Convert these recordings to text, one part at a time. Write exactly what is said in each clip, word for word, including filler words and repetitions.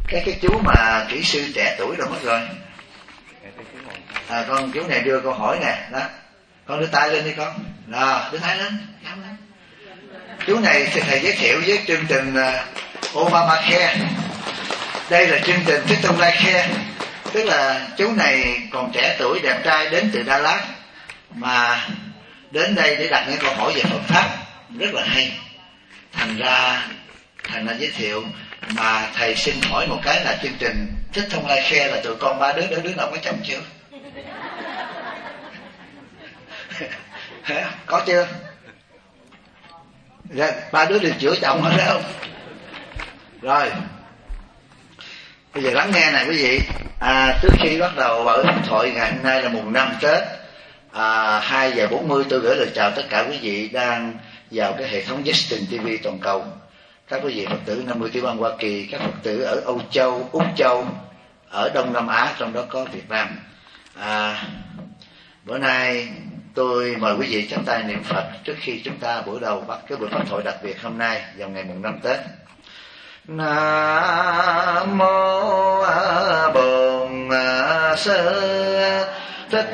cái cái chú mà kỹ sư trẻ tuổi rồi mất rồi. À, con chú này đưa câu hỏi nè, đó, con đưa tay lên đi con, đó, đưa tay lên. Chú này thì thầy giới thiệu với chương trình uh, Obamacare. Đây là chương trình Thích Tương Lai Care, tức là chú này còn trẻ tuổi đẹp trai đến từ Đà Lạt mà đến đây để đặt những câu hỏi về Phật pháp rất là hay. Thành ra thành ra giới thiệu. Mà thầy xin hỏi một cái là chương trình Thích Thông Lai Khe là tụi con ba đứa đứa đứa nào có chồng chưa? Có chưa? Rồi, ba đứa đều chữa chồng hết không? Rồi bây giờ lắng nghe này quý vị. À, trước khi bắt đầu vào Pháp Thoại ngày hôm nay là mùng năm Tết, à, hai giờ bốn mươi tôi gửi lời chào tất cả quý vị đang vào cái hệ thống Justin ti vi toàn cầu. Các quý vị Phật tử năm mươi tiểu bang Hoa Kỳ, các Phật tử ở Âu Châu, Úc Châu, ở Đông Nam Á, trong đó có Việt Nam. À, bữa nay tôi mời quý vị chắp tay niệm Phật trước khi chúng ta buổi đầu bắt cái buổi Pháp Thoại đặc biệt hôm nay vào ngày mùng năm Tết. Nam mô Bổn Sư Thích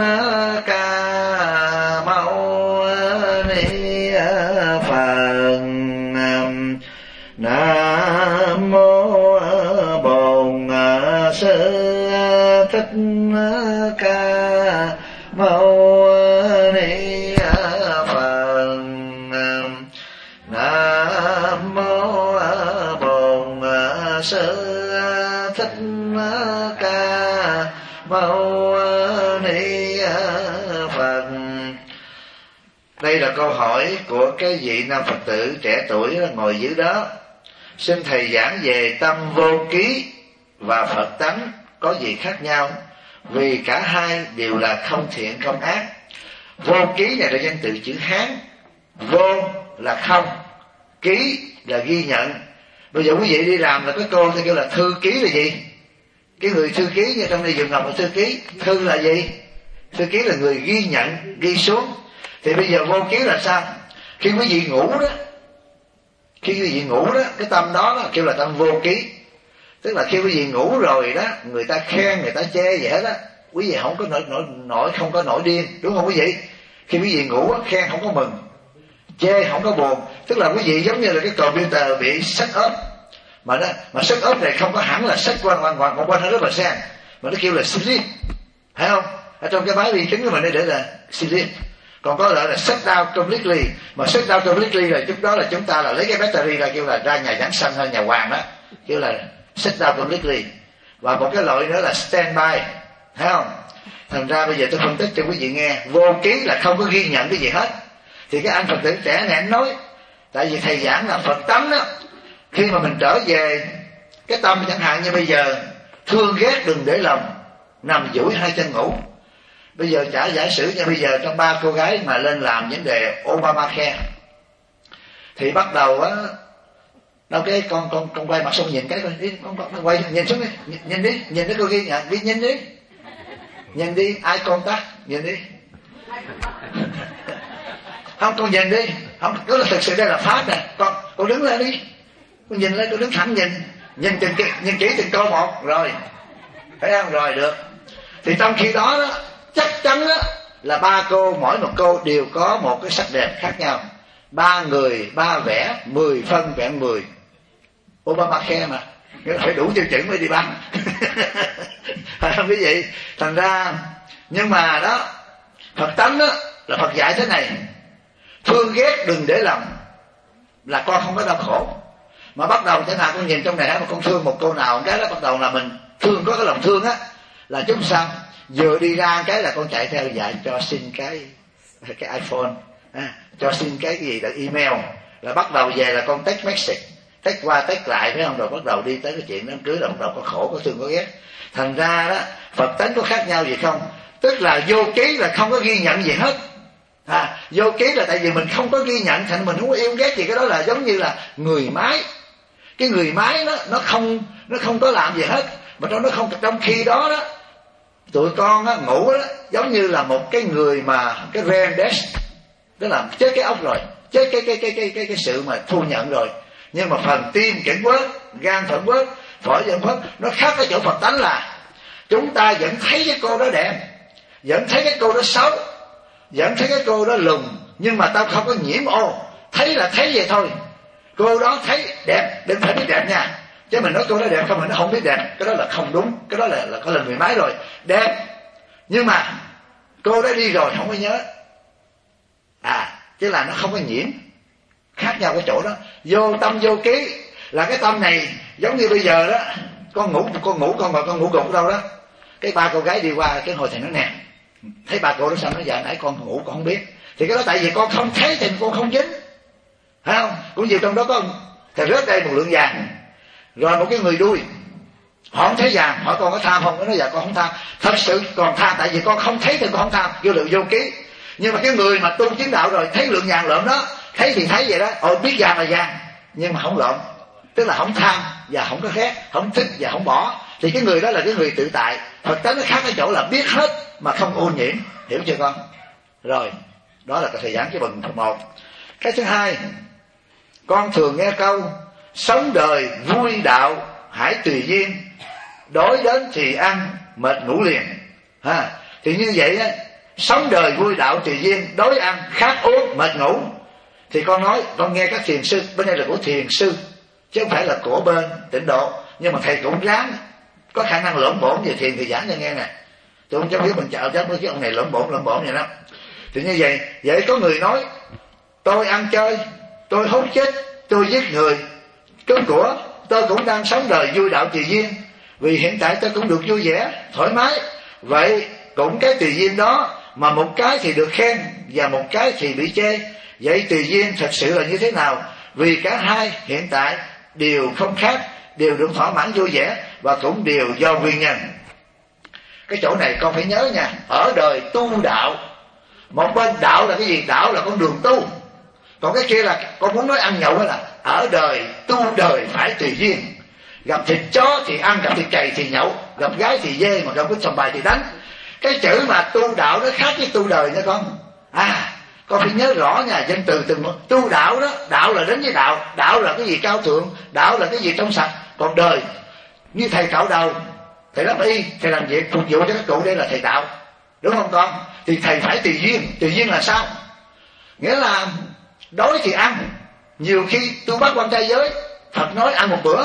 Ca Mâu Ni Phật. Nam mô Bổn Sư Thích Ca Mâu Ni Phật. Nam mô Bổn Sư Thích Ca Mâu Ni Phật. Đây là câu hỏi của cái vị nam Phật tử trẻ tuổi ngồi dưới đó. Xin thầy giảng về tâm vô ký và Phật tánh có gì khác nhau, vì cả hai đều là không thiện không ác. Vô ký này là danh từ chữ Hán. Vô là không, ký là ghi nhận. Bây giờ quý vị đi làm là cái cô thì kêu là thư ký là gì? Cái người thư ký như trong đây Dược Ngọc là thư ký. Thư là gì? Thư ký là người ghi nhận, ghi xuống. Thì bây giờ vô ký là sao? Khi quý vị ngủ đó, khi quý vị ngủ đó, cái tâm đó, đó kêu là tâm vô ký. Tức là khi quý vị ngủ rồi đó, người ta khen, người ta chê vậy hết đó, quý vị không có nổi, nổi, nổi không có nổi điên, đúng không quý vị? Khi quý vị ngủ khen không có mừng, chê không có buồn. Tức là quý vị giống như là cái computer bị set up. Mà nó, mà set up này không có hẳn là set quan quan quan quan rất là sang, mà nó kêu là sleep, phải không? Ở trong cái máy vi tính của mình đây để là sleep. Còn có lợi là shut down completely. Mà shut down completely là lúc đó là chúng ta là lấy cái battery ra kêu là ra nhà Giáng sanh hay nhà Hoàng đó, kêu là shut down completely. Và một cái loại nữa là standby, thấy không? Thành ra bây giờ tôi phân tích cho quý vị nghe. Vô ký là không có ghi nhận cái gì hết. Thì cái anh Phật tử trẻ này anh nói, tại vì thầy giảng là Phật tánh đó, khi mà mình trở về cái tâm chẳng hạn như bây giờ thương ghét đừng để lòng, nằm duỗi hai chân ngủ. Bây giờ chả giả sử như bây giờ trong ba cô gái mà lên làm vấn đề Obamacare, thì bắt đầu á, đâu cái con con con quay mặt xuống nhìn cái coi đi, con con quay nhìn xuống đi, nhìn, nhìn đi, nhìn cái cô ghi nhận đi, nhìn đi, nhìn đi, ai contact, nhìn đi. Không, con nhìn đi, không, đó là thực sự đây là pháp nè, con con đứng lên đi, con nhìn lên, con đứng thẳng nhìn, nhìn từng nhìn kỹ từng câu một rồi, thấy không? Rồi được. Thì trong khi đó đó, chắc chắn đó là ba cô, mỗi một cô đều có một cái sắc đẹp khác nhau. Ba người, ba vẻ, mười phân vẹn mười. Obamacare mà, phải đủ tiêu chuẩn mới đi băng. Phải không quý vị? Thành ra, nhưng mà đó, Phật tánh đó là Phật dạy thế này: thương ghét đừng để lòng, là con không có đau khổ. Mà bắt đầu chẳng hạn con nhìn trong này mà con thương một cô nào, cái đó bắt đầu là mình thương, có cái lòng thương á, là chúng sao vừa đi ra cái là con chạy theo dạy cho xin cái cái iPhone, à, cho xin cái gì là email, là bắt đầu về là con text message, text qua text lại, phải không? Rồi bắt đầu đi tới cái chuyện đám cưới là bắt đầu có khổ, có thương, có ghét. Thành ra đó, Phật tánh có khác nhau gì không? Tức là vô ký là không có ghi nhận gì hết. À, vô ký là tại vì mình không có ghi nhận, thành mình không có yêu ghét gì. Cái đó là giống như là người máy. Cái người máy nó nó không nó không có làm gì hết, mà trong nó không, trong khi đó đó tụi con á, ngủ đó giống như là một cái người mà cái brain desk, tức là chết cái óc rồi, chết cái cái cái cái cái cái sự mà thu nhận rồi, nhưng mà phần tim chẩn quớt, gan phẫn quớt, phổi vẫn phất. Nó khác cái chỗ Phật tánh là chúng ta vẫn thấy cái cô đó đẹp, vẫn thấy cái cô đó xấu, vẫn thấy cái cô đó lùn, nhưng mà tao không có nhiễm ô. Thấy là thấy vậy thôi. Cô đó thấy đẹp, đừng phải biết đẹp nha, chứ mình nói cô đó đẹp không, mình nó không biết đẹp, cái đó là không đúng. Cái đó là là có lần mười mấy rồi. Đẹp nhưng mà cô đó đi rồi không có nhớ, à chứ là nó không có nhiễm. Khác nhau cái chỗ đó. Vô tâm vô ký là cái tâm này giống như bây giờ đó, con ngủ con ngủ con ngồi con ngủ gục đâu đó, cái ba cô gái đi qua cái hồi thầy nói nè, thấy ba cô đó sao, nó dạ nãy con ngủ con không biết. Thì cái đó tại vì con không thấy thì con không dính, phải không? Cũng như trong đó có thầy rớt đây một lượng vàng, rồi một cái người đuôi, họ không thấy vàng, hỏi con có tham không, nó nói dạ con không tham. Thật sự còn tham, tại vì con không thấy thì con không tham, vô lượng vô ký. Nhưng mà cái người mà tu chứng đạo rồi thấy lượng vàng lượm đó, thấy thì thấy vậy đó, ôi biết vàng là vàng, nhưng mà không lượm, tức là không tham và không có ghét, không thích và không bỏ. Thì cái người đó là cái người tự tại. Phật tánh nó khác cái chỗ là biết hết mà không ô nhiễm, hiểu chưa con? Rồi đó là cái thời gian cái phần một. Cái thứ hai, con thường nghe câu sống đời vui đạo hãy tùy duyên, đói đến thì ăn, mệt ngủ liền ha. Thì như vậy á, sống đời vui đạo tùy duyên, đói ăn, khát uống, mệt ngủ. Thì con nói, con nghe các thiền sư, bên đây là của thiền sư chứ không phải là của bên tịnh độ, nhưng mà thầy cũng ráng có khả năng lộn bổn về thiền thì giảng cho nghe nè. Tôi không chắc biết mình chào chắc với cái ông này lộn bổn lộn bổn vậy đó. Thì như vậy, vậy có người nói tôi ăn chơi, tôi hút chết, tôi giết người, cướp của, tôi cũng đang sống đời vui đạo tùy duyên, vì hiện tại tôi cũng được vui vẻ, thoải mái. Vậy cũng cái tùy duyên đó mà một cái thì được khen và một cái thì bị chê. Vậy tùy duyên thật sự là như thế nào? Vì cả hai hiện tại đều không khác, đều được thỏa mãn vui vẻ và cũng đều do nguyên nhân. Cái chỗ này con phải nhớ nha, ở đời tu đạo, một bên đạo là cái gì? Đạo là con đường tu. Còn cái kia là con muốn nói ăn nhậu hay là ở đời tu đời phải tùy duyên. Gặp thịt chó thì ăn, gặp thịt cầy thì nhậu, gặp gái thì dê, mà gặp cái sòng bài thì đánh. Cái chữ mà tu đạo nó khác với tu đời nha con. À, con phải nhớ rõ nha, danh từ từng tu đạo đó, đạo là đến với đạo, đạo là cái gì cao thượng, đạo là cái gì trong sạch. Còn đời, như thầy cạo đầu, thầy lắp y, thầy làm việc phục vụ cho các cụ, đây là thầy đạo, đúng không con? Thì thầy phải tùy duyên. Tùy duyên là sao? Nghĩa là đói thì ăn. Nhiều khi tôi bắt quan trai giới, Phật nói ăn một bữa.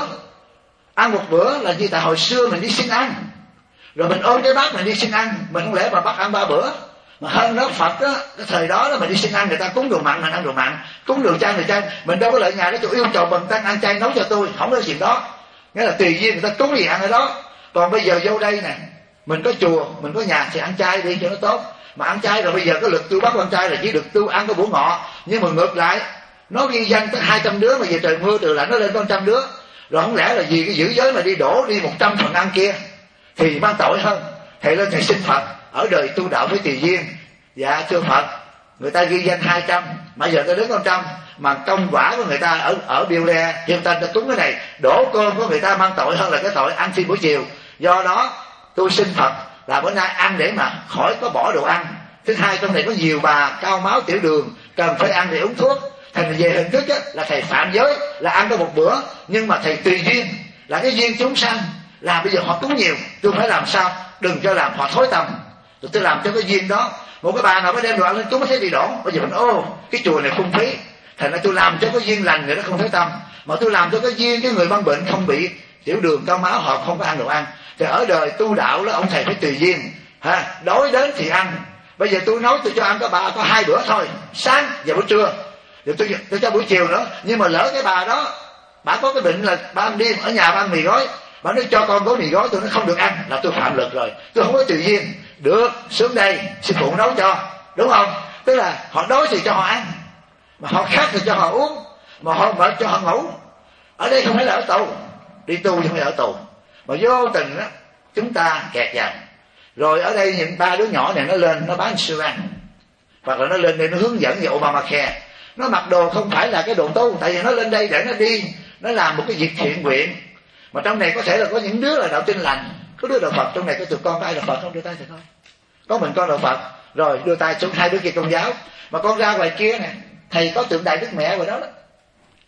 Ăn một bữa là như tại hồi xưa mình đi xin ăn, rồi mình ôm cái bát mình đi xin ăn, mình không lẽ mà bắt ăn ba bữa. Mà hơn đó Phật đó, cái thời đó đó mình đi xin ăn, người ta cúng đồ mặn mình ăn đồ mặn, cúng đồ chay người chay. Mình đâu có lại nhà đó tôi yêu cầu bần tăng ăn chay nấu cho tôi, không có chuyện đó. Nghĩa là tùy duyên, người ta cúng gì ăn ở đó. Còn bây giờ vô đây nè, mình có chùa, mình có nhà thì ăn chay đi cho nó tốt. Mà ăn chay rồi bây giờ cái lực tu bắt ăn chay là chỉ được tu ăn cái bữa ngọ. Nhưng mà ngược lại, nó ghi danh tới hai trăm đứa, mà về trời mưa từ lại nó lên có trăm đứa. Rồi không lẽ là vì cái giữ giới mà đi đổ đi một trăm phần ăn kia thì mang tội hơn. Thầy lên thầy xin Phật, ở đời tu đạo với tùy duyên. Dạ thưa Phật, người ta ghi danh hai trăm, mà giờ tôi đứng con trăm, mà công quả của người ta ở ở Biêu Le, hiện ta ta cúng cái này, đổ cơm của người ta mang tội hơn là cái tội ăn xin buổi chiều. Do đó tôi xin Phật là bữa nay ăn để mà khỏi có bỏ đồ ăn. Thứ hai, trong này có nhiều bà cao máu tiểu đường, cần phải ăn để uống thuốc. Thành về hình thức á, là thầy phạm giới, là ăn có một bữa, nhưng mà thầy tùy duyên, là cái duyên chúng sanh, là bây giờ họ cúng nhiều, tôi phải làm sao đừng cho làm họ thối tâm, rồi tôi làm cho cái duyên đó. Một cái bà nào mới đem đồ ăn lên cúng mới thấy bị đổ, bây giờ mình ô cái chùa này phung phí, thành ra tôi làm cho cái duyên lành người đó không thối tâm, mà tôi làm cho cái duyên cái người mang bệnh không bị tiểu đường cao máu, họ không có ăn đồ ăn. Thì ở đời tu đạo đó, ông thầy phải tùy duyên ha, đói đến thì ăn. Bây giờ tôi nói tôi cho ăn có bà có hai bữa thôi, sáng và buổi trưa, rồi tôi tôi cho buổi chiều nữa. Nhưng mà lỡ cái bà đó bà có cái bệnh là bà ăn đêm ở nhà bà ăn mì gói, bà nói cho con gói mì gói tôi nó không được ăn, là tôi phạm luật rồi. Tôi không có tùy duyên. Được, xuống đây sư phụ nấu cho, đúng không? Tức là họ đói thì cho họ ăn, mà họ khát thì cho họ uống, mà họ mệt cho họ ngủ. Ở đây không phải là ở tù, đi tu không phải ở tù, mà vô tình đó chúng ta kẹt vào. Rồi ở đây những ba đứa nhỏ này nó lên nó bán siêu ăn, hoặc là nó lên đây nó hướng dẫn về Obamacare. Nó mặc đồ không phải là cái đồ tu, tại vì nó lên đây để nó đi, nó làm một cái việc thiện nguyện. Mà trong này có thể là có những đứa là đạo tin lành, có đứa đạo Phật. Trong này có tụi con có ai đạo Phật không? Đưa tay thì thôi. Có mình con đạo Phật, rồi đưa tay xuống. Hai đứa kia Công giáo. Mà con ra ngoài kia nè, thầy có tượng Đại Đức Mẹ rồi đó đó.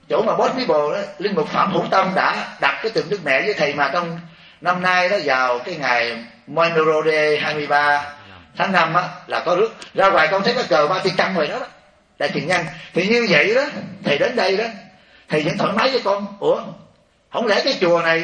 chỗ mà Boss Bible đó, linh mục Phạm Hữu Tâm đã đặt cái tượng Đức Mẹ với thầy, mà trong năm nay đó vào cái ngày Memorial Day hai mươi ba tháng năm á, là có rước ra ngoài con thấy cái cờ Vatican rồi đó, đó đại tiền nhân. Thì như vậy đó, thầy đến đây đó, thầy vẫn thoải mái với con. Ủa, không lẽ cái chùa này,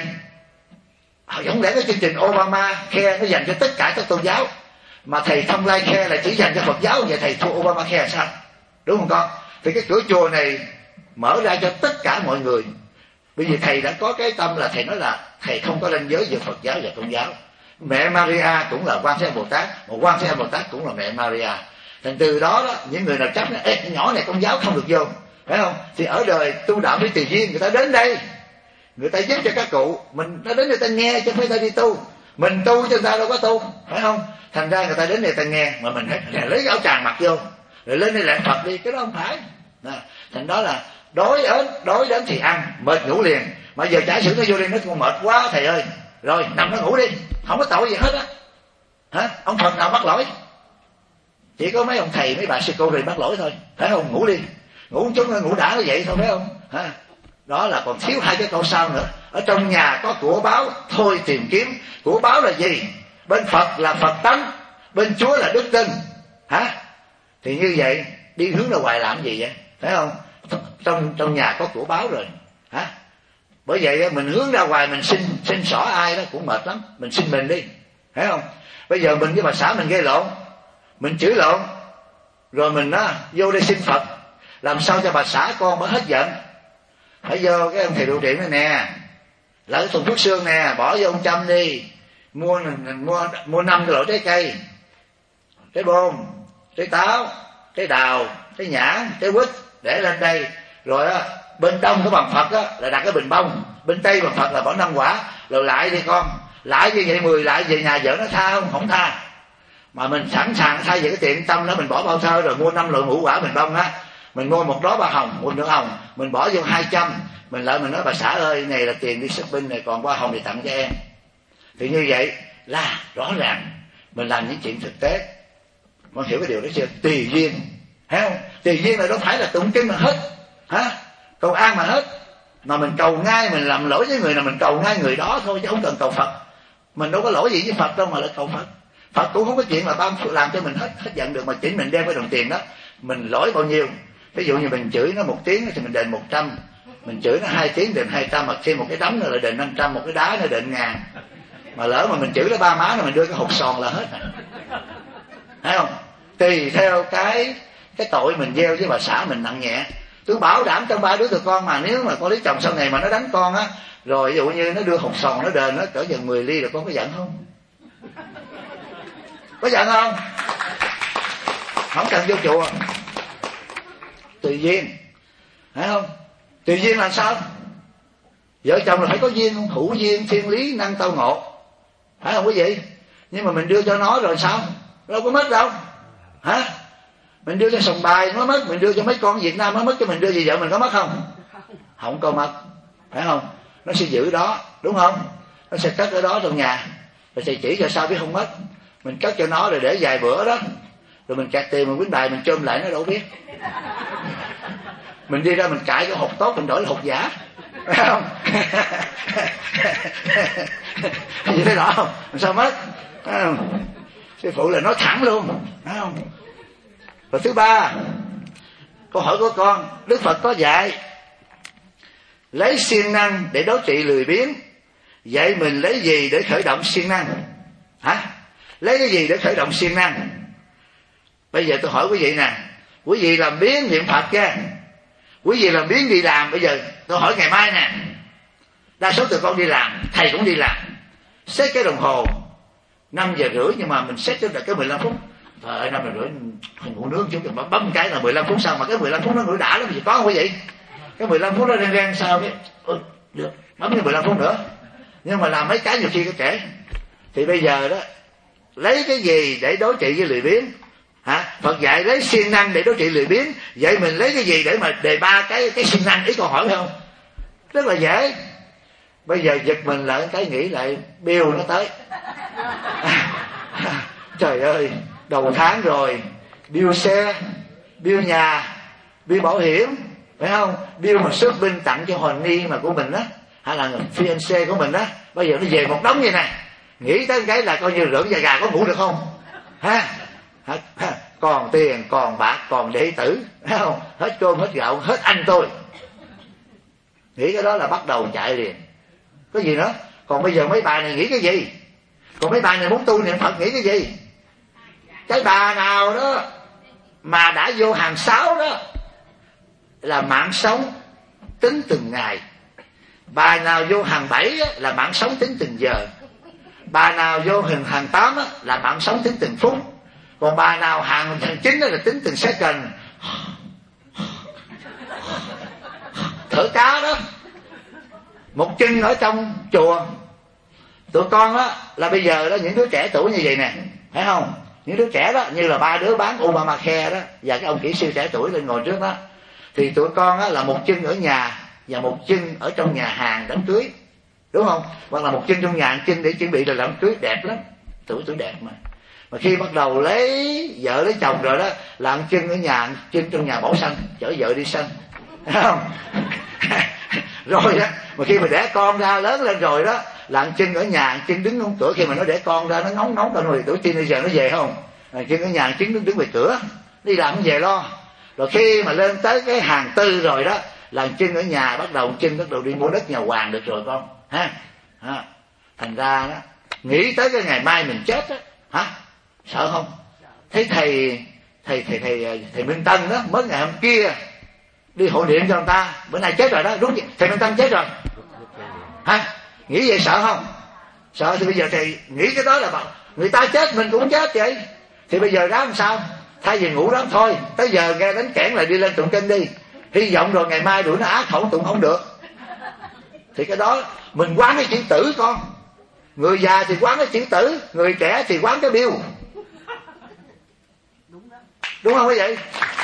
không lẽ cái chương trình Obama Care nó dành cho tất cả các tôn giáo, mà thầy Thông Lai Care là chỉ dành cho Phật giáo, vậy thầy thua Obama Care sao? Đúng không con? Thì cái cửa chùa này mở ra cho tất cả mọi người. Bởi vì thầy đã có cái tâm là thầy nói là thầy không có ranh giới giữa Phật giáo và tôn giáo. Mẹ Maria cũng là Quan Thế Âm Bồ Tát, một Quan Thế Âm Bồ Tát cũng là mẹ Maria. Thành từ đó đó, những người nào chấp nó, ê, nhỏ này tôn giáo không được vô, phải không? Thì ở đời tu đạo với tùy duyên, người ta đến đây, người ta giúp cho các cụ, mình ta đến người ta nghe chứ không phải ta đi tu. Mình tu chứ người ta đâu có tu, phải không? Thành ra người ta đến đây người ta nghe, mà mình lấy áo tràng mặc vô, rồi lên đây lạy Phật đi, cái đó không phải. À, thành đó là đói đến đói đến thì ăn, mệt ngủ liền. Mà giờ giả sử nó vô đây nó còn mệt quá thầy ơi, rồi nằm nó ngủ đi, không có tội gì hết á. Hả? Ông Phật nào mắc lỗi? Chỉ có mấy ông thầy mấy bà sư cô rồi mắc lỗi thôi, phải không? Ngủ đi, ngủ chút nó ngủ đã như vậy thôi, phải không? Hả? Đó là còn thiếu hai cái câu sau nữa. Ở trong nhà có của báo, thôi tìm kiếm. Của báo là gì? Bên Phật là Phật tánh, bên Chúa là đức tin. Hả? Thì như vậy đi hướng ra ngoài làm gì vậy? Phải không? Trong trong nhà có của báo rồi. Hả? Bởi vậy mình hướng ra ngoài mình xin xin xỏ ai đó cũng mệt lắm. Mình xin mình đi, phải không? Bây giờ mình với bà xã mình gây lộn, mình chửi lộn, rồi mình đó vô đây xin Phật, làm sao cho bà xã con mới hết giận? Phải vô cái ông thầy trụ trì này nè, lấy thùng thuốc xương nè, bỏ vô ông châm đi, mua mua mua năm cái loại trái cây, trái bôn, trái táo, trái đào, trái nhãn, trái quýt, để lên đây. Rồi á, bên đông của bằng Phật á là đặt cái bình bông, bên tây bằng Phật là bỏ năm quả. Rồi lại đi con, lại như vậy mười lại về nhà vợ nó tha không? Không tha. Mà mình sẵn sàng thay về cái tiệm tâm đó, mình bỏ bao thơ rồi mua năm loại ngũ quả bình bông á, mình mua một đó ba hồng, một nửa hồng, mình bỏ vô hai trăm, mình lại mình nói bà xã ơi, này là tiền đi shopping này, còn ba hồng thì tặng cho em. Thì như vậy là rõ ràng mình làm những chuyện thực tế. Con hiểu cái điều đó chưa? Tùy duyên, thấy không? Tùy duyên là đâu phải là tụng kinh mà hết, hả? Cầu an mà hết, mà mình cầu ngay, mình làm lỗi với người nào mình cầu ngay người đó thôi, chứ không cần cầu Phật. Mình đâu có lỗi gì với Phật đâu mà lại cầu Phật. Phật cũng không có chuyện là ban làm cho mình hết hết giận được, mà chỉ mình đem cái đồng tiền đó, mình lỗi bao nhiêu. Ví dụ như mình chửi nó một tiếng thì mình đền một trăm, mình chửi nó hai tiếng đền hai trăm, mà thêm một cái đấm nữa lại đền năm trăm, một cái đá nữa đền ngàn. Mà lỡ mà mình chửi nó ba má rồi mình đưa cái hột sòn là hết rồi, thấy không? Tùy theo cái cái tội mình gieo với bà xã mình nặng nhẹ. Tôi bảo đảm trong ba đứa tụi con mà nếu mà con lấy chồng sau này mà nó đánh con á, rồi ví dụ như nó đưa hột sòn nó đền nó cỡ gần mười ly, rồi con có giận không? Có giận không? Không cần vô chùa. Tùy duyên, phải không? Tùy duyên là sao? Vợ chồng là phải có duyên, hữu duyên thiên lý năng tao ngộ, phải không quý vị? Nhưng mà mình đưa cho nó rồi sao? Đâu có mất đâu, hả? Mình đưa cho sòng bài nó mất, mình đưa cho mấy con Việt Nam nó mất, cho mình đưa gì vợ mình có mất không? Không có mất, phải không? Nó sẽ giữ đó, đúng không? Nó sẽ cất ở đó trong nhà, rồi thầy chỉ cho sao biết không mất. Mình cất cho nó rồi để vài bữa đó, rồi mình kẹt tiền mình quýnh bài mình chôm lại nó đâu biết. Mình đi ra mình cãi cái hột tốt mình đổi là hột giả, phải không? Vậy thấy rõ không? Làm sao mất, phải không? Sư phụ là nói thẳng luôn, phải không? Rồi thứ ba, câu hỏi của con, Đức Phật có dạy lấy siêng năng để đối trị lười biếng, vậy mình lấy gì để khởi động siêng năng? Hả? Lấy cái gì để khởi động siêng năng? Bây giờ tôi hỏi quý vị nè, quý vị làm biếng niệm Phật nha, quý vị làm biếng đi làm. Bây giờ tôi hỏi ngày mai nè, đa số tụi con đi làm, thầy cũng đi làm, xét cái đồng hồ năm giờ rưỡi, nhưng mà mình xét cho cái mười lăm phút. Trời ơi, năm giờ rưỡi mình ngủ nướng chút, bấm cái là mười lăm phút sau, mà cái mười lăm phút nó ngủ đã lắm, gì có không quý vị? Cái mười lăm phút nó reng reng sao cái, ừ, được, bấm cái mười lăm phút nữa. Nhưng mà làm mấy cái nhiều khi có trễ. Thì bây giờ đó, lấy cái gì để đối trị với lười biếng? Hả? Phật dạy lấy siêng năng để đối trị lười biếng, vậy mình lấy cái gì để mà đề ba cái cái siêng năng? Ý câu hỏi phải không? Rất là dễ. Bây giờ giật mình lại cái nghĩ lại bill nó tới. Trời ơi, đầu tháng rồi, bill xe, bill nhà, bill bảo hiểm, phải không? Bill mà xuất binh tặng cho Hòn Ni mà của mình á, hay là fiancé của mình á, bây giờ nó về một đống vậy nè, nghĩ tới cái là coi như lưỡng da gà có ngủ được không? Ha? Ha? Còn tiền, còn bạc, còn đệ tử, phải không? Hết cơm hết gạo, hết anh tôi. Nghĩ cái đó là bắt đầu chạy liền. Có gì nữa? Còn bây giờ mấy bà này nghĩ cái gì? Còn mấy bà này muốn tu niệm Phật nghĩ cái gì? Cái bà nào đó mà đã vô hàng sáu đó là mạng sống tính từng ngày. Bà nào vô hàng bảy á, là mạng sống tính từng giờ. Bà nào vô hình hàng tám á, là mạng sống tính từng phút. Còn bà nào hàng hàng chín đó là tính từng second. Thở cá đó. Một chân ở trong chùa. Tụi con á là bây giờ đó, những đứa trẻ tuổi như vậy nè, phải không? Những đứa trẻ đó như là ba đứa bán Obamacare đó, và cái ông kỹ sư trẻ tuổi lên ngồi trước đó, thì tụi con á là một chân ở nhà và một chân ở trong nhà hàng đám cưới, đúng không? Hoặc là một chân trong nhà, một chân để chuẩn bị là đám cưới đẹp lắm, tuổi tuổi đẹp mà. Mà khi bắt đầu lấy vợ lấy chồng rồi đó, là một chân ở nhà, một chân trong nhà bỏ sân, chở vợ đi sân, phải không? Rồi đó, mà khi mà đẻ con ra lớn lên rồi đó, là chân ở nhà, chân đứng ngóng cửa. Khi mà nó đẻ con ra nó ngóng ngóng rồi tuổi teenager nó về không, chân ở nhà, chân đứng đứng về cửa đi làm không về lo. Rồi khi mà lên tới cái hàng tư rồi đó, là chân ở nhà, bắt đầu chân bắt đầu đi mua đất nhà hoàng được rồi con ha. Ha. Thành ra đó, nghĩ tới cái ngày mai mình chết á, hả? Sợ không? Thấy thầy thầy thầy thầy thầy Minh Tân đó, mới ngày hôm kia đi hộ niệm cho người ta, bữa nay chết rồi đó, đúng vậy, thầy Minh Tân chết rồi hả? Nghĩ vậy sợ không? Sợ thì bây giờ thầy nghĩ cái đó là bảo người ta chết mình cũng chết vậy, thì bây giờ đó làm sao? Thay vì ngủ đó thôi, tới giờ nghe đánh kẽn là đi lên tụng kinh đi, hy vọng rồi ngày mai đuổi nó ác khẩu tụng không được. Thì cái đó mình quán cái chữ tử con. Người già thì quán cái chữ tử, người trẻ thì quán cái biêu, đúng không quý vị?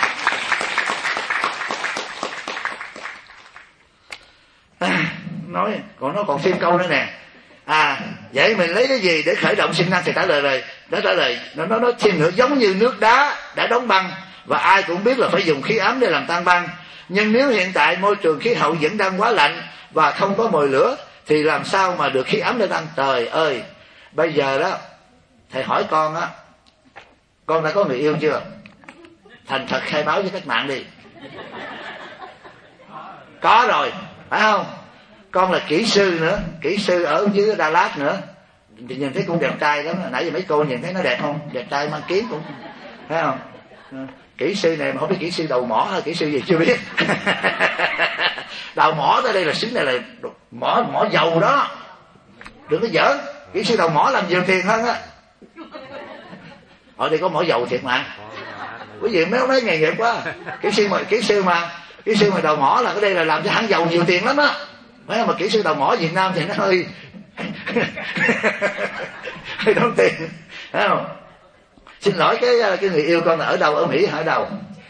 À, nói còn nó còn thêm câu nữa nè. À vậy mình lấy cái gì để khởi động sinh năng? Thì trả lời rồi, nó trả lời nó nó nói thêm nữa, giống như nước đá đã đóng băng và ai cũng biết là phải dùng khí ấm để làm tan băng, nhưng nếu hiện tại môi trường khí hậu vẫn đang quá lạnh và không có mồi lửa thì làm sao mà được khí ấm để tan? Trời ơi, bây giờ đó thầy hỏi con á, con đã có người yêu chưa? Thành thật khai báo với các bạn đi. Có rồi, phải không? Con là kỹ sư nữa, kỹ sư ở dưới Đà Lạt nữa, thì nhìn thấy cũng đẹp trai lắm. Nãy giờ mấy cô nhìn thấy nó đẹp không? Đẹp trai mang kiếm cũng, phải không? Kỹ sư này mà không biết kỹ sư đầu mỏ hay kỹ sư gì chưa biết. Đầu mỏ tới đây là xứng này là mỏ mỏ dầu đó, đừng có giỡn. Kỹ sư đầu mỏ làm nhiều tiền hơn á. Ở đây có mỏ dầu thiệt mà. Quý vị mấy nói nghề nghiệp quá. Kỹ sư mà kỹ sư mà kỹ sư mà đầu mỏ là cái đây là làm cho hãng dầu nhiều tiền lắm á. Phải không? Mà kỹ sư đầu mỏ Việt Nam thì nó hơi hơi đóng tiền, phải không? Xin lỗi, cái cái người yêu con là ở đâu? Ở Mỹ hay ở đâu?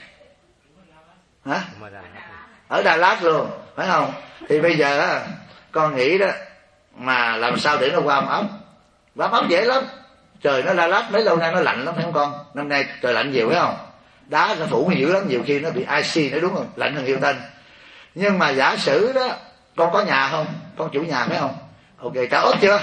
Hả? Ở Đà Lạt luôn, phải không? Thì bây giờ con nghĩ đó, mà làm sao để nó qua ấm ấm? Qua ấm dễ lắm. Trời nó Đà Lạt mấy lâu nay nó lạnh lắm, phải không con? Năm nay trời lạnh nhiều, phải không? Đá nó phủ dữ lắm, nhiều khi nó bị ice nữa, đúng không? Lạnh hơn Hilton. Nhưng mà giả sử đó, con có nhà không? Con chủ nhà phải không? Ok, trả ốp chưa?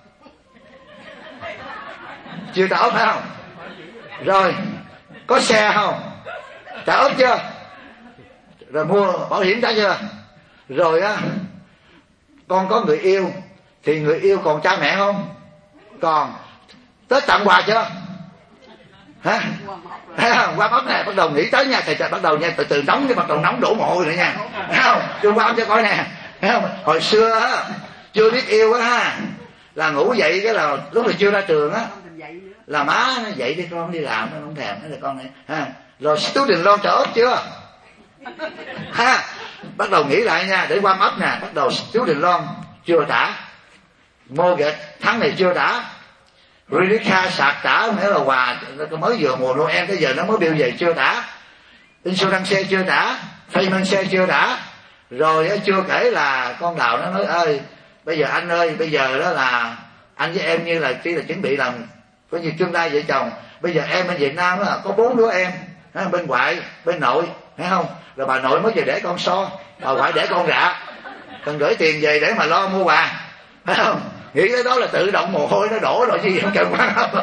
Chưa trả ốp phải không? Rồi, có xe không? Trả ốp chưa? Rồi mua bảo hiểm trả chưa? Rồi á, con có người yêu, thì người yêu còn cha mẹ không? Còn. Tết tặng quà chưa? Hả? Qua ốp này bắt đầu nghĩ tới nha, thầy bắt đầu nha, từ từ nóng cái bắt đầu nóng đổ mồ hôi nữa nha, thấy không? Tôi qua ốp cho coi nè, thấy không? Hồi xưa á, chưa biết yêu á ha, là ngủ dậy cái là lúc mà chưa ra trường á, là má nó dậy đi con đi làm, nó không thèm, nó là con này ha. Rồi student loan trả ốp chưa? Ha, bắt đầu nghĩ lại nha, để qua ốp nè, bắt đầu student loan chưa trả, mortgage tháng này chưa trả, credit card sạc trả nữa là quà mới vừa mùa Noel tới giờ nó mới bill về chưa trả, insurance xe chưa trả, payment xe chưa trả. Rồi chưa kể là con Đào nó nói ơi, bây giờ anh ơi, bây giờ đó là anh với em như là chỉ là chuẩn bị làm có như tương lai vợ chồng. Bây giờ em bên Việt Nam đó là có bốn đứa em, bên ngoại bên nội, thấy không? Rồi bà nội mới về để con so, bà ngoại để con rạ, cần gửi tiền về để mà lo mua quà, thấy không? Nghĩ cái đó là tự động mồ hôi nó đổ rồi chứ gì không cần quan không.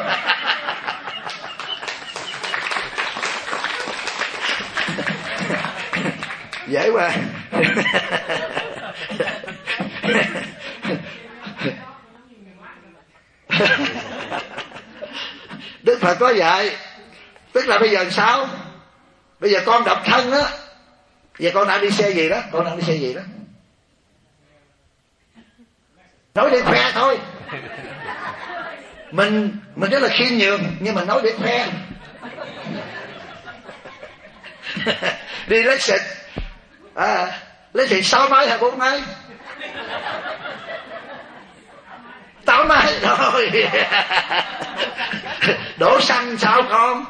Dễ quá. Đức Phật có dạy, tức là bây giờ làm sao? Bây giờ con độc thân á, giờ con đang đi xe gì đó, con đang đi xe gì đó, nói để khoe thôi. Mình mình rất là khiêm nhường, nhưng mà nói để khoe. Đi lấy xịt, à, lấy xịt sáu mấy hay bốn mấy? Tám mấy thôi. Đổ xăng sao con?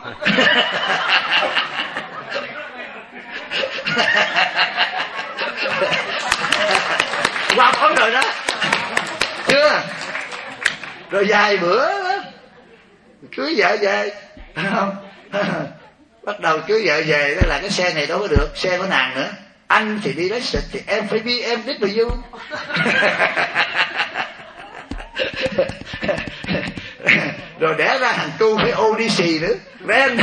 Qua phóng rồi đó, chưa? Rồi vài bữa đó, cưới vợ về, không? Bắt đầu cưới vợ về đó là cái xe này đâu có được, xe của nàng nữa. Anh thì đi lấy xịt thì em phải bi em đích vào du. Rồi đẻ ra thằng tu phải ô đi xì nữa, ren.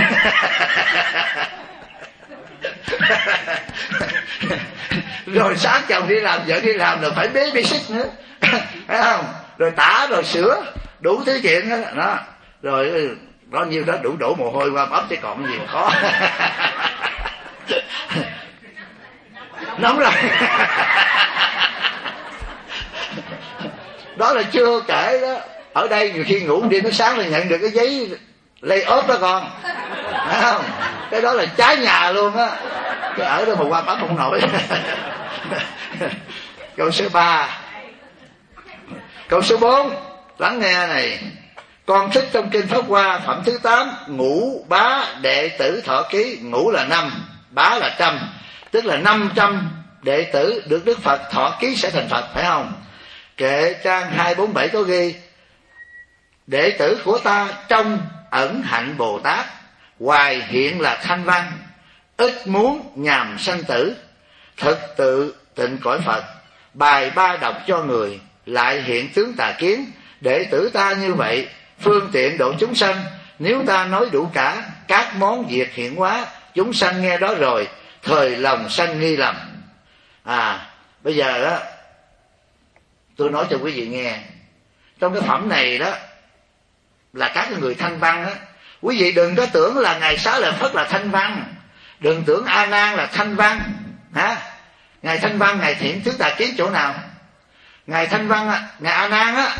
Rồi sáng chồng đi làm, vợ đi làm rồi phải bế bê xích nữa, thấy không? Rồi tả rồi sữa, đủ thứ chuyện đó, đó. Rồi bao nhiêu đó đủ đổ mồ hôi qua bắp chứ còn gì mà khó. Nóng rồi. Đó là chưa kể đó, ở đây nhiều khi ngủ đi nó sáng là nhận được cái giấy lay off đó con, phải không? Cái đó là trái nhà luôn á, cái ở đó mà qua bắp không nổi. Câu số ba. Câu số bốn, lắng nghe này. Con thích trong kinh Pháp Hoa phẩm thứ tám, ngũ bá đệ tử thọ ký. Ngũ là năm, bá là trăm, tức là năm trăm đệ tử được Đức Phật thọ ký sẽ thành Phật, phải không? Kệ trang hai bốn bảy có ghi: đệ tử của ta trong ẩn hạnh Bồ Tát, hoài hiện là thanh văn, ít muốn nhàm sanh tử, thực tự tịnh cõi Phật, bài ba đọc cho người, lại hiện tướng tà kiến. Đệ tử ta như vậy, phương tiện độ chúng sanh, nếu ta nói đủ cả các món việc hiện hóa, chúng sanh nghe đó rồi, thời lòng sanh nghi lầm. À, bây giờ đó, tôi nói cho quý vị nghe, trong cái phẩm này đó là các người thanh văn đó. Quý vị đừng có tưởng là Ngài Xá Lợi Phất là thanh văn, đừng tưởng A Nan là thanh văn, hả? Ngài thanh văn, Ngài hiện tướng tà kiến chỗ nào? Ngài thanh văn, Ngài A Nan á,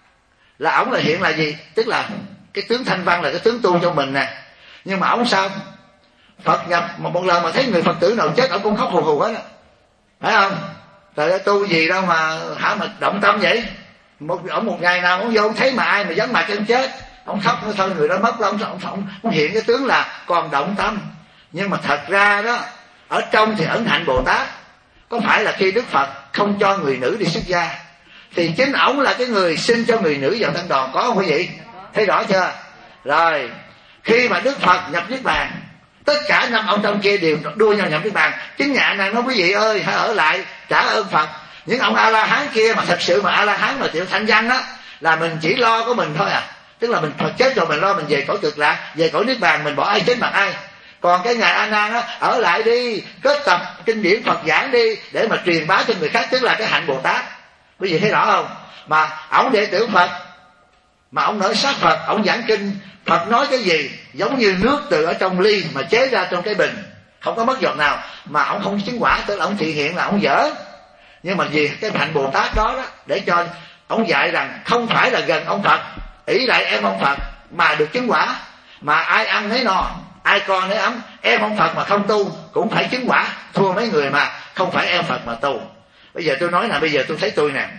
là ổng là hiện là gì? Tức là cái tướng thanh văn là cái tướng tu cho mình nè. Nhưng mà ổng sao? Phật nhập một, một lần mà thấy người Phật tử nào chết, ổng cũng khóc hù hù hết á, phải không? Trời ơi, tu gì đâu mà hả mà động tâm vậy? Một ổng một ngày nào ổng vô ổng thấy mà ai mà dám mặt chân chết, ổng khóc thôi, người đó mất lắm, ổng ổng ổng hiện cái tướng là còn động tâm. Nhưng mà thật ra đó, ở trong thì ẩn hạnh Bồ Tát. Có phải là khi Đức Phật không cho người nữ đi xuất gia, thì chính ổng là cái người xin cho người nữ vào tăng đoàn, có không quý vị? Thấy rõ chưa? Rồi khi mà Đức Phật nhập Niết Bàn, tất cả năm ông trong kia đều đua nhau nhập Niết Bàn. Chính nhà này nói quý vị ơi, hãy ở lại trả ơn Phật. Những ông A La Hán kia mà thật sự mà A La Hán mà tiểu thanh văn á, là mình chỉ lo của mình thôi à. Tức là mình Phật chết rồi mình lo mình về cõi cực lạc, về cõi Niết Bàn, mình bỏ ai chết mặt ai. Còn cái ngài A Nan á, ở lại đi, kết tập kinh điển Phật giảng đi, để mà truyền bá cho người khác, tức là cái hạnh Bồ Tát. Quý vị thấy rõ không? Mà ổng đệ tử Phật, mà ổng nói sát Phật, ổng giảng kinh, Phật nói cái gì giống như nước từ ở trong ly mà chế ra trong cái bình, không có mất giọt nào, mà ổng không chứng quả, tức là ổng thị hiện là ổng dở. Nhưng mà vì cái hạnh Bồ Tát đó, đó để cho ổng dạy rằng không phải là gần ông Phật, ỷ lại em ông Phật mà được chứng quả, mà ai ăn nấy no, ai con nấy ấm. Em ông Phật mà không tu cũng phải chứng quả, thua mấy người mà không phải em Phật mà tu. Bây giờ tôi nói nè, bây giờ tôi thấy tôi nè,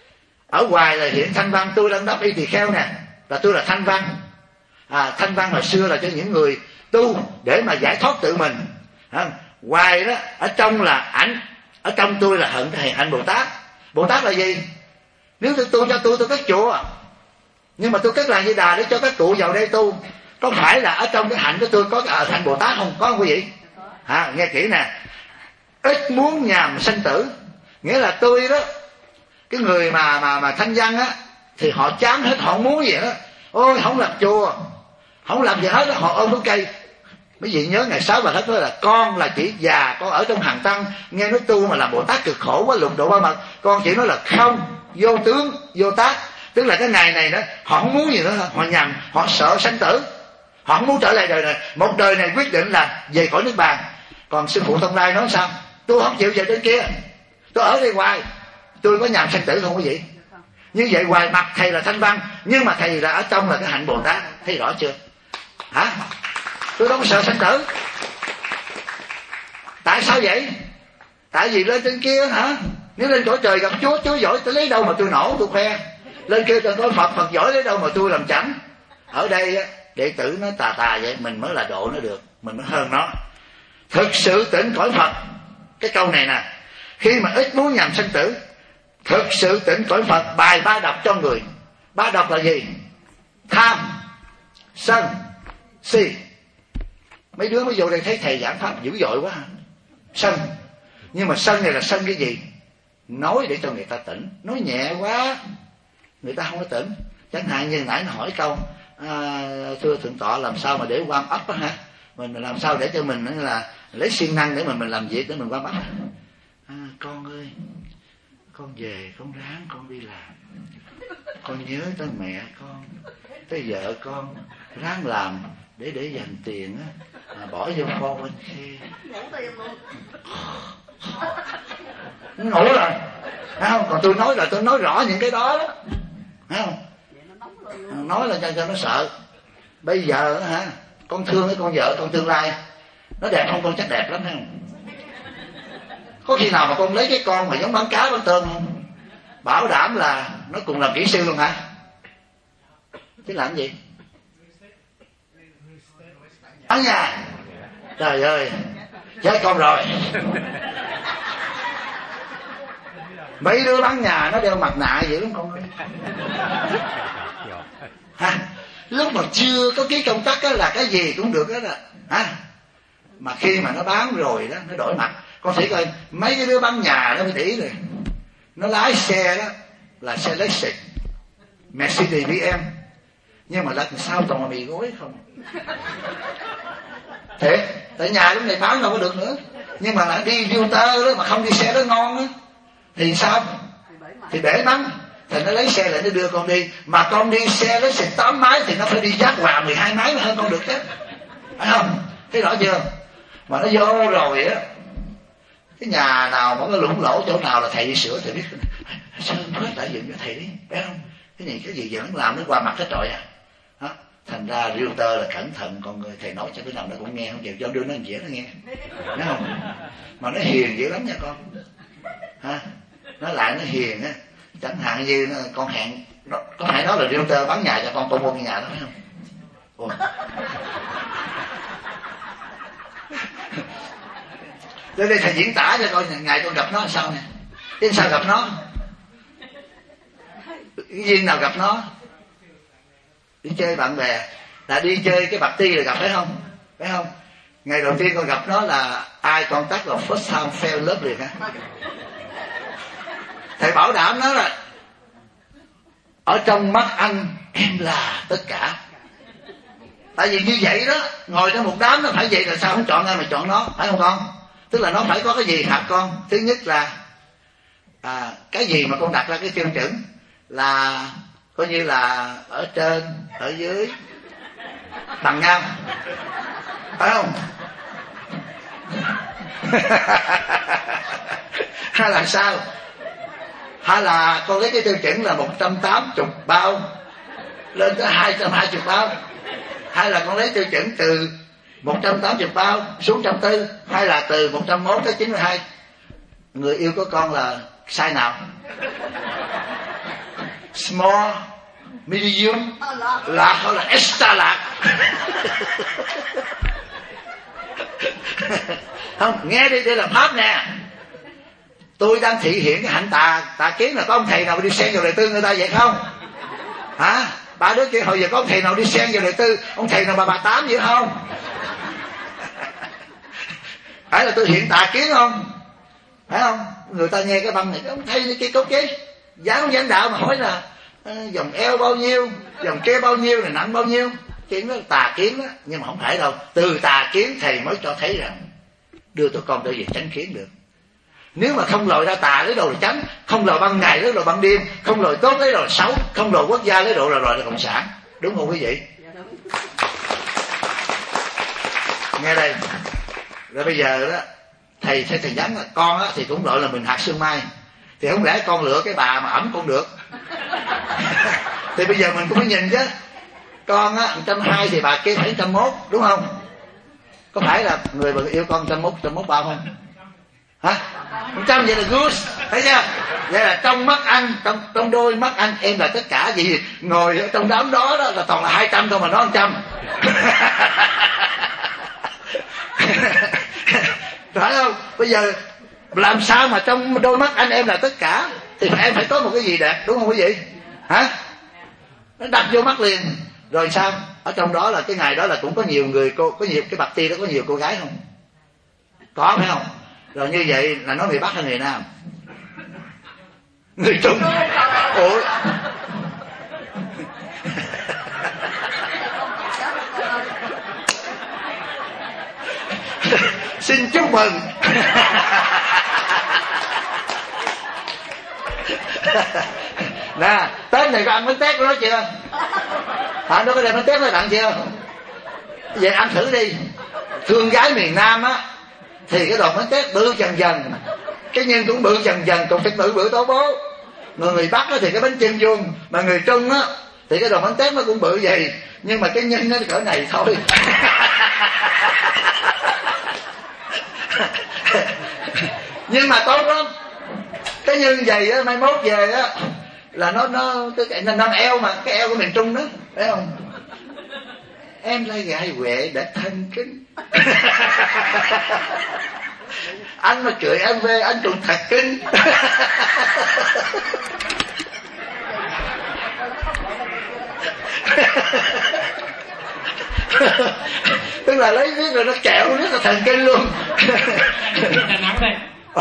ở ngoài là hiện thanh văn, tôi đang đắp y tỳ kheo nè, là tôi là thanh văn. À, thanh văn hồi xưa là cho những người tu để mà giải thoát tự mình. À, ngoài đó, ở trong là ảnh, ở trong tôi là hận thầy hạnh Bồ Tát. Bồ Tát là gì? Nếu tôi tu cho tôi, tôi cất chùa, nhưng mà tôi cất làng Di Đà để cho các cụ vào đây tu, có phải là ở trong cái hạnh của tôi có cái ở hạnh Bồ Tát không? Có không quý vị? À, nghe kỹ nè, ít muốn nhàm sanh tử, nghĩa là tôi đó, cái người mà mà mà thanh văn á, thì họ chán hết, họ không muốn gì hết. Ôi không làm chùa, không làm gì hết, họ ôm cái cây. Mấy vị nhớ ngày sáu bà Thất nói là con là chỉ già, con ở trong hàng tăng nghe nói tu mà làm Bồ Tát cực khổ quá, lục độ ba mặt. Con chỉ nói là không, vô tướng, vô tác. Tức là cái ngày này đó, họ không muốn gì nữa, họ nhầm, họ sợ sanh tử, họ không muốn trở lại đời này. Một đời này quyết định là về cõi nước bàn. Còn sư phụ Thông Lai nói sao? Tôi không chịu về trên kia, tôi ở đây hoài, tôi có nhầm sanh tử không quý vị? Như vậy hoài mặt thầy là thanh văn, nhưng mà thầy là ở trong là cái hạnh Bồ Tát. Thấy rõ chưa? Hả? Tôi đâu có sợ sanh tử. Tại sao vậy? Tại vì lên trên kia hả? Nếu lên cõi trời gặp Chúa, Chúa giỏi tôi lấy đâu mà tôi nổ tôi khoe. Lên kia tôi có Phật, Phật giỏi lấy đâu mà tôi làm chảnh. Ở đây đệ tử nó tà tà vậy, mình mới là độ nó được, mình mới hơn nó. Thực sự tỉnh cõi Phật. Cái câu này nè, khi mà ít muốn nhằm sanh tử, thực sự tỉnh cõi Phật, bài ba độc cho người. Ba độc là gì? Tham, sân, si. Mấy đứa mới vô đây thấy thầy giảng pháp dữ dội quá. Sân. Nhưng mà sân này là sân cái gì? Nói để cho người ta tỉnh. Nói nhẹ quá, người ta không có tỉnh. Chẳng hạn như nãy nó hỏi câu à, thưa thượng tọa làm sao mà để warm up á hả? Mình làm sao để cho mình là lấy siêng năng để mà mình làm việc để mình warm up. À, con ơi, con về con ráng con đi làm, con nhớ tới mẹ con, tới vợ con, ráng làm để để dành tiền á, mà bỏ vô kho bên kia. Nó ngủ rồi, thấy không? Còn tôi nói là tôi nói rõ những cái đó đó, thấy không? Nói là cho cho nó sợ. Bây giờ hả, con thương cái con vợ con tương lai, nó đẹp không? Con chắc đẹp lắm, thấy không? Có khi nào mà con lấy cái con mà giống bán cá bán tôm không? Bảo đảm là nó cùng làm kỹ sư luôn hả? Chứ làm gì? Ở nhà. Trời ơi, chết con rồi. Mấy đứa bán nhà nó đeo mặt nạ vậy lắm con ơi. Ha? Lúc mà chưa có ký công tắc là cái gì cũng được đó là hả? Mà khi mà nó bán rồi đó, nó đổi mặt. Con thấy coi mấy cái đứa bán nhà nó mới để ý rồi, nó lái xe đó là xe Lexus, Mercedes bê em, nhưng mà lần sau toàn là mì gói không. Thế tại nhà lúc này bán đâu có được nữa. Nhưng mà lại đi filter đó mà không đi xe đó ngon đó thì sao? Thì bể mắng. Thì nó lấy xe lại nó đưa con đi. Mà con đi xe lấy xịt tám máy thì nó phải đi giác hòa mười hai máy mới hơn con được chứ, phải không? Thấy rõ chưa? Mà nó vô rồi á, cái nhà nào mà có lũng lỗ chỗ nào là thầy đi sửa thì biết sơn hết đại dựng cho thầy đi, phải không? Cái này cái gì giờ nó làm nó qua mặt hết trọi à. Đó. Thành ra realtor là cẩn thận, con người thầy nói cho cái nào nó cũng nghe, không chịu cho đưa nó dễ nó nghe, thấy không? Mà nó hiền dữ lắm nha con. Ha? Nó lại nó hiền á, chẳng hạn như nó, con hẹn nó, có phải nói là realtor bán nhà cho con, con mua cái nhà đó phải không? Ủa? Đến đây thầy diễn tả cho coi ngày con gặp nó làm sao nè. Đến sao gặp nó? Cái duyên nào gặp nó? Đi chơi bạn bè, là đi chơi cái bạc ti là gặp, phải không? Phải không? Ngày đầu tiên con gặp nó là ai contact là first time fell love liền hả? Thầy bảo đảm nó là ở trong mắt anh em là tất cả. Tại vì như vậy đó, ngồi trong một đám nó phải vậy, là sao không chọn ai mà chọn nó, phải không con? Tức là nó phải có cái gì hả con? Thứ nhất là à, cái gì mà con đặt ra cái tiêu chuẩn là coi như là ở trên, ở dưới bằng nhau, phải không? Hay là sao? Hay là con lấy cái tiêu chuẩn là một trăm tám mươi bao lên tới hai trăm hai mươi bao? Hay là con lấy tiêu chuẩn từ một trăm tám mươi bao xuống một trăm tư? Hay là từ một trăm mốt tới chín mươi hai? Người yêu của con là size nào? Small, medium, lạc hay là extra lạc? Không, nghe đi, đây là pháp nè. Tôi đang thị hiện cái hạnh tà tà kiến, là có ông thầy nào đi xen vào đời tư người ta vậy không? Hả? Ba đứa kia hồi giờ có ông thầy nào đi xen vào đời tư, ông thầy nào bà bà tám vậy không? phải là tôi hiện tà kiến không? Phải không? Người ta nghe cái băng này ông thấy cái cốt chế giáo giảng đạo mà hỏi là à, dòng eo bao nhiêu, dòng kia bao nhiêu, này nặng bao nhiêu, chuyện đó là tà kiến đó. Nhưng mà không phải đâu, từ tà kiến thầy mới cho thấy rằng đưa tụi con tới về chánh kiến được. Nếu mà không lòi ra tà lấy đồ là chánh, không lòi ban ngày lấy đồ ban đêm, không lòi tốt lấy đồ là xấu, không lòi quốc gia lấy đồ là lòi là cộng sản. Đúng không quý vị? Nghe đây. Rồi bây giờ đó thầy thầy, thầy nhắn là con á, thì cũng gọi là mình hạt sương mai, thì không lẽ con lựa cái bà mà ẩm con được. Thì bây giờ mình cũng phải nhìn chứ, con á một trăm hai thì bà kia phải một trăm mốt, đúng không? Có phải là người mà yêu con một trăm mốt, một trăm mốt bao không? Hả? một trăm vậy là good, thấy chưa? Vậy là trong mắt anh, trong trong đôi mắt anh em là tất cả gì, ngồi ở trong đám đó đó là toàn là hai trăm thôi mà nó một trăm. Phải không? Bây giờ làm sao mà trong đôi mắt anh em là tất cả, thì em phải có một cái gì đẹp, đúng không quý vị? Hả? Nó đập vô mắt liền. Rồi sao? Ở trong đó là cái ngày đó là cũng có nhiều người, cô có nhiều cái bạc ti đó có nhiều cô gái không? Có phải không? Rồi như vậy là nói người Bắc hay người Nam? Người Trung. Ủa? Xin chúc mừng. Nè, Tết này có ăn bánh tét của nó chưa? Hả, nó có đem bánh tét nó tặng chưa? Vậy ăn thử đi. Thương gái miền Nam á thì cái đòn bánh tét bự dần dần, cái nhân cũng bự dần dần, còn phải bự bự tố bố. Người người Bắc á thì cái bánh chưng vuông, mà người Trung á thì cái đòn bánh tét nó cũng bự vậy, nhưng mà cái nhân nó cỡ này thôi. Nhưng mà tốt lắm. Cái nhân vậy á, mai mốt về á là nó nó cái nó nâng eo, mà cái eo của miền Trung đó, phải không? Em là gái huệ đã thân kính. Anh mà chửi em về anh cũng thật kinh. Tức là lấy viết rồi nó kẹo rất là thần kinh luôn. Đà Nẵng đây.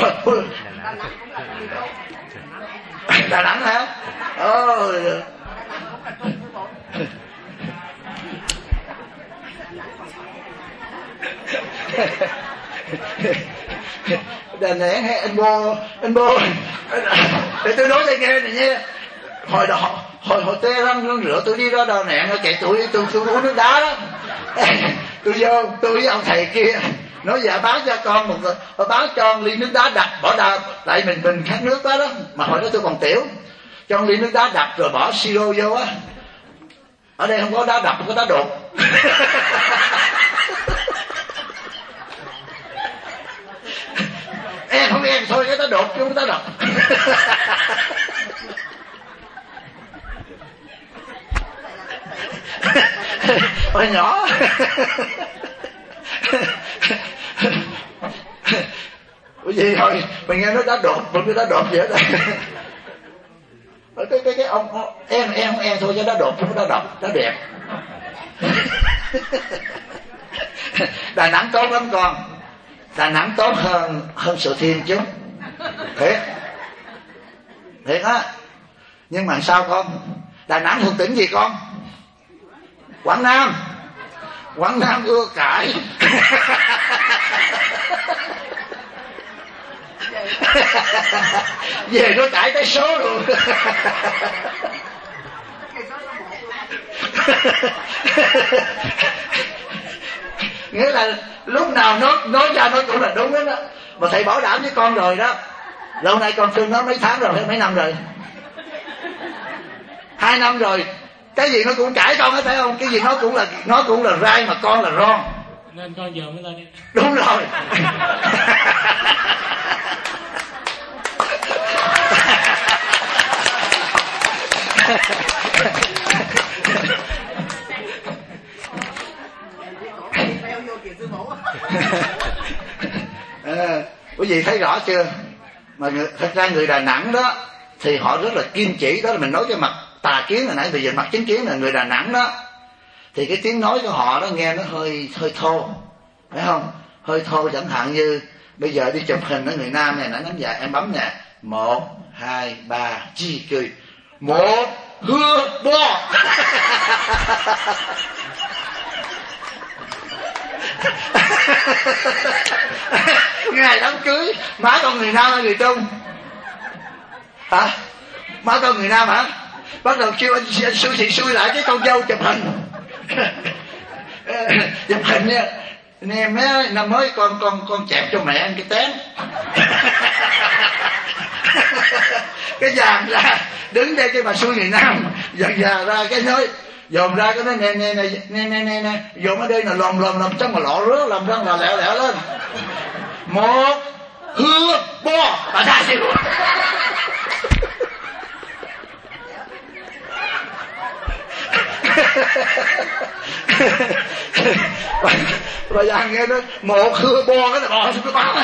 Đà Nẵng hả? Ồ. Đà Nẵng hay anh Bô, anh Bô. Để tôi nói cho nghe này nha. Hồi đó hồi hồi tê răng răng rửa tôi đi ra Đà Nẵng nó chạy tôi tôi tôi uống nước đá đó. Tôi vô tôi với ông thầy kia nói dạ báo cho con một người, báo cho ly nước đá đập bỏ đá, tại mình mình khát nước đó đó, mà hồi đó tôi còn tiểu, cho ly nước đá đập rồi bỏ siro vô á. Ở đây không có đá đập, không có đá đột. Em không em thôi, cái đá đột chứ không có đá đập. Hồi nhỏ cái gì thôi mình nghe nó đã đột, mình đã đột vậy đó. cái cái cái ông em em em thôi cho nó đột, chứ nó độc nó đẹp. Đà Nẵng tốt lắm con, Đà Nẵng tốt hơn hơn Sự Thiên chứ, thiệt thiệt á. Nhưng mà sao con? Đà Nẵng thuộc tỉnh gì con? Quảng Nam. Quảng Nam ưa cãi. Về nó cãi tới số luôn. Nghĩa là lúc nào nó nói ra nó cũng là đúng hết đó. Mà thầy bảo đảm với con rồi đó, lâu nay con thương nó mấy tháng rồi, mấy năm rồi, hai năm rồi, cái gì nó cũng cãi con hết, phải không? Cái gì nó cũng là nó cũng là right mà con là wrong. Nên con giờ mới lên đi. Đúng rồi. À, quý vị thấy rõ chưa? Mà người, thật ra người Đà Nẵng đó thì họ rất là kiên chỉ, đó là mình nói cái mặt tà kiến hồi nãy, bây giờ mặt chính kiến là người Đà Nẵng đó thì cái tiếng nói của họ đó nghe nó hơi hơi thô, phải không? hơi thô, chẳng hạn như bây giờ đi chụp hình ở người nam này, nó nắm dài em bấm nè, một hai ba chi cười, một hứa bo. Ngày đám cưới má con người nam hay người trung hả? Má con người nam hả? Bắt đầu kêu anh, anh xui thì xui lại cái con dâu chụp hình. Chụp hình nha nè, mấy năm mới con con con chẹp cho mẹ ăn cái tén. Cái dàn ra đứng đây cái bà xui người nam dần dà ra cái nói dồn ra cái nói nè nè nè nè nè nè nè dồn ở đây là lòm lòm lòm trong mà lọ rứa làm răng là lẹo lẹo lên, một hứa bo bà ra chịu. Bà già nghe nói một hứa bo cái là bò xuống cái báo.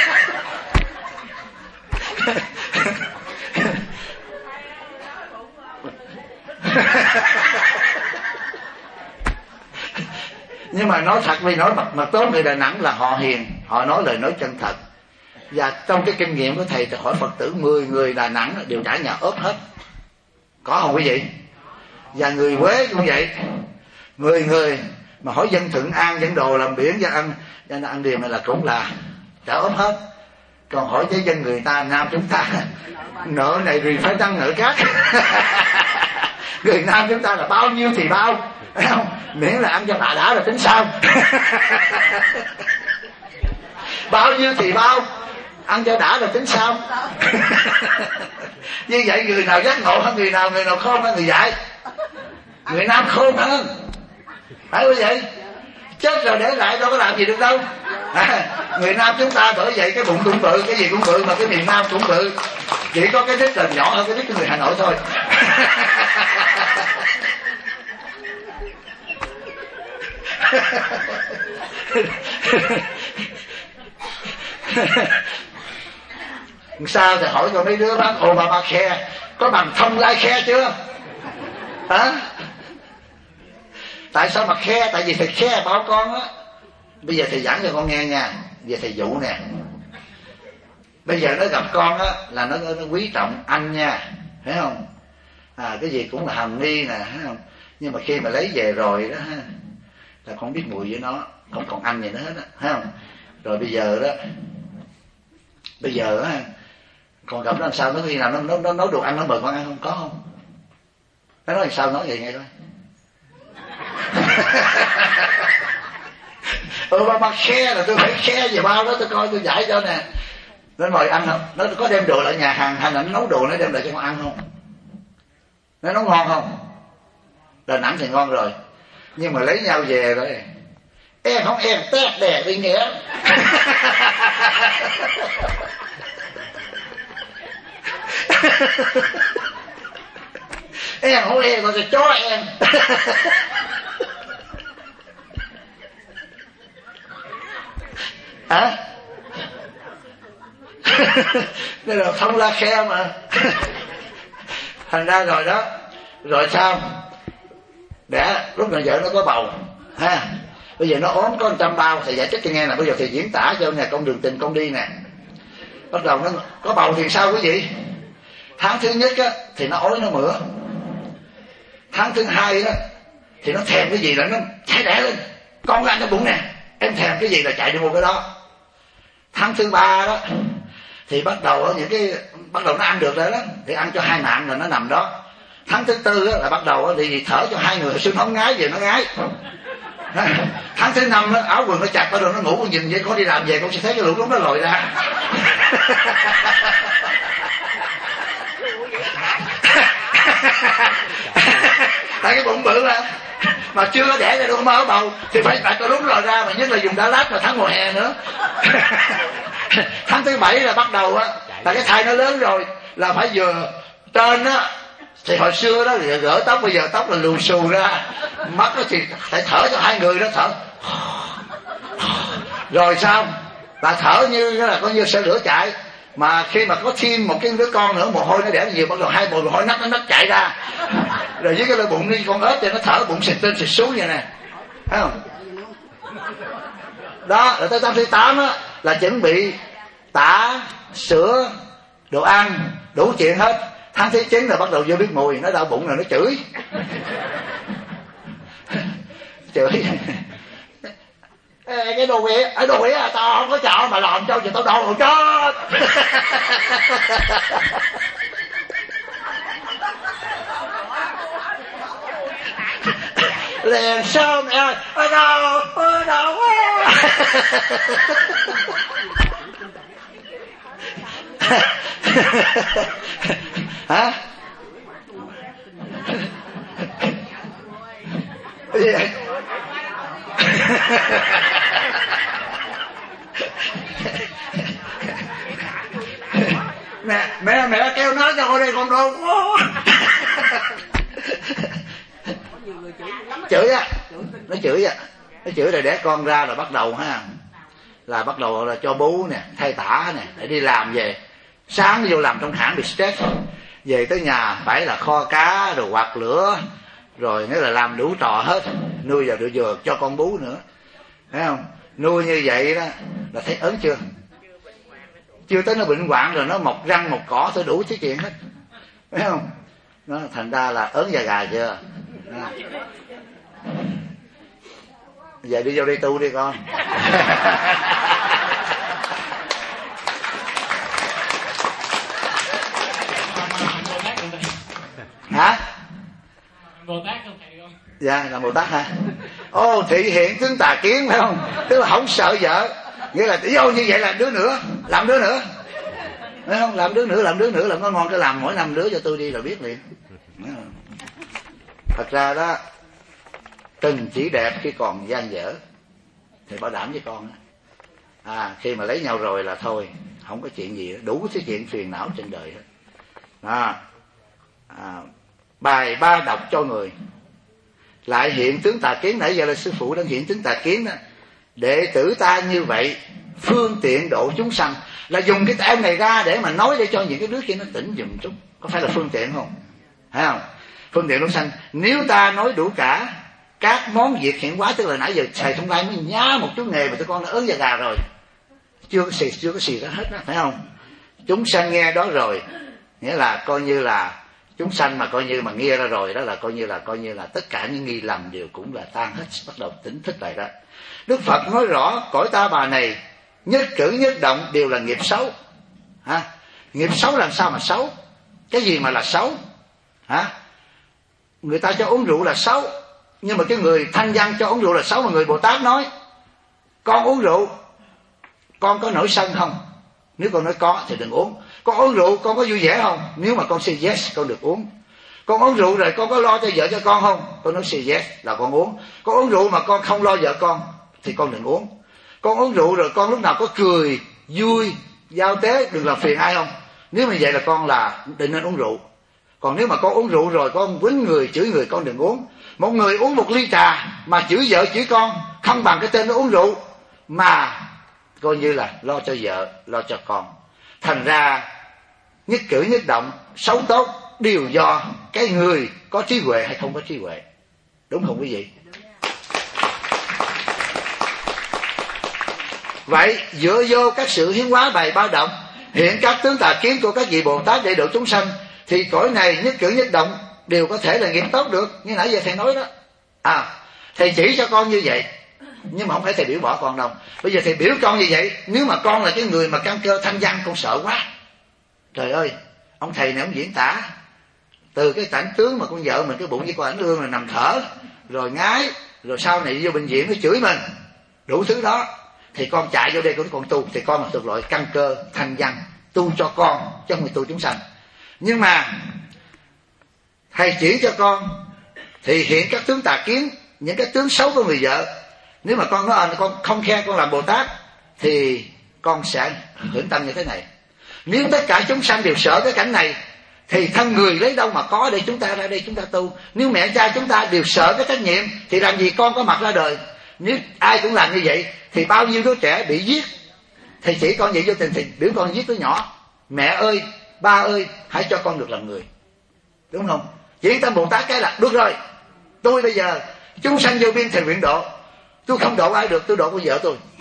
Nhưng mà nói thật, vì nói mặt mặt tốt người Đà Nẵng là họ hiền, họ nói lời nói chân thật. Và trong cái kinh nghiệm của thầy thì hỏi Phật tử mười người Đà Nẵng đều trả nhà ốp hết, có không quý vị? Và người Huế cũng vậy, mười người mà hỏi dân Thuận An, dân Đồ làm biển, dân ăn dân ăn Điềm này là cũng là trả ốp hết. Còn hỏi với dân người ta Nam chúng ta nợ này thì phải tăng nợ khác. Người Nam chúng ta là bao nhiêu thì bao, phải không? Miễn là ăn cho bà đã rồi tính sao. Bao nhiêu thì bao, ăn cho đã rồi tính sao. Như vậy người nào giác ngộ hơn người nào, người nào khôn hơn người dạy? Người Nam khôn hơn, phải không vậy? Chết rồi để lại đâu có làm gì được đâu. À, người Nam chúng ta bởi vậy cái bụng cũng bự, cái gì cũng bự, mà cái miền Nam cũng bự, chỉ có cái đít là nhỏ hơn cái đít của người Hà Nội thôi. Sao thì hỏi cho mấy đứa bán Obamacare có bằng thông lai khe chưa hả? Tại sao mà khe? Tại vì thầy khe bảo con á. Bây giờ thầy giảng cho con nghe nha, giờ thầy dụ nè. Bây giờ nó gặp con á là nó, nó quý trọng anh nha, thấy không? À, cái gì cũng là hàm nghi nè, thấy không? Nhưng mà khi mà lấy về rồi đó ha, là con biết mùi với nó, không còn anh gì nữa hết á, thấy không? Rồi bây giờ đó, bây giờ á, còn gặp nó làm sao, nó khi nào nó nó nó nấu đồ ăn nó mời con ăn không? Có không? Nó nói làm sao nói vậy nghe coi. Ừ, mà mà khe là tôi phải khe về bao đó, tôi coi tôi giải cho nè. Nó mời ăn không? Nó có đem đồ lại nhà hàng hay là nó nấu đồ nó đem lại cho con ăn không? Nó nấu ngon không? Đà Nẵng thì ngon rồi, nhưng mà lấy nhau về rồi em không em tét đè đi nghĩa. Em không em mà thì chó em. Hả? Đây là không la khe mà. Thành ra rồi đó. Rồi sao? Để lúc này vợ nó có bầu ha, bây giờ nó ốm có một trăm bao, thầy giải thích cho nghe là bây giờ thầy diễn tả cho nè, con đường tình con đi nè. Bắt đầu nó có bầu thì sao quý vị? Tháng thứ nhất á thì nó ói nó mửa, tháng thứ hai á thì nó thèm cái gì là nó chạy đẻ lên, con ăn trong bụng nè, em thèm cái gì là chạy đi mua cái đó. Tháng thứ ba đó thì bắt đầu những cái bắt đầu nó ăn được rồi đó, thì ăn cho hai mạng rồi nó nằm đó. Tháng thứ tư á, là bắt đầu thì thở cho hai người xương không ngái về nó ngái. Tháng thứ năm á, áo quần nó chặt, bắt đầu nó ngủ, con nhìn vậy, con đi làm về con sẽ thấy cái lũ lúc nó lòi ra. Tại cái bụng bự mà mà chưa có đẻ ra đâu, mơ bầu thì phải tại cái lúc lòi ra, mà nhất là dùng Đà Lạt mà tháng mùa hè nữa. Tháng thứ bảy là bắt đầu á, là cái thai nó lớn rồi, là phải vừa trên á. Thì hồi xưa đó thì gỡ tóc, bây giờ tóc là lù xù ra, mắt đó thì phải thở cho hai người đó, thở. Rồi sao? Là thở như là coi như xe lửa chạy. Mà khi mà có thêm một cái đứa con nữa, mồ hôi nó đẻ nhiều, bắt đầu hai mồ hôi nách nó nách chạy ra. Rồi với cái lỗ bụng đi con ếch thì nó thở bụng xịt lên xịt xuống vậy nè, thấy không? Đó, rồi tới tám thứ tám á là chuẩn bị tả, sữa, đồ ăn, đủ chuyện hết. Tháng thứ chín là bắt đầu vô biết mùi, nó đau bụng rồi nó chửi. Chửi. Ê, cái đồ quỷ, cái đồ quỷ à, tao không có chọn mà làm cho, giờ tao đau rồi chết. Liền sớm mẹ ơi, ôi đau, ôi đau quá. Hả? Cái gì vậy? Mẹ, mẹ, mẹ kêu nó cho con đi, con đau quá. Chửi á, nó chửi á, nó chửi rồi để con ra là bắt đầu ha, là bắt đầu là cho bú nè, thay tả nè, để đi làm về. Sáng vô làm trong hãng bị stress, về tới nhà phải là kho cá rồi quạt lửa, rồi nghĩa là làm đủ trò hết, nuôi vào được vừa cho con bú nữa, thấy không? Nuôi như vậy đó là thấy ớn chưa? Chưa tới nó bệnh hoạn rồi nó mọc răng mọc cỏ thôi, đủ thứ chuyện hết, thấy không? Nó thành ra là ớn da gà chưa? À. Giờ đi vô đi tu đi con. Hả? Bồ Tát không thầy con? Dạ là Bồ Tát hả? Ô, thị hiện tướng tà kiến phải không? Tức là không sợ vợ, nghĩa là vô như vậy là đứa nữa, làm đứa nữa, phải không? Làm đứa nữa, làm đứa nữa, làm có ngon cái làm mỗi năm đứa cho tôi đi rồi biết liền. Thật ra đó, tình chỉ đẹp khi còn dang dở, thì bảo đảm với con đó. À, khi mà lấy nhau rồi là thôi, không có chuyện gì đó, đủ thứ chuyện phiền não trên đời hết. À, à, bài ba đọc cho người lại hiện tướng tà kiến, nãy giờ là sư phụ đang hiện tướng tà kiến đó. Đệ tử ta như vậy phương tiện độ chúng sanh, là dùng cái em này ra để mà nói để cho những cái đứa kia nó tỉnh dùm chút, có phải là phương tiện không? Thấy không? Phương tiện chúng sanh. Nếu ta nói đủ cả các món việc hiện hóa, tức là nãy giờ xài trong vai mới nhá một chút nghề mà tụi con đã ớn da gà rồi, chưa có xì chưa có xì ra hết đó, phải không? Chúng sanh nghe đó rồi, nghĩa là coi như là chúng sanh mà coi như mà nghe ra rồi đó, là coi như là coi như là tất cả những nghi lầm đều cũng là tan hết, bắt đầu tỉnh thức lại đó. Đức Phật nói rõ cõi ta bà này nhất cử nhất động đều là nghiệp xấu. Hả? Nghiệp xấu làm sao mà xấu? Cái gì mà là xấu? Hả? Người ta cho uống rượu là xấu, nhưng mà cái người thanh văn cho uống rượu là xấu, mà người Bồ Tát nói con uống rượu con có nổi sân không? Nếu con nói có thì đừng uống. Con uống rượu con có vui vẻ không? Nếu mà con say yes con được uống. Con uống rượu rồi con có lo cho vợ cho con không? Con nói say yes là con uống. Con uống rượu mà con không lo vợ con thì con đừng uống. Con uống rượu rồi con lúc nào có cười vui giao tế, đừng làm phiền ai không? Nếu mà vậy là con là đừng nên uống rượu. Còn nếu mà con uống rượu rồi con quýnh người chửi người con đừng uống. Một người uống một ly trà mà chửi vợ chửi con không bằng cái tên nó uống rượu mà coi như là lo cho vợ lo cho con. Thành ra nhất cử nhất động xấu tốt đều do cái người có trí huệ hay không có trí huệ. Đúng không quý vị? Vậy dựa vô các sự hiến hóa bày ba động, hiện các tướng tà kiến của các vị Bồ Tát để độ chúng sanh, thì cõi này nhất cử nhất động đều có thể là nghiệp tốt được, như nãy giờ thầy nói đó. À, thầy chỉ cho con như vậy, nhưng mà không phải thầy biểu bỏ con đâu. Bây giờ thầy biểu con như vậy, nếu mà con là cái người mà căn cơ thanh văn, con sợ quá. Trời ơi, ông thầy này ông diễn tả từ cái cảnh tướng mà con vợ mình cái bụng với con ảnh ương là nằm thở, rồi ngái, rồi sau này vô bệnh viện nó chửi mình, đủ thứ đó. Thì con chạy vô đây con tu, thì con là thuộc loại căn cơ thanh văn, tu cho con chứ không phải tu chúng sanh. Nhưng mà thầy chỉ cho con thì hiện các tướng tà kiến, những cái tướng xấu của người vợ. Nếu mà con nói con không khen con làm Bồ Tát thì con sẽ hưởng tâm như thế này. Nếu tất cả chúng sanh đều sợ cái cảnh này thì thân người lấy đâu mà có để chúng ta ra đây chúng ta tu. Nếu mẹ cha chúng ta đều sợ cái trách nhiệm thì làm gì con có mặt ra đời. Nếu ai cũng làm như vậy thì bao nhiêu đứa trẻ bị giết. Thầy chỉ con vậy vô tình thì biểu con giết đứa nhỏ. Mẹ ơi, ba ơi, hãy cho con được làm người. Đúng không? Chỉ tâm Bồ Tát cái là được rồi. Tôi bây giờ chúng sanh vô biên thầy nguyện độ. Tôi không độ ai được, tôi độ con vợ tôi.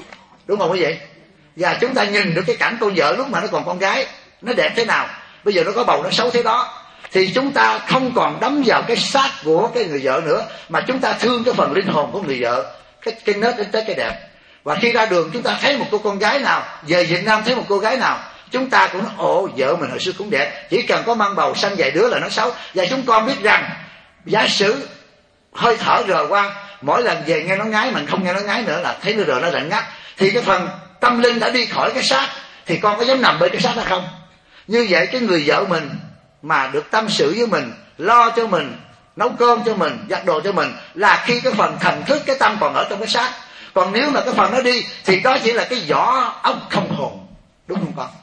đúng không quý vị? Và chúng ta nhìn được cái cảnh con vợ lúc mà nó còn con gái, nó đẹp thế nào, bây giờ nó có bầu nó xấu thế đó, thì chúng ta không còn đắm vào cái xác của cái người vợ nữa, mà chúng ta thương cái phần linh hồn của người vợ, cái cái nết đến tới cái đẹp. Và khi ra đường chúng ta thấy một cô con gái nào, về Việt Nam thấy một cô gái nào, chúng ta cũng nói ồ, vợ mình hồi xưa cũng đẹp, chỉ cần có mang bầu sanh vài đứa là nó xấu. Và chúng con biết rằng giả sử hơi thở rời qua, mỗi lần về nghe nó ngái, mình không nghe nó ngái nữa là thấy nó rời nó lạnh ngắt, thì cái phần tâm linh đã đi khỏi cái xác, thì con có dám nằm bên cái xác đó không? Như vậy cái người vợ mình mà được tâm sự với mình, lo cho mình, nấu cơm cho mình, giặt đồ cho mình, là khi cái phần thần thức, cái tâm còn ở trong cái xác. Còn nếu mà cái phần nó đi thì đó chỉ là cái vỏ ốc không hồn, đúng không con?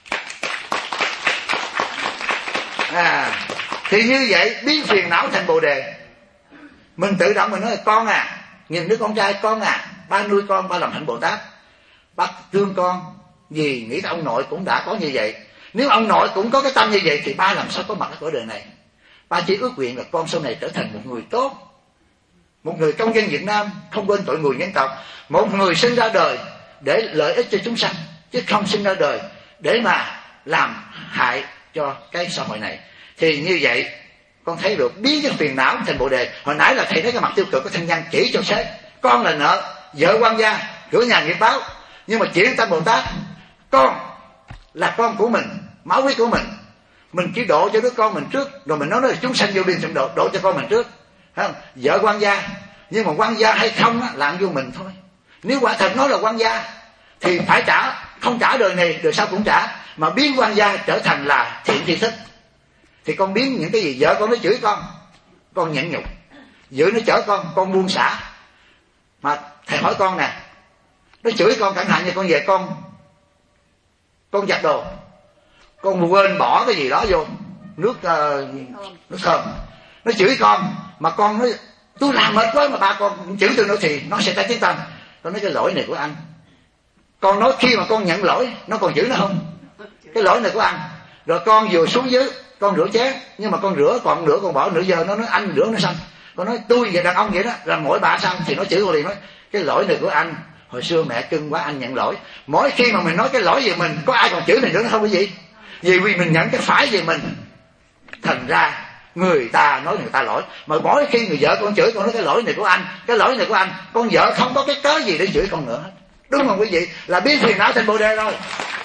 À, thì như vậy biến phiền não thành bồ đề. Mình tự động mình nói là con à, nhìn đứa con trai con à, ba nuôi con, ba làm hạnh Bồ Tát, ba thương con, vì nghĩ ông nội cũng đã có như vậy. Nếu ông nội cũng có cái tâm như vậy thì ba làm sao có mặt ở cõi đời này. Ba chỉ ước nguyện là con sau này trở thành một người tốt, một người công dân Việt Nam, không quên tội người dân tộc, một người sinh ra đời để lợi ích cho chúng sanh, chứ không sinh ra đời để mà làm hại cho cái xã hội này. Thì như vậy con thấy được biến cái phiền não thành bồ đề. Hồi nãy là thầy thấy cái mặt tiêu cực của thân nhân chỉ cho sếp, con là nợ, vợ quan gia, cửa nhà nghiệp báo, nhưng mà chỉ tâm Bồ Tát, con là con của mình, máu huyết của mình, mình chỉ độ cho đứa con mình trước, rồi mình nói nó là chúng sanh vô biên trọng độ, độ cho con mình trước, thấy không? Vợ quan gia, nhưng mà quan gia hay không á, là ăn vô mình thôi. Nếu quả thật nói là quan gia thì phải trả, không trả đời này đời sau cũng trả, mà biến quan gia trở thành là thiện tri thức. Thì con biến những cái gì? Vợ con nó chửi con, con nhẫn nhục. Vợ nó chở con, con buông xả. Mà thầy hỏi con nè, nó chửi con, chẳng hạn như con về con con giặt đồ, con quên bỏ cái gì đó vô nước uh, nước thơm, nó chửi con, mà con nói tôi làm mệt quá mà ba con chửi tôi nữa, thì nó sẽ tay tiếng tâm. Con nói cái lỗi này của anh. Con nói khi mà con nhận lỗi, nó còn chửi nó không? Cái lỗi này của anh. Rồi con vừa xuống dưới, con rửa chén, nhưng mà con rửa còn rửa còn bỏ nửa giờ, nó nói anh rửa nó xong. Con nói tôi về đàn ông vậy đó, là mỗi bà xong thì nó chửi con liền, nói cái lỗi này của anh, hồi xưa mẹ cưng quá anh nhận lỗi. Mỗi khi mà mình nói cái lỗi về mình, có ai còn chửi mình nữa không quý vị? Vì vì mình nhận cái phải về mình, thành ra người ta nói người ta lỗi. Mà mỗi khi người vợ con chửi con nói cái lỗi này của anh, cái lỗi này của anh, con vợ không có cái cớ gì để chửi con nữa hết, đúng không quý vị? Là biến phiền não thành bồ đề rồi.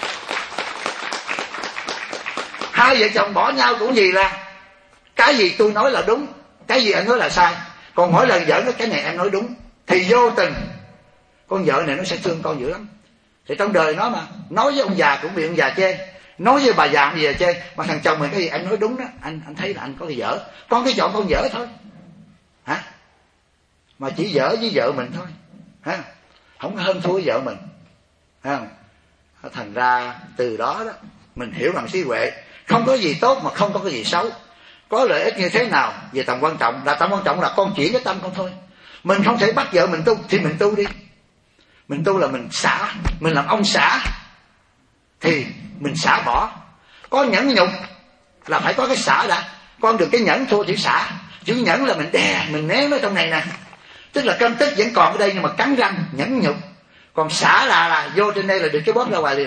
Hai vợ chồng bỏ nhau cũng gì là cái gì tôi nói là đúng, cái gì anh nói là sai. Còn mỗi lần vợ nói cái này em nói đúng, thì vô tình con vợ này nó sẽ thương con dữ lắm. Thì trong đời nó mà nói với ông già cũng bị ông già chê, nói với bà già cũng bị bà chê. Mà thằng chồng mình cái gì anh nói đúng đó, anh anh thấy là anh có cái dở, con cái chọn con dở thôi hả? Mà chỉ dở với vợ mình thôi ha, không có hơn thua với vợ mình ha. Thành ra từ đó đó mình hiểu bằng trí huệ, không có gì tốt mà không có cái gì xấu, có lợi ích như thế nào về tầm quan trọng. Là tầm quan trọng là con chỉ cái tâm con thôi. Mình không thể bắt vợ mình tu thì mình tu đi. Mình tu là mình xả, mình làm ông xã thì mình xả bỏ. Có nhẫn nhục là phải có cái xả đã. Con được cái nhẫn thua chữ xả. Chữ nhẫn là mình đè, mình nén nó trong này nè, tức là cơn tức vẫn còn ở đây nhưng mà cắn răng nhẫn nhục. Còn xả là là vô trên đây là được cái bóp ra ngoài liền.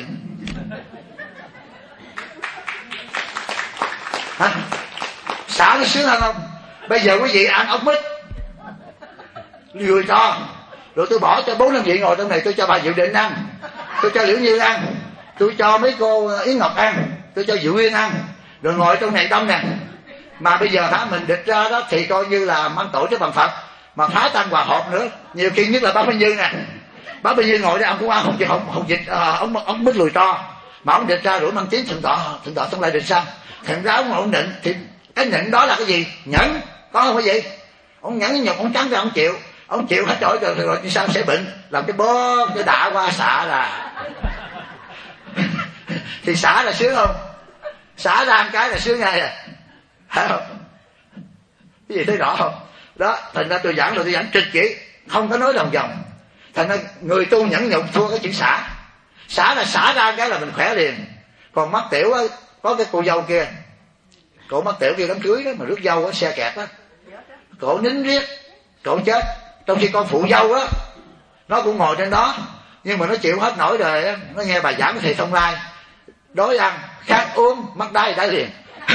Hả? Xả nó sướng hơn không? Bây giờ quý vị ăn ốc mít lười cho, rồi tôi bỏ cho bốn năm vị ngồi trong này, tôi cho bà Diệu Định ăn, tôi cho Liễu Như ăn, tôi cho mấy cô Yến Ngọc ăn, tôi cho Diệu Uyên ăn, rồi ngồi trong này đông nè. Mà bây giờ hả, mình địch ra đó thì coi như là mang tội cho bằng Phật, mà phá tan hòa họp nữa. Nhiều khi nhất là bác Minh Như nè, bác Minh Như ngồi đó ông cũng ăn không chịu, không không dịch à, ông ông mít lùi to, mà ông địch ra rủi mang tiếng thượng tọa, thượng tọa xong lại địch sao? Thành ra ông ổn định. Thì cái nhịn đó là cái gì? Nhẫn, có không phải vậy? Ông nhẫn nhục, ông trắng ra ông chịu, ông chịu hết rồi, rồi, rồi, rồi sao sẽ bệnh, làm cái bó cái đạ qua xả là thì xả là sướng không? Xả ra một cái là sướng ngay à, phải không? Cái gì thấy rõ không? Đó, thành ra tôi giảng rồi tôi giảng trực chỉ, không có nói lòng vòng. Thành ra người tu nhẫn nhục thua cái chữ xả. Xả là xả ra cái là mình khỏe liền. Còn mắc tiểu á, có cái cô dâu kia, cổ mắc tiểu kia đám cưới đó, mà rước dâu á, xe kẹt á, cổ nín riết, cổ chết. Trong khi con phụ dâu á, nó cũng ngồi trên đó, Nhưng mà nó chịu hết nổi rồi á, nó nghe bà giảng thì Thông Lai, đói ăn khát uống mắc đái đái liền.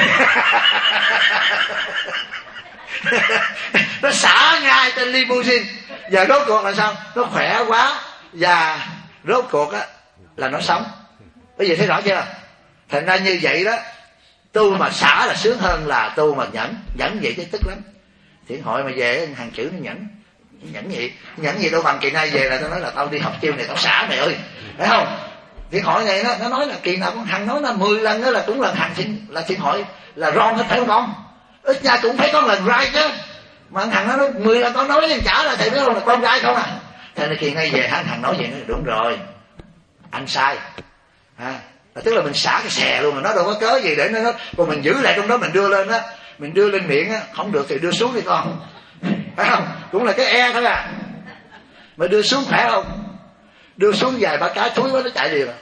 Nó xả ngay trên limousine. Giờ rốt cuộc là sao? Nó khỏe quá và rốt cuộc á là nó sống. Bây giờ thấy rõ chưa? Thành ra như vậy đó, tu mà xả là sướng hơn là tu mà nhẫn. Nhẫn vậy chứ tức lắm. Thiện hội mà về hàng chữ nó nhẫn. Nhẫn gì? Nhẫn gì đâu bằng kỳ nay về là tao nói là tao đi học chiêu này tao xả mày ơi. Thấy không? Thiện hội này nó, nó nói là kỳ nào con Hằng nói là mười lần đó là cũng lần Hằng thiện, là thiện hội là wrong hết phải không con? Ít ra cũng phải có lần right chứ. Mà Hằng nó nói mười lần con nói chả là thầy biết không là con right không à. Thế nên kỳ nay về hắn Hằng nói vậy nó đúng rồi. Anh sai. À, tức là mình xả cái xè luôn mà nó đâu có cớ gì để nó, nó còn mình giữ lại trong đó mình đưa lên á, mình đưa lên miệng á, không được thì đưa xuống đi con. Phải không? Cũng là cái e thôi à. Mà đưa xuống khỏe không? Đưa xuống vài ba cái thúi quá nó chạy liền.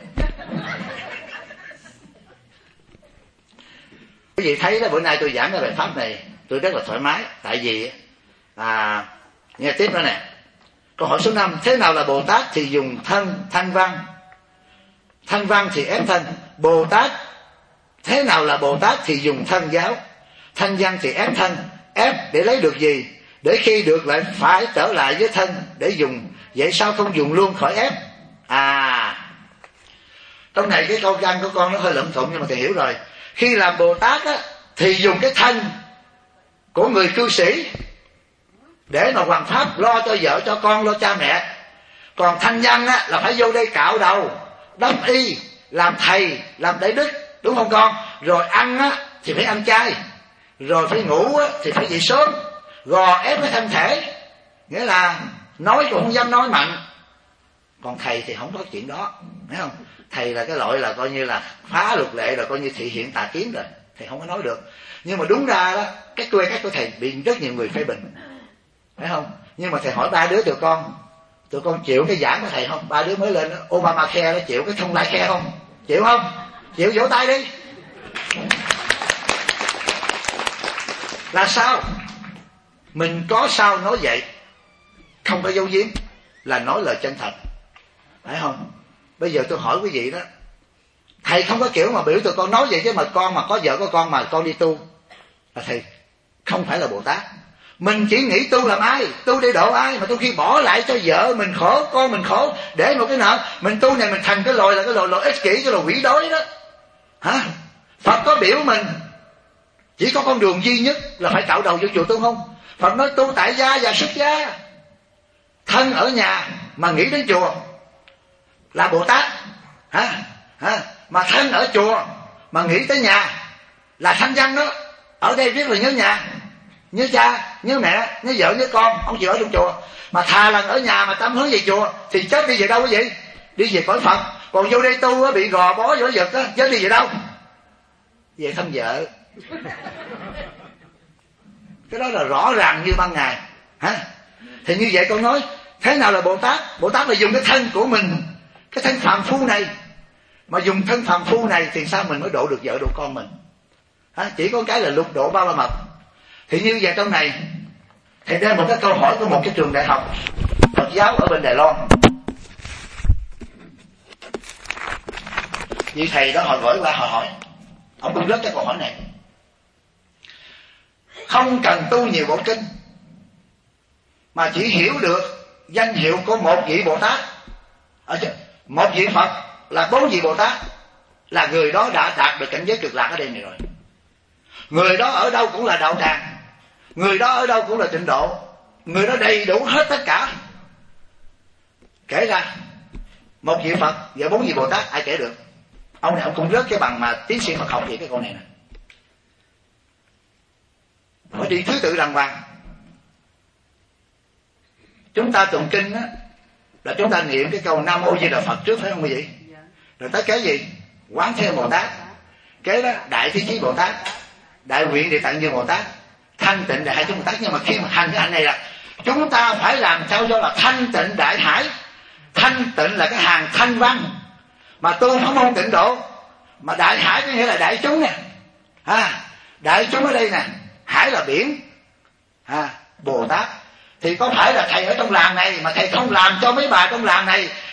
Quý vị thấy đó, bữa nay tôi giảng cái bài pháp này tôi rất là thoải mái. Tại vì à, nghe tiếp nữa nè. Câu hỏi số năm: thế nào là Bồ Tát thì dùng thân thanh văn, thanh văn thì ép thân. Bồ Tát thế nào là Bồ Tát thì dùng thân giáo, thanh văn thì ép thân. Ép để lấy được gì? Để khi được lại phải trở lại với thân để dùng. Vậy sao không dùng luôn khỏi ép? À, trong này cái câu văn của con nó hơi lộn xộn nhưng mà thầy hiểu rồi. Khi làm Bồ Tát á, thì dùng cái thân của người cư sĩ để mà hoằng pháp, lo cho vợ cho con, lo cha mẹ. Còn thanh văn á, là phải vô đây cạo đầu, đắp y, làm thầy, làm đại đức, đúng không con? Rồi ăn á, thì phải ăn chay. Rồi phải ngủ á, thì phải dậy sớm. Gò ép cái thân thể, nghĩa là nói cũng không dám nói mạnh. Còn thầy thì không có chuyện đó, thấy không? Thầy là cái loại là coi như là phá luật lệ rồi, coi như thị hiện tà kiến rồi, thầy không có nói được. Nhưng mà đúng ra đó, cái quê cách của thầy bị rất nhiều người phê bình, thấy không? Nhưng mà thầy hỏi ba đứa tụi con, tụi con chịu cái giảng của thầy không? Ba đứa mới lên đó, Obama khe nó chịu cái Thông Lai khe không? Chịu không? Chịu vỗ tay đi. Là sao? Mình có sao nói vậy, không có giấu giếm, là nói lời chân thật, phải không? Bây giờ tôi hỏi quý vị đó, thầy không có kiểu mà biểu tụi con nói vậy chứ mà con mà có vợ có con mà con đi tu là thầy không phải là Bồ Tát. Mình chỉ nghĩ tu làm ai? Tu để độ ai? Mà tôi khi bỏ lại cho vợ mình khổ, con mình khổ, để một cái nợ. Mình tu này mình thành cái loài là cái loài loài ích kỷ, cái loài quỷ đói đó. Hả? Phật có biểu mình chỉ có con đường duy nhất là phải cạo đầu vô chùa tu không? Phật nói tu tại gia và xuất gia. Thân ở nhà mà nghĩ đến chùa là Bồ Tát. Hả? Hả? Mà thân ở chùa mà nghĩ tới nhà là thanh văn đó. Ở đây viết là nhớ nhà, nhớ cha, nhớ mẹ, nhớ vợ, nhớ con, không chịu ở trong chùa. Mà thà lần ở nhà mà tâm hướng về chùa thì chết đi về đâu quý vị? Đi về cõi Phật. Còn vô đây tu á, bị gò bó võ vật á, chết đi về đâu? Về thăm vợ. Cái đó là rõ ràng như ban ngày. Hả? Thì như vậy con nói, thế nào là Bồ Tát? Bồ Tát là dùng cái thân của mình, cái thân phàm phu này. Mà dùng thân phàm phu này thì sao mình mới độ được vợ độ con mình? Hả? Chỉ có cái là lục độ ba la mật. Thì như vậy trong này thầy đem một cái câu hỏi của một cái trường đại học Phật giáo ở bên Đài Loan. Vì thầy đó hồi gửi qua họ hỏi, ông cũng rất cái câu hỏi này. Không cần tu nhiều bộ kinh mà chỉ hiểu được danh hiệu của một vị Bồ Tát, một vị Phật là bốn vị Bồ Tát, là người đó đã đạt được cảnh giới cực lạc ở đây này rồi. Người đó ở đâu cũng là đạo tràng, người đó ở đâu cũng là tịnh độ, người đó đầy đủ hết tất cả. Kể ra một vị Phật và bốn vị Bồ Tát ai kể được? Ông này ông cũng rớt cái bằng mà tiến sĩ Phật học vậy cái câu này nè. Phải đi thứ tự đàng hoàng. Chúng ta tụng kinh á là chúng ta niệm cái câu Nam Mô Di Đà Phật trước, phải không quý vị? Rồi tới cái gì? Quán Thế Bồ Tát. Kế đó Đại Thế Chí Bồ Tát, Đại Nguyện Địa Tạng Như Bồ Tát, Thanh Tịnh Đại Hải Chúng Bồ Tát. Nhưng mà khi mà hành cái hạnh này là chúng ta phải làm sao cho là thanh tịnh đại hải. Thanh tịnh là cái hàng thanh văn, mà tu không mong tịnh độ. Mà đại hải có nghĩa là đại chúng nè. À, đại chúng ở đây nè, hải là biển. À, Bồ Tát thì có phải là thầy ở trong làng này mà thầy không làm cho mấy bà trong làng này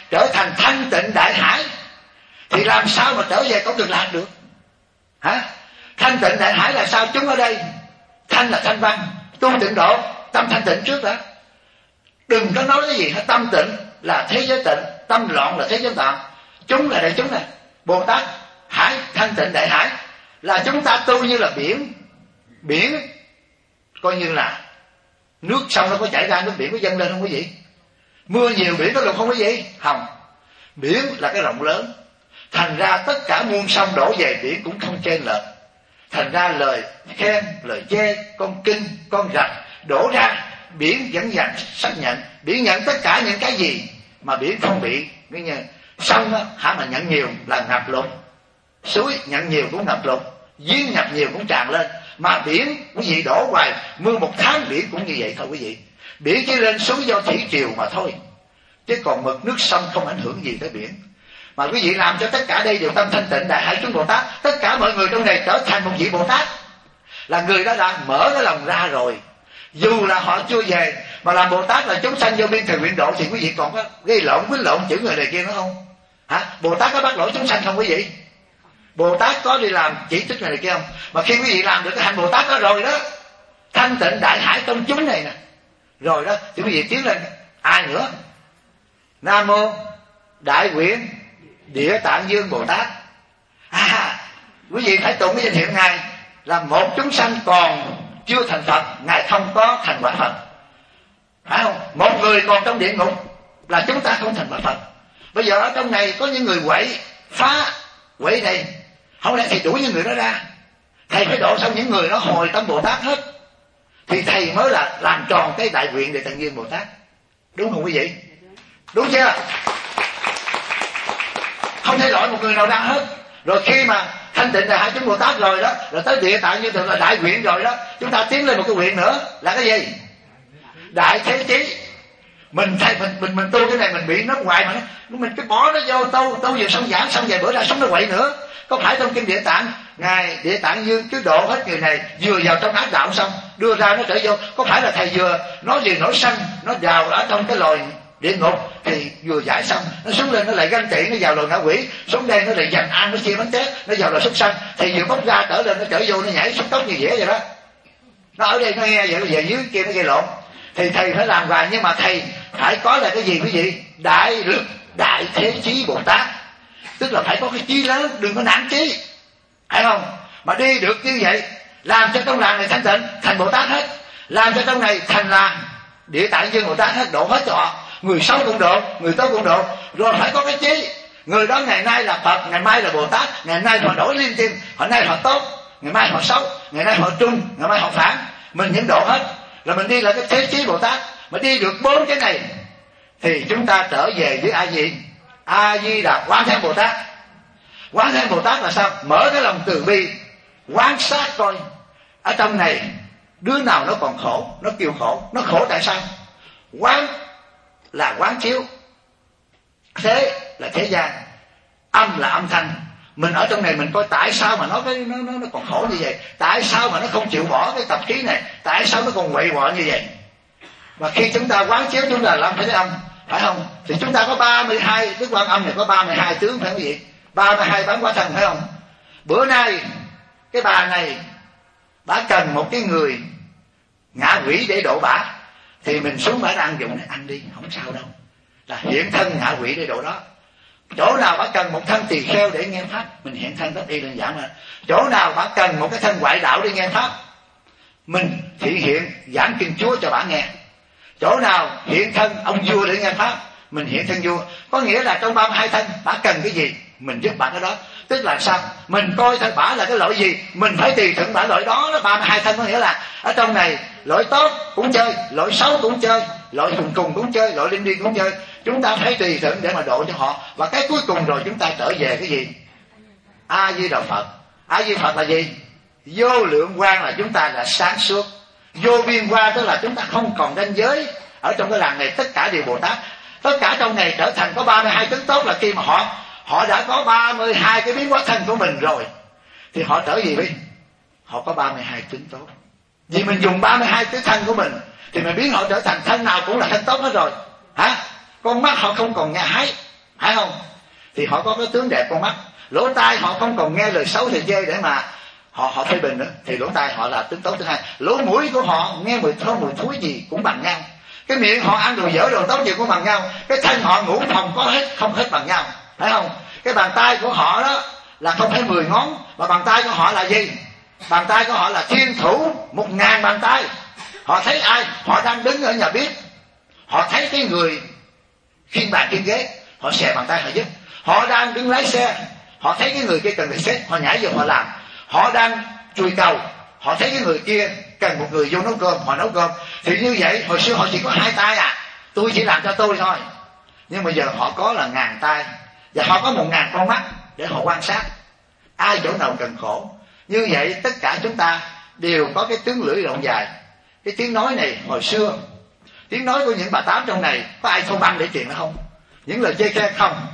trở thành thanh tịnh đại hải, thì làm sao mà trở về con đường lạc được? Hả? Thanh tịnh đại hải là sao? Chúng ở đây thanh là thanh văn, tu tịnh độ, tâm thanh tịnh trước đã. Đừng có nói cái gì hết. Tâm tịnh là thế giới tịnh, tâm loạn là thế giới loạn. Chúng là đại chúng này, Bồ Tát hải, thanh tịnh đại hải là chúng ta tu như là biển. Biển coi như là nước sông nó có chảy ra, nước biển có dâng lên không quý vị? Mưa nhiều biển có lụt không quý vị? Không. Biển là cái rộng lớn, thành ra tất cả muôn sông đổ về biển cũng không chênh lệch. Thành ra lời khen, lời chê, con kinh, con rạch đổ ra, biển vẫn nhận xác nhận. Biển nhận tất cả những cái gì mà biển không bị. Cái như sông á, hả mà nhận nhiều là ngập lụt, suối nhận nhiều cũng ngập lụt, giếng nhập nhiều cũng tràn lên. Mà biển quý vị đổ hoài, mưa một tháng biển cũng như vậy thôi quý vị. Biển chỉ lên xuống do thủy triều mà thôi, chứ còn mực nước sông không ảnh hưởng gì tới biển. Mà quý vị làm cho tất cả đây đều tâm thanh tịnh đại hải chúng Bồ Tát. Tất cả mọi người trong này trở thành một vị Bồ Tát, là người đó đã mở cái lòng ra rồi. Dù là họ chưa về mà làm Bồ Tát là chúng sanh vô biên thời nguyện độ, thì quý vị còn có gây lộn quýnh lộn chữ người này kia nữa không? Hả? Bồ Tát có bắt lỗi chúng sanh không quý vị? Bồ Tát có đi làm chỉ trích người này kia không? Mà khi quý vị làm được cái hành Bồ Tát đó rồi đó, thanh tịnh đại hải công chúng này nè, rồi đó thì quý vị tiến lên ai nữa? Nam mô Đại Nguyện Địa Tạng Dương Bồ Tát. À, quý vị phải tụng cái danh hiệu ngài là một chúng sanh còn chưa thành Phật, ngài không có thành quả Phật, phải không? Một người còn trong địa ngục là chúng ta không thành quả Phật. Bây giờ ở trong này có những người quậy phá quậy này, không lẽ thầy đuổi những người đó ra? Thầy phải độ xong những người đó hồi tâm Bồ Tát hết, thì thầy mới là làm tròn cái đại nguyện Địa Tạng Dương Bồ Tát. Đúng không quý vị? Đúng chưa? Không thể loại một người nào ra hết. Rồi khi mà thanh tịnh đại hải chúng Bồ Tát rồi đó, rồi tới Địa Tạng như là đại nguyện rồi đó, chúng ta tiến lên một cái nguyện nữa là cái gì? Đại thế chí. Mình thay mình mình mình tu cái này mình bị nó hoài mà nó, mình cứ bỏ nó vô tu tu vừa xong giảng xong vài bữa ra sống nó quậy nữa. Có phải trong kinh Địa Tạng ngài Địa Tạng Dương cứ độ hết người này vừa vào trong ác đạo xong đưa ra nó trở vô, có phải là thầy vừa nói gì nổi sân nó vào ở trong cái loài địa ngục thì vừa giải xong nó xuống lên nó lại ganh tị, nó vào loài ngạ quỷ, xuống đây nó lại giành ăn, nó chia bánh tét, nó vào loài súc sanh, thì vừa bốc ra trở lên nó trở vô nó nhảy xuống tóc như dễ vậy đó. Nó ở đây nó nghe vậy, về dưới kia nó gây lộn. Thì thầy phải làm hoài, nhưng mà thầy phải có là cái gì quý vị? Đại lực đại thế chí Bồ Tát, tức là phải có cái chí lớn, đừng có nản chí, phải không? Mà đi được như vậy làm cho trong làng này thanh tịnh thành Bồ Tát hết, làm cho trong này thành làng Địa Tạng Dương Bồ Tát hết, độ hết cho họ. Người xấu cũng độ, người tốt cũng độ. Rồi phải có cái chí. Người đó ngày nay là Phật, ngày mai là Bồ Tát, ngày nay họ đổi liên tiếp, hôm nay họ tốt, ngày mai họ xấu, ngày nay họ trung, ngày mai họ phản. Mình những độ hết, là mình đi là cái thế chí Bồ Tát. Mà đi được bốn cái này thì chúng ta trở về với ai gì? A Di Đà Quán Thế Bồ Tát. Quán Thế Bồ Tát là sao? Mở cái lòng từ bi, quan sát coi ở trong này đứa nào nó còn khổ, nó kêu khổ. Nó khổ tại sao? Quán là quán chiếu, thế là thế gian, âm là âm thanh. Mình ở trong này mình coi tại sao mà nó cái nó, nó nó còn khổ như vậy, tại sao mà nó không chịu bỏ cái tập khí này, tại sao nó còn quậy quọ như vậy. Và khi chúng ta quán chiếu chúng ta làm phải âm, phải không? Thì chúng ta có ba mươi hai Đức Quan Âm này, có ba mươi hai tướng, phải không gì? ba mươi hai bán quả thân, phải không? Bữa nay cái bà này bà cần một cái người ngạ quỷ để độ bả, thì mình xuống bả đang dụng này ăn đi, không sao đâu, là hiện thân ngạ quỷ để độ đó. Chỗ nào bà cần một thân tỳ kheo để nghe pháp, mình hiện thân tất đi đơn giản mà. Chỗ nào bà cần một cái thân ngoại đạo để nghe pháp, mình thị hiện giảng kinh Chúa cho bà nghe. Chỗ nào hiện thân ông vua để nghe pháp, mình hiện thân vua. Có nghĩa là trong ba mươi hai thân bà cần cái gì mình giúp bà cái đó. Tức là sao? Mình coi thân bả là cái loại gì, mình phải tùy thuận bả loại đó. Đó ba mươi hai thân có nghĩa là ở trong này loại tốt cũng chơi, loại xấu cũng chơi, loại cùng cùng cũng chơi, loại linh điên cũng chơi. Chúng ta phải tùy thuận để mà độ cho họ. Và cái cuối cùng rồi chúng ta trở về cái gì? A Di Đà Phật. A Di Phật là gì? Vô lượng quang là chúng ta là sáng suốt. Vô biên quang tức là chúng ta không còn ranh giới. Ở trong cái làng này tất cả đều Bồ Tát. Tất cả trong này trở thành có ba mươi hai tướng tốt, là khi mà họ họ đã có ba mươi hai cái biến hóa thân của mình rồi, thì họ trở gì đi? Họ có ba mươi hai tướng tốt. Vì mình dùng ba mươi hai cái thân của mình thì mình biến họ trở thành thân nào cũng là thân tốt hết rồi. Hả? Con mắt họ không còn ngã hái, phải không? Thì họ có cái tướng đẹp con mắt. Lỗ tai họ không còn nghe lời xấu thì chê để mà họ họ phê bình nữa, thì lỗ tai họ là tướng tốt thứ hai. Lỗ mũi của họ nghe mùi thơm mùi thúi gì cũng bằng nhau. Cái miệng họ ăn đồ dở đồ tốt gì cũng bằng nhau. Cái thân họ ngủ phòng có hết không hết bằng nhau, phải không? Cái bàn tay của họ đó là không phải mười ngón, mà bàn tay của họ là gì? Bàn tay của họ là thiên thủ một ngàn bàn tay. Họ thấy ai? Họ đang đứng ở nhà bếp, họ thấy cái người khiêng bàn khiêng ghế, họ xè bàn tay họ giúp. Họ đang đứng lái xe, họ thấy cái người kia cần tài xế, họ nhảy vô họ làm. Họ đang chùi cầu, họ thấy cái người kia cần một người vô nấu cơm, họ nấu cơm. Thì như vậy hồi xưa họ chỉ có hai tay à, tôi chỉ làm cho tôi thôi. Nhưng bây giờ họ có là ngàn tay, và họ có một ngàn con mắt để họ quan sát ai chỗ nào cần khổ. Như vậy tất cả chúng ta đều có cái tướng lưỡi rộng dài. Cái tiếng nói này hồi xưa, tiếng nói của những bà tám trong này có ai thâu băng để truyền nó không? Những lời chê khen không?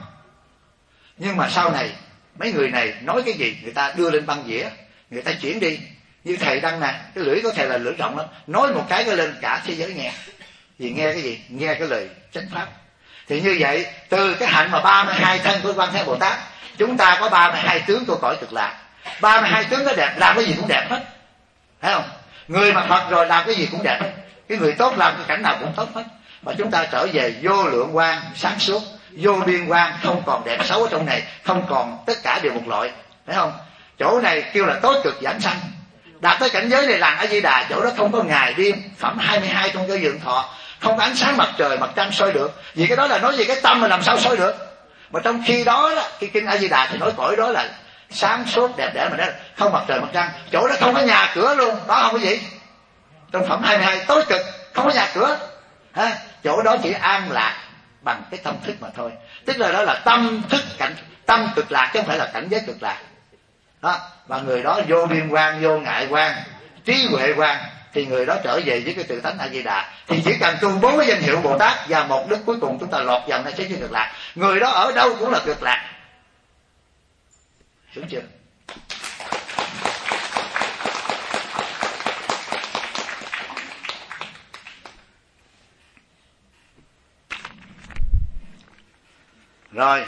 Nhưng mà sau này mấy người này nói cái gì người ta đưa lên băng dĩa, người ta chuyển đi. Như thầy Đăng nè, cái lưỡi của thầy là lưỡi rộng lắm, nói một cái cái lên cả thế giới nghe. Vì nghe cái gì? Nghe cái lời chánh pháp. Thì như vậy từ cái hạnh mà ba mươi hai thân của Quan Thế Bồ Tát, chúng ta có ba mươi hai tướng của cõi Cực Lạc. ba mươi hai tướng nó đẹp, làm cái gì cũng đẹp hết, thấy không? Người mà Phật rồi làm cái gì cũng đẹp hết. Cái người tốt làm cái cảnh nào cũng tốt hết. Mà chúng ta trở về vô lượng quang sáng suốt, vô biên quang, không còn đẹp xấu ở trong này, không còn, tất cả đều một loại, thấy không? Chỗ này kêu là tối cực giảm sanh. Đạt tới cảnh giới này làng A Di Đà, chỗ đó không có ngày đêm, phẩm hai mươi hai trong cái dưỡng thọ, không có ánh sáng mặt trời mặt trăng soi được. Vì cái đó là nói về cái tâm mà làm sao soi được. Mà trong khi đó, đó cái kinh A Di Đà thì nói cõi đó là sáng suốt đẹp đẽ, mà đó không mặt trời mặt trăng. Chỗ đó không có nhà cửa luôn, đó không có gì. Trong phẩm hai mươi hai tối cực không có nhà cửa, ha? Chỗ đó chỉ an lạc bằng cái tâm thức mà thôi. Tức là đó là tâm thức cảnh, tâm cực lạc chứ không phải là cảnh giới cực lạc đó. Và người đó vô biên quang, vô ngại quang, trí huệ quang, thì người đó trở về với cái tự tánh A Di Đà. Thì chỉ cần tu bốn cái danh hiệu Bồ Tát và một đức cuối cùng chúng ta lọt vào nơi thế giới cực lạc. Người đó ở đâu cũng là cực lạc, hiểu chưa? Rồi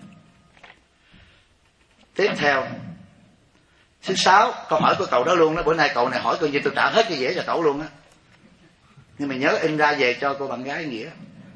tiếp theo thứ sáu, câu hỏi của cậu đó luôn đó. Bữa nay cậu này hỏi coi như tôi trả hết cái dễ cho cậu luôn á. Nhưng mà nhớ in ra về cho cô bạn gái nghĩa.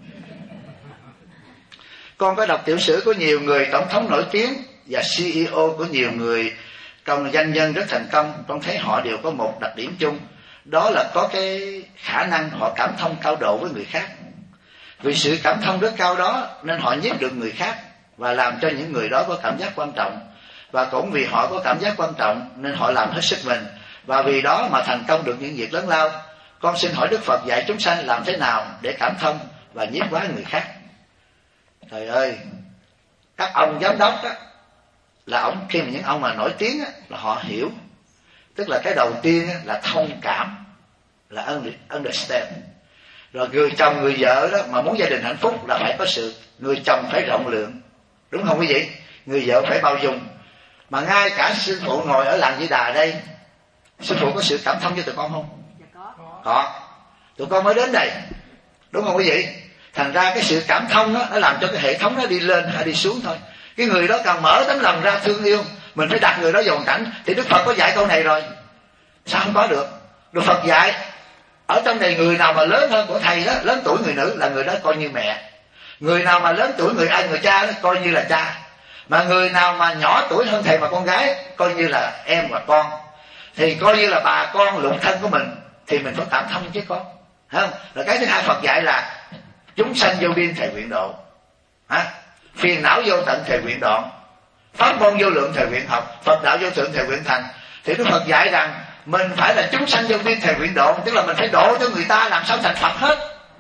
Con có đọc tiểu sử của nhiều người tổng thống nổi tiếng và xê e ô của nhiều người công doanh nhân rất thành công. Con thấy họ đều có một đặc điểm chung, đó là có cái khả năng họ cảm thông cao độ với người khác. Vì sự cảm thông rất cao đó nên họ nhiếp được người khác và làm cho những người đó có cảm giác quan trọng. Và cũng vì họ có cảm giác quan trọng nên họ làm hết sức mình, và vì đó mà thành công được những việc lớn lao. Con xin hỏi Đức Phật dạy chúng sanh làm thế nào để cảm thông và nhiếp hóa người khác. Trời ơi, các ông giám đốc đó, là ông, khi mà những ông mà nổi tiếng đó, là họ hiểu. Tức là cái đầu tiên đó, là thông cảm, là understand. Rồi người chồng người vợ đó mà muốn gia đình hạnh phúc là phải có sự, người chồng phải rộng lượng, đúng không quý vị? Người vợ phải bao dung. Mà ngay cả sư phụ ngồi ở làng Di Đà đây, sư phụ có sự cảm thông cho tụi con không? Dạ có. Có. Tụi con mới đến đây, đúng không quý vị? Thành ra cái sự cảm thông đó, nó làm cho cái hệ thống nó đi lên hay đi xuống thôi. Cái người đó cần mở tấm lòng ra thương yêu, mình phải đặt người đó vào hoàn cảnh. Thì Đức Phật có dạy câu này rồi, sao không có được? Đức Phật dạy ở trong này, người nào mà lớn hơn của thầy đó, lớn tuổi người nữ là người đó coi như mẹ. Người nào mà lớn tuổi người anh người cha đó coi như là cha. Mà người nào mà nhỏ tuổi hơn thầy mà con gái coi như là em và con. Thì coi như là bà con lục thân của mình, thì mình phải cảm thông chứ con, thấy không? Rồi cái thứ hai Phật dạy là chúng sanh vô biên thầy nguyện độ, hả? Phiền não vô tận thầy nguyện đoạn, pháp môn vô lượng thầy nguyện học, Phật đạo vô thượng thầy nguyện thành. Thì Đức Phật dạy rằng mình phải là chúng sanh vô biên thầy nguyện độ, tức là mình phải độ cho người ta làm sao thành Phật hết,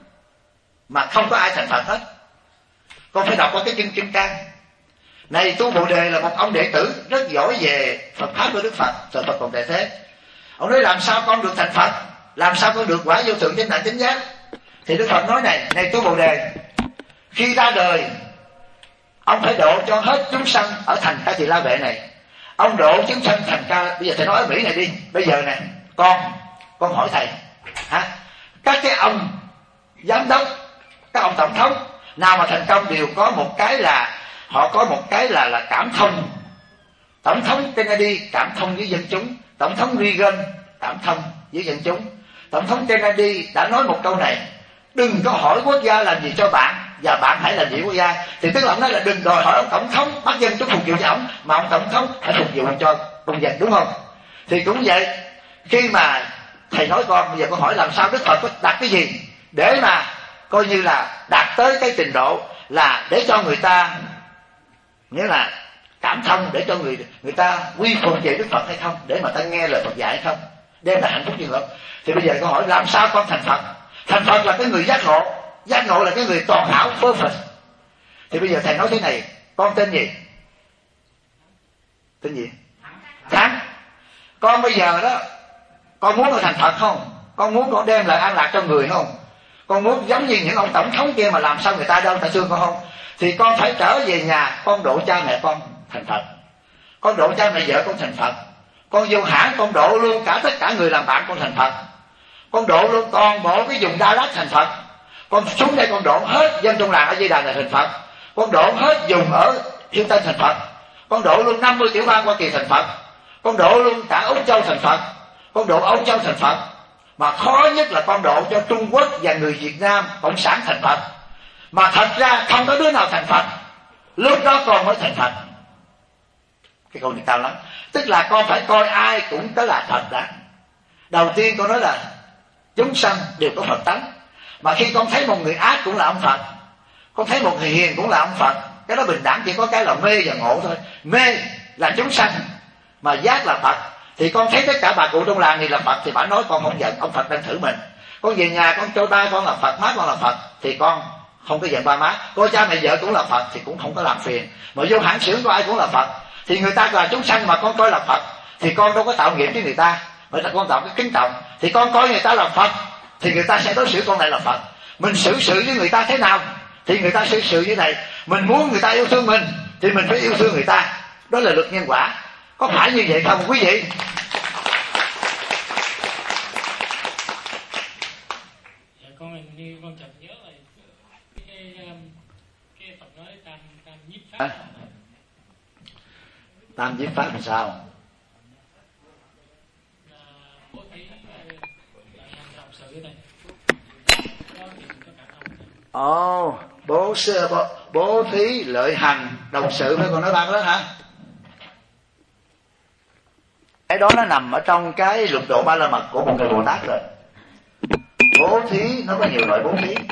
mà không có ai thành Phật hết. Con phải đọc qua cái kinh Kim Cang này. Tu Bồ Đề là một ông đệ tử rất giỏi về Phật pháp của Đức Phật, thời Phật còn tại thế. Ông nói làm sao con được thành Phật, làm sao con được quả vô thượng chánh đẳng chánh giác. Thì Đức Phật nói này, này Tu Bồ Đề, khi ra đời ông phải độ cho hết chúng sanh ở thành Ca Tỳ La Vệ này. Ông độ chúng sanh thành Ca, bây giờ thầy nói ở Mỹ này đi, bây giờ nè, con con hỏi thầy, hả? Các cái ông giám đốc, các ông tổng thống nào mà thành công đều có một cái là họ có một cái là là cảm thông. Tổng thống Kennedy cảm thông với dân chúng, tổng thống Reagan cảm thông với dân chúng. Tổng thống Kennedy đã nói một câu này: đừng có hỏi quốc gia làm gì cho bạn, và bạn hãy làm gì quốc gia. Thì tức là ông nói là đừng đòi hỏi ông tổng thống bắt dân chúng phục vụ cho ông, mà ông tổng thống phải phục vụ cho công dân, đúng không? Thì cũng vậy, khi mà thầy nói con bây giờ con hỏi làm sao Đức Phật có đặt cái gì để mà coi như là đạt tới cái trình độ là để cho người ta, nghĩa là cảm thông, để cho người người ta quy phục về Đức Phật hay không, để mà ta nghe lời Phật dạy hay không, đem lại hạnh phúc như vậy. Thì bây giờ con hỏi làm sao con thành Phật? Thành Phật là cái người giác ngộ, giác ngộ là cái người toàn hảo, perfect. Thì bây giờ thầy nói thế này: con tên gì? Tên gì? Thắng. Con bây giờ đó, con muốn con thành Phật không? Con muốn con đem lại an lạc cho người không? Con muốn giống như những ông tổng thống kia mà làm sao người ta đâu, người ta thương con không? Thì con phải trở về nhà, con độ cha mẹ con thành Phật, con độ cha mẹ vợ con thành Phật, con vô hãng con độ luôn cả tất cả người làm bạn con thành Phật, con độ luôn toàn bộ cái vùng Đà Lạt thành Phật, con xuống đây con độ hết dân trong làng ở Di Đà là thành Phật, con độ hết vùng ở Hiếu Tân thành Phật, con độ luôn năm mươi tiểu bang Hoa Kỳ thành Phật, con độ luôn cả Úc Châu thành Phật, con độ Âu Châu thành Phật. Mà khó nhất là con độ cho Trung Quốc và người Việt Nam cộng sản thành Phật. Mà thật ra không có đứa nào thành Phật, lúc đó con mới thành Phật. Cái câu này cao lắm. Tức là con phải coi ai cũng tới là Phật đã. Đầu tiên con nói là chúng sanh đều có Phật tánh. Mà khi con thấy một người ác cũng là ông Phật, con thấy một người hiền cũng là ông Phật. Cái đó bình đẳng, chỉ có cái là mê và ngộ thôi. Mê là chúng sanh, mà giác là Phật. Thì con thấy tất cả bà cụ trong làng này là Phật thì bà nói con không giận, ông Phật đang thử mình. Con về nhà con cho ba con là Phật, má con là Phật thì con không có giận ba má. Cô cha mẹ vợ cũng là Phật thì cũng không có làm phiền. Mà vô hãng xưởng của ai cũng là Phật thì người ta là chúng sanh mà con coi là Phật thì con đâu có tạo nghiệp với người ta, người ta con tạo cái kính trọng. Thì con coi người ta là Phật thì người ta sẽ đối xử con lại là Phật. Mình xử sự với người ta thế nào thì người ta xử sự như này. Mình muốn người ta yêu thương mình thì mình phải yêu thương người ta. Đó là luật nhân quả. Có phải như vậy không quý vị? Dạ con như con chợt nhớ là cái cái, cái Phật nói tam tam nhiếp pháp. À, tam nhiếp pháp là sao? Bố thí đồng sự này. Ồ, oh, bố sư bố, bố thí lợi hành đồng sự phải còn nói ba cái đó hả? Cái đó nó nằm ở trong cái lục độ ba la mật của một người Bồ Tát rồi. Bố thí nó có nhiều loại bố thí.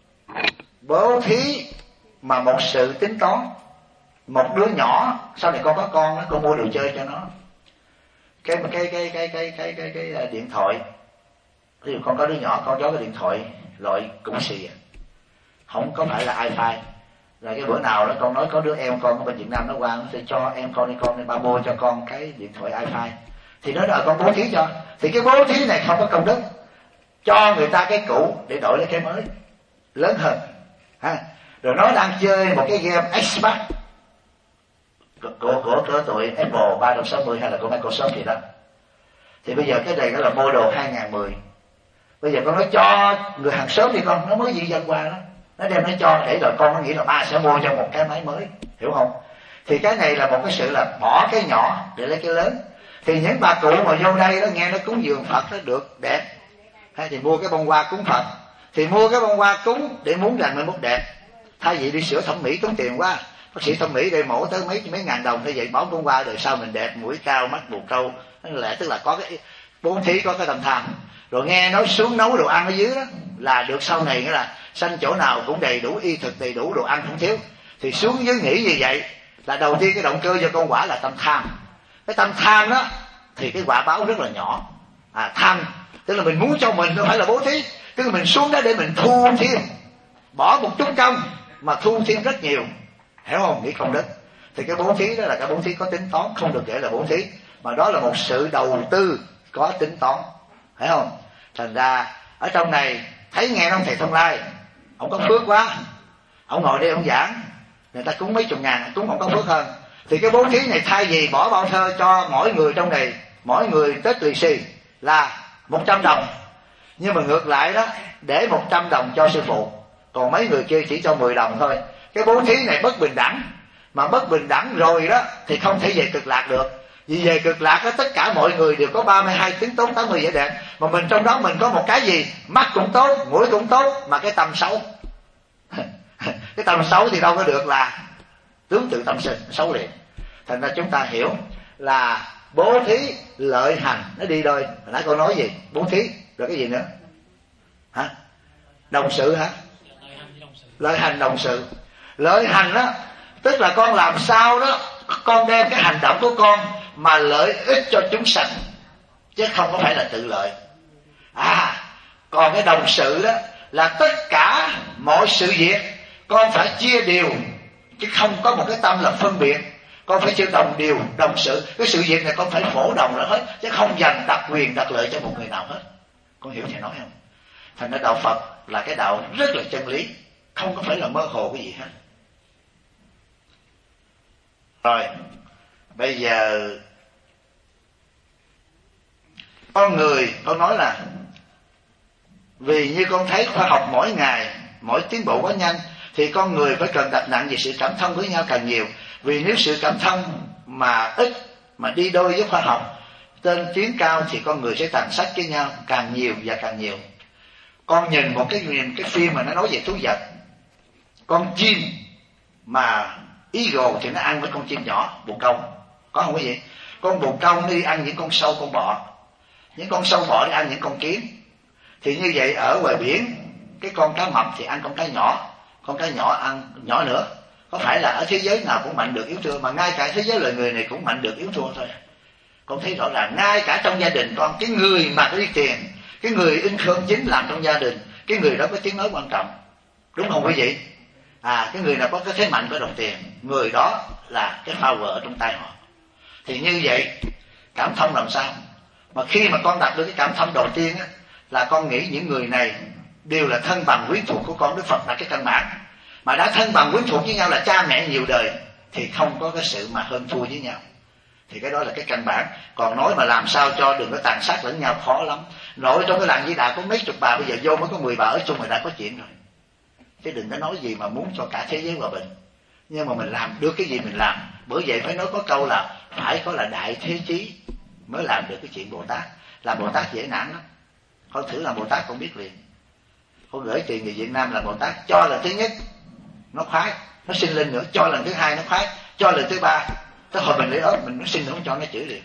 Bố thí mà một sự tính toán. Một đứa nhỏ sau này con có con, con mua đồ chơi cho nó. Cái cái cái cái cái cái cái, cái, cái điện thoại. Ví dụ con có đứa nhỏ con cho cái điện thoại loại cũng xì, không có phải là iPhone. Là cái bữa nào đó con nói có đứa em con ở bên Việt Nam nó qua, nó sẽ cho em con đi con đi ba mua cho con cái điện thoại iPhone. Thì nó đợi con bố thí cho. Thì cái bố thí này không có công đức, cho người ta cái cũ để đổi lấy cái mới lớn hơn ha. Rồi nó đang chơi một cái game Xbox của của, của, của tụi Apple ba trăm sáu mươi hay là của Microsoft gì đó. Thì bây giờ cái này nó là model hai không một không. Bây giờ con nói cho người hàng xóm đi con, nó mới di dân qua đó, nó đem nó cho để rồi con nó nghĩ là ba sẽ mua cho một cái máy mới, hiểu không? Thì cái này là một cái sự là bỏ cái nhỏ để lấy cái lớn. Thì những bà cụ mà vô đây đó nghe nó cúng dường Phật nó được đẹp, hay thì mua cái bông hoa cúng Phật, thì mua cái bông hoa cúng để muốn rằng mình muốn đẹp. Thay vì đi sửa thẩm mỹ tốn tiền quá, bác sĩ thẩm mỹ đây mổ tới mấy mấy ngàn đồng, thế vậy bỏ bông hoa đời sau mình đẹp, mũi cao mắt bù câu, lẽ tức là có cái bố thí, có cái tâm tham. Rồi nghe nói xuống nấu đồ ăn ở dưới đó là được sau này nghĩa là sanh chỗ nào cũng đầy đủ y thực, đầy đủ đồ ăn không thiếu. Thì xuống dưới nghĩ như vậy là đầu tiên cái động cơ cho con quả là tâm tham. Cái tâm tham đó thì cái quả báo rất là nhỏ. À, tham tức là mình muốn cho mình, không phải là bố thí. Tức là mình xuống đó để mình thu thêm, bỏ một chút công mà thu thêm rất nhiều, hiểu không? Nghĩ công đức. Thì cái bố thí đó là cái bố thí có tính toán, không được để là bố thí, mà đó là một sự đầu tư có tính toán, hiểu không? Thành ra ở trong này thấy nghe ông thầy Thông Lai, ông có phước quá, ông ngồi đây ông giảng, người ta cúng mấy chục ngàn, cúng không có phước hơn. Thì cái bố thí này thay vì bỏ bao thơ cho mỗi người trong này, mỗi người Tết lì xì là một trăm đồng, nhưng mà ngược lại đó để một trăm đồng cho sư phụ, còn mấy người kia chỉ cho mười đồng thôi. Cái bố thí này bất bình đẳng, mà bất bình đẳng rồi đó thì không thể về cực lạc được. Vì về cực lạc đó, tất cả mọi người đều có ba mươi hai tướng tốt, tám mươi vẻ đẹp, mà mình trong đó mình có một cái gì? Mắt cũng tốt, mũi cũng tốt, mà cái tâm xấu. Cái tâm xấu thì đâu có được là tướng tự tâm sinh, xấu liền. Thành ra chúng ta hiểu là bố thí lợi hành nó đi đôi. Hồi nãy cô nói gì? Bố thí rồi cái gì nữa? Hả? Đồng sự hả? Lợi hành đồng sự. Lợi hành đó tức là con làm sao đó con đem cái hành động của con mà lợi ích cho chúng sanh, chứ không có phải là tự lợi. À, còn cái đồng sự đó là tất cả mọi sự việc con phải chia đều, chứ không có một cái tâm là phân biệt. Con phải chịu đồng điều, đồng sự. Cái sự việc này con phải phổ đồng nó hết, chứ không dành đặc quyền, đặc lợi cho một người nào hết. Con hiểu thầy nói không? Thành ra đạo Phật là cái đạo rất là chân lý, không có phải là mơ hồ cái gì hết. Rồi, bây giờ con người, con nói là vì như con thấy khoa học mỗi ngày, mỗi tiến bộ quá nhanh, thì con người phải cần đặt nặng về sự cảm thông với nhau càng nhiều. Vì nếu sự cảm thông mà ít, mà đi đôi với khoa học tên tiến cao, thì con người sẽ tàn sát với nhau càng nhiều và càng nhiều. Con nhìn một cái nhìn cái phim mà nó nói về thú vật, con chim mà eagle thì nó ăn với con chim nhỏ bồ câu, có không cái gì? Con bồ câu nó đi ăn những con sâu con bọ, những con sâu bọ đi ăn những con kiến. Thì như vậy ở ngoài biển, cái con cá mập thì ăn con cá nhỏ, con cá nhỏ ăn nhỏ nữa. Có phải là ở thế giới nào cũng mạnh được yếu thua, mà ngay cả thế giới loài người này cũng mạnh được yếu thua thôi. Con thấy rõ ràng ngay cả trong gia đình con, cái người mà có đi tiền, cái người in khương chính làm trong gia đình, cái người đó có tiếng nói quan trọng, đúng không quý vị? À, cái người nào có cái thế mạnh có đồng tiền, người đó là cái power ở trong tay họ. Thì như vậy cảm thông làm sao? Mà khi mà con đặt được cái cảm thông đầu tiên á, là con nghĩ những người này đều là thân bằng quyến thuộc của con. Đức Phật đặt cái căn bản, mà đã thân bằng quyến thuộc với nhau là cha mẹ nhiều đời, thì không có cái sự mà hơn thua với nhau. Thì cái đó là cái căn bản. Còn nói mà làm sao cho đừng có tàn sát lẫn nhau khó lắm. Nội trong cái làng Di Đà có mấy chục bà, bây giờ vô mới có mười bà ở chung mà đã có chuyện rồi. Chứ đừng có nói gì mà muốn cho cả thế giới hòa bình. Nhưng mà mình làm được cái gì mình làm. Bởi vậy phải nói có câu là phải có là đại thế chí mới làm được cái chuyện Bồ Tát. Làm Bồ Tát dễ nản lắm. Con thử làm Bồ Tát con biết liền. Con gửi tiền người Việt Nam là Bồ Tát, cho lần thứ nhất nó khoái, nó xin lên nữa, cho lần thứ hai nó khoái, cho lần thứ ba, tới hồi mình lấy ớt mình nó xin, nó không cho, nó chửi liền.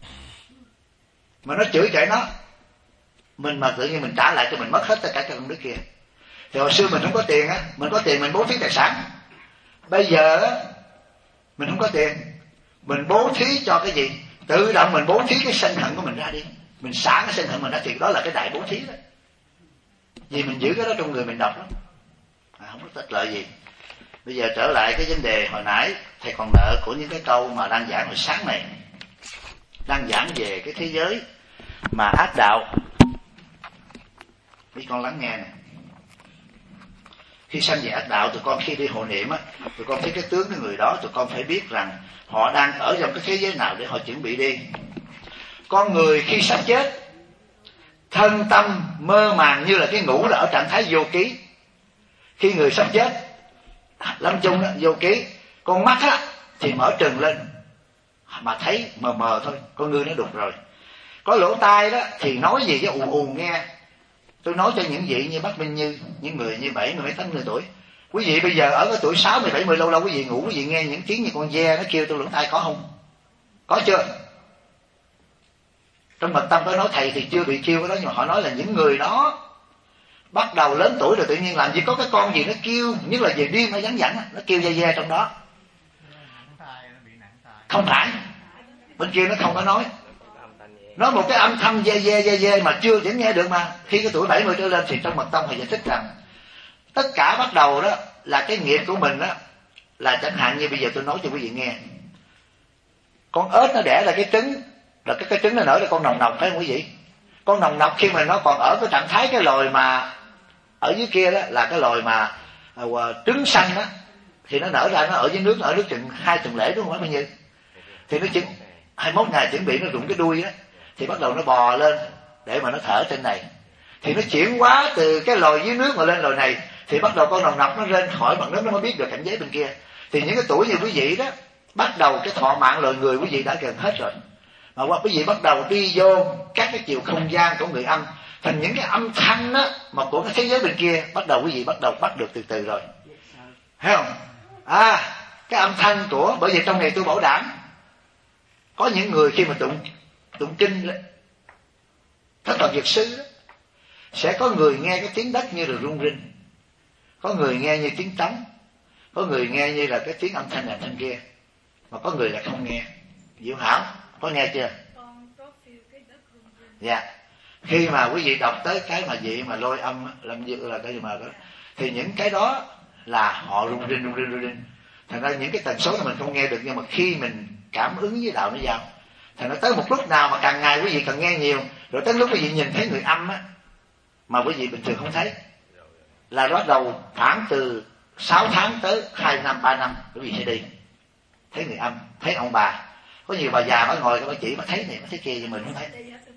Mà nó chửi kệ nó, mình mà tự nhiên mình trả lại cho mình mất hết tất cả các công đức kia. Thì hồi xưa mình không có tiền á, mình có tiền mình bố thí tài sản. Bây giờ á, mình không có tiền, mình bố thí cho cái gì? Tự động mình bố thí cái sân hận của mình ra đi, mình xả cái sân hận mình ra, thì đó là cái đại bố thí đó. Vì mình giữ cái đó trong người mình đọc lắm, à, không có tích lợi gì. Bây giờ trở lại cái vấn đề hồi nãy thầy còn nợ của những cái câu mà đang giảng hồi sáng này, đang giảng về cái thế giới mà ác đạo. Mấy con lắng nghe nè. Khi sanh về ác đạo, tụi con khi đi hộ niệm á, tụi con thấy cái tướng của người đó, tụi con phải biết rằng họ đang ở trong cái thế giới nào để họ chuẩn bị đi. Con người khi sắp chết, thân tâm mơ màng như là cái ngủ, là ở trạng thái vô ký. Khi người sắp chết lâm chung đó, vô ký. Con mắt á thì mở trừng lên mà thấy mờ mờ thôi, con người nó đục rồi. Có lỗ tai đó thì nói gì chứ ù ù nghe. Tôi nói cho những vị như bác Minh Như, những người như bảy mươi, tám mươi tuổi. Quý vị bây giờ ở cái tuổi sáu mươi, bảy mươi lâu lâu quý vị ngủ, quý vị nghe những tiếng như con ve nó kêu trong lỗ tai có không? Có chưa? Trong mật tâm có nói thầy thì chưa bị kêu cái đó, nhưng mà họ nói là những người đó bắt đầu lớn tuổi rồi tự nhiên làm gì có cái con gì nó kêu, nhất là về đêm nó vắng vẳng, nó kêu ve ve trong đó. Không phải, bên kia nó không có nói. Nói một cái âm thanh ve ve ve ve mà chưa vẫn nghe được mà. Khi cái tuổi bảy mươi trở lên thì trong mật tông phải giải thích rằng tất cả bắt đầu đó là cái nghiệp của mình đó. Là chẳng hạn như bây giờ tôi nói cho quý vị nghe, con ếch nó đẻ ra cái trứng, rồi cái cái trứng nó nở ra con nòng nọc, phải không quý vị? Con nòng nọc khi mà nó còn ở cái trạng thái cái loài mà ở dưới kia đó là cái loài mà uh, trứng xanh đó, thì nó nở ra, nó ở dưới nước, nó ở nước chừng hai tuần lễ đúng không bao nhiêu? Thì nó chừng hai mươi mốt ngày chuẩn bị nó rụng cái đuôi đó, thì bắt đầu nó bò lên để mà nó thở trên này. Thì nó chuyển hóa từ cái loài dưới nước mà lên loài này, thì thì bắt đầu con đầu nọc nó lên khỏi bằng nước, nó mới biết được cảnh giới bên kia. Thì những cái tuổi như quý vị đó, bắt đầu cái thọ mạng loài người quý vị đã gần hết rồi, mà quý vị bắt đầu đi vô các cái chiều không gian của người âm, thành những cái âm thanh đó mà của cái thế giới bên kia bắt đầu quý vị bắt đầu bắt được từ từ rồi, thấy không? À, cái âm thanh của, bởi vì trong này tôi bảo đảm có những người khi mà tụng tụng kinh thất Phật Dược Sư đó, sẽ có người nghe cái tiếng đất như là rung rinh, có người nghe như tiếng trống, có người nghe như là cái tiếng âm thanh này thanh kia, mà có người là không nghe. Diệu Hảo có nghe chưa? Dạ. Khi mà quý vị đọc tới cái mà vị mà lôi âm làm như là cái gì mà đó, thì những cái đó là họ rung rinh rung rinh rung rinh. Thành ra những cái tần số này mình không nghe được, nhưng mà khi mình cảm ứng với đạo nó vào, thành ra tới một lúc nào mà càng ngày quý vị càng nghe nhiều, rồi tới lúc quý vị nhìn thấy người âm á mà quý vị bình thường không thấy, là bắt đầu khoảng từ sáu tháng tới hai năm ba năm quý vị sẽ đi thấy người âm, thấy ông bà. Có nhiều bà già bà ngồi bà chỉ bà thấy này bà thấy kia, nhưng mình không thấy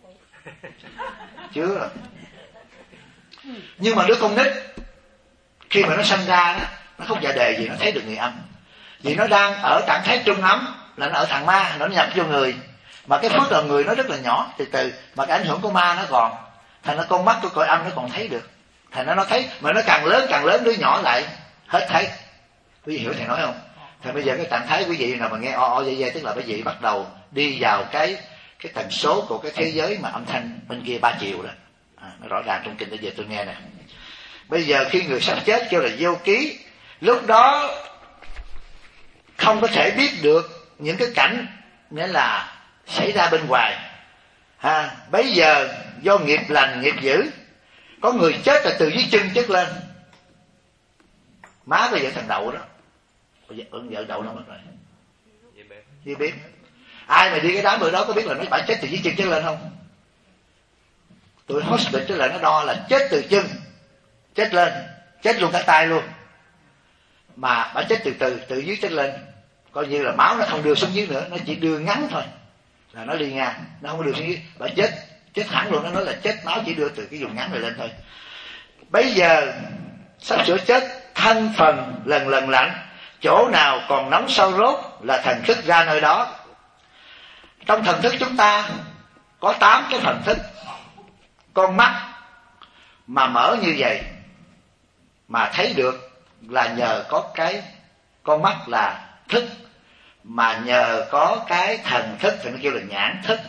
chưa rồi. Nhưng mà đứa con nít khi mà nó sinh ra đó, nó không dạ đề gì nó thấy được người âm, vì nó đang ở trạng thái trung ấm, là nó ở thằng ma, nó nhập vô người, mà cái phước đầu người nó rất là nhỏ, từ từ mà cái ảnh hưởng của ma nó còn, thành nó con mắt của cõi âm nó còn thấy được, thành nó nó thấy, mà nó càng lớn càng lớn, đứa nhỏ lại hết thấy. Quý vị hiểu thầy nói không? Thì bây giờ cái trạng thái quý vị nào mà nghe o o dê dê, tức là quý vị bắt đầu đi vào cái cái tần số của cái thế giới mà âm thanh bên kia ba chiều đó. À, nó rõ ràng trong kinh bây giờ tôi nghe nè. Bây giờ khi người sắp chết kêu là vô ký, lúc đó không có thể biết được những cái cảnh nghĩa là xảy ra bên ngoài. À, bây giờ do nghiệp lành nghiệp dữ, có người chết là từ dưới chân chết lên. Má bây giờ thằng Đậu đó, bây giờ ứng vợ Đậu nó mất rồi, chưa biết. Ai mà đi cái đám bữa đó có biết là nó phải chết từ dưới chân chết lên không? Tụi hospital tức là nó đo là chết từ chân chết lên, chết luôn cả tay luôn, mà bà chết từ từ từ dưới chết lên, coi như là máu nó không đưa xuống dưới nữa, nó chỉ đưa ngắn thôi là nó đi ngang, nó không đưa xuống dưới. Bà chết chết hẳn luôn, nó nói là chết máu chỉ đưa từ cái vùng ngắn này lên thôi. Bây giờ sắp sửa chết, thân phần lần lần lạnh, chỗ nào còn nóng sâu rốt là thần thức ra nơi đó. Trong thần thức chúng ta có tám cái thần thức. Con mắt mà mở như vậy mà thấy được là nhờ có cái con mắt là thức, mà nhờ có cái thần thức thì nó kêu là nhãn thức.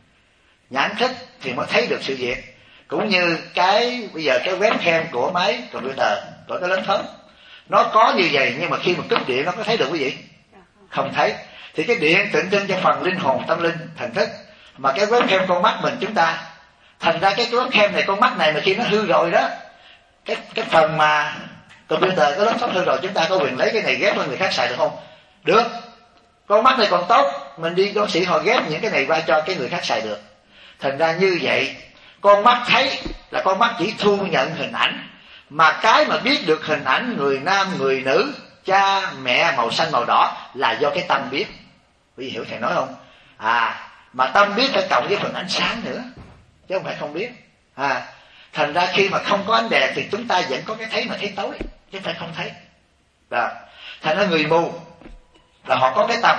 Nhãn thức thì mới thấy được sự việc. Cũng như cái bây giờ cái webcam của máy computer, của cái laptop, nó có như vậy, nhưng mà khi mà cúp điện nó có thấy được quý vị? Không thấy. Thì cái điện tượng trưng cho phần linh hồn, tâm linh, thần thức. Mà cái webcam con mắt mình chúng ta, thành ra cái webcam này, con mắt này mà khi nó hư rồi đó, cái cái phần mà computer, cái laptop hư rồi, chúng ta có quyền lấy cái này ghép với người khác xài được không? Được. Con mắt này còn tốt, mình đi bác sĩ họ ghép những cái này qua cho cái người khác xài được. Thành ra như vậy, con mắt thấy là con mắt chỉ thu nhận hình ảnh, mà cái mà biết được hình ảnh người nam người nữ, cha mẹ, màu xanh màu đỏ là do cái tâm biết. Quý vị hiểu thầy nói không? À, mà tâm biết phải cộng với phần ánh sáng nữa, chứ không phải không biết. À, thành ra khi mà không có ánh đèn thì chúng ta vẫn có cái thấy mà thấy tối, chứ không phải không thấy. Đó. Thành ra người mù là họ có cái tâm,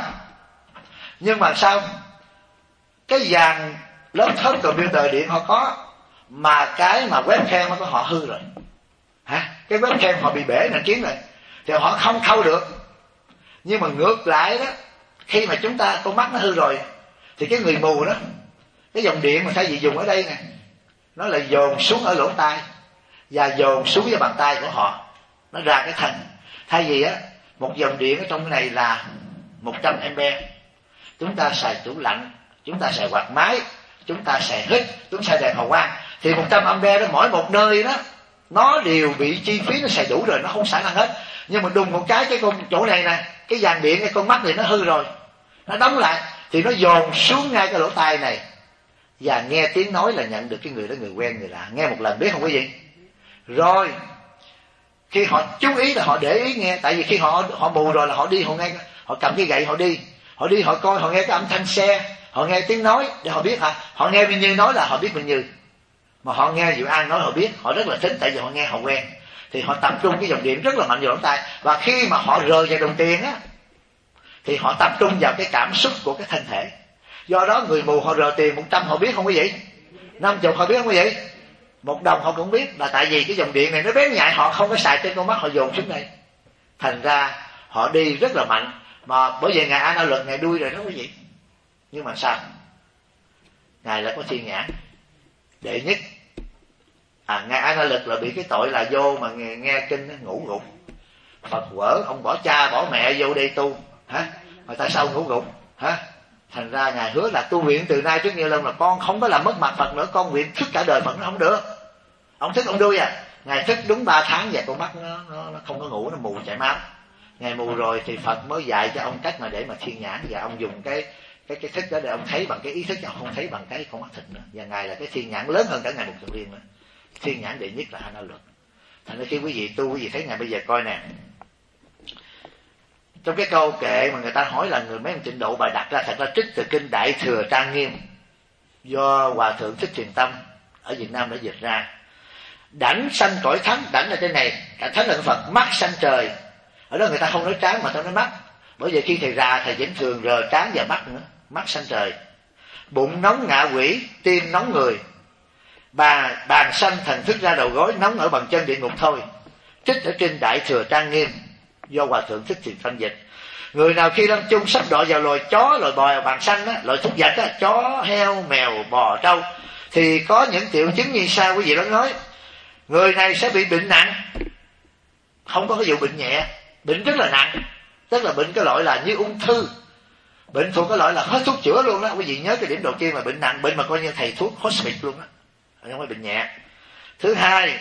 nhưng mà sao cái dàn laptop computer điện họ có, mà cái mà webcam của họ hư rồi. Hả? Cái webcam họ bị bể nền kiến rồi thì họ không thâu được. Nhưng mà ngược lại đó, khi mà chúng ta con mắt nó hư rồi thì cái người mù đó, cái dòng điện mà thay vì dùng ở đây nè, nó lại dồn xuống ở lỗ tai và dồn xuống với bàn tay của họ, nó ra cái thành. Thay vì á, một dòng điện ở trong cái này là một trăm am pe, chúng ta xài tủ lạnh, chúng ta xài quạt máy, chúng ta xài hít, chúng ta xài đèn hào quang, thì một trăm am pe đó mỗi một nơi đó nó đều bị chi phí nó xài đủ rồi, nó không xả năng hết. Nhưng mà đùng một cái cái con chỗ này nè, cái dàn điện, cái con mắt này nó hư rồi, nó đóng lại thì nó dồn xuống ngay cái lỗ tai này, và nghe tiếng nói là nhận được cái người đó người quen người lạ, nghe một lần biết không quý vị? Rồi khi họ chú ý là họ để ý nghe, tại vì khi họ họ mù rồi là họ đi, họ nghe, họ cầm cái gậy họ đi, họ đi họ coi, họ nghe cái âm thanh xe, họ nghe tiếng nói để họ biết hả? Họ nghe Minh Như nói là họ biết Minh Như, mà họ nghe Diệu An nói họ biết, họ rất là thích, tại vì họ nghe họ quen. thì họ tập trung cái dòng điện rất là mạnh vào lỗ tai. Và khi mà họ rời vào đồng tiền á, thì họ tập trung vào cái cảm xúc của cái thân thể. Do đó người mù họ rờ tiền một trăm họ biết không quý vị? Năm chục họ biết không quý vị? Một đồng họ cũng biết, là tại vì cái dòng điện này nó bén nhạy, họ không có xài trên con mắt, họ dồn xuống đây. Thành ra họ đi rất là mạnh. Mà bởi vì Ngài A Na Luật Ngài đuôi rồi đó quý vị. Nhưng mà sao? Ngài là có thiên nhãn. Đệ nhất, à, Ngài A Na Luật là bị cái tội là vô mà nghe, nghe kinh ngủ gục. Phật quở, ông bỏ cha bỏ mẹ vô đây tu hả? Mà tại sao ngủ gục hả? Thành ra Ngài hứa là tu nguyện từ nay trước như lần là con không có làm mất mặt Phật nữa, con nguyện thức cả đời Phật nó không được. Ông thức ông đuôi à? Ngài thức đúng ba tháng và con mắt nó, nó, nó không có ngủ, nó mù chảy máu. Ngài mù rồi thì Phật mới dạy cho ông cách mà để mà thiên nhãn, và ông dùng cái cái cái thức đó để ông thấy bằng cái ý thức, chứ ông không thấy bằng cái con mắt thịt nữa. Và Ngài là cái thiên nhãn lớn hơn cả Ngài Mục Kiền Liên nữa. Thiên nhãn đệ nhất là A Na Luật. Thành ra khi quý vị tu, quý vị thấy Ngài bây giờ coi nè, trong cái câu kệ mà người ta hỏi là người mấy ông Tịnh Độ bài đặt ra, thật ra trích từ kinh Đại Thừa Trang Nghiêm do Hòa Thượng Thích Thiền Tâm ở Việt Nam đã dịch ra. Đảnh sanh cõi thánh, đảnh là trên này, cảnh thánh là cái Phật, mắt sanh trời. Ở đó người ta không nói trán mà ta nói mắt, bởi vì khi thầy ra thầy vẫn thường rờ trán và mắt nữa. Mắt sanh trời. Bụng nóng ngạ quỷ, tim nóng người. Bà bàn sanh thần thức ra đầu gối, nóng ở bàn chân địa ngục thôi. Trích ở trên Đại Thừa Trang Nghiêm do Hòa Thượng Thích Thiền Tâm dịch. Người nào khi lâm chung sắp đọa vào loài chó, loài bò, bàn xanh á, loài thúc vật á, chó, heo, mèo, bò, trâu, thì có những triệu chứng như sau quý vị đã nói. Người này sẽ bị bệnh nặng, không có cái vụ bệnh nhẹ, bệnh rất là nặng, tức là bệnh cái loại là như ung thư, bệnh thuộc cái loại là hết thuốc chữa luôn đó. Quý vị nhớ cái điểm đầu tiên là bệnh nặng, bệnh mà coi như thầy thuốc hospice luôn đó, không phải bệnh nhẹ. Thứ hai,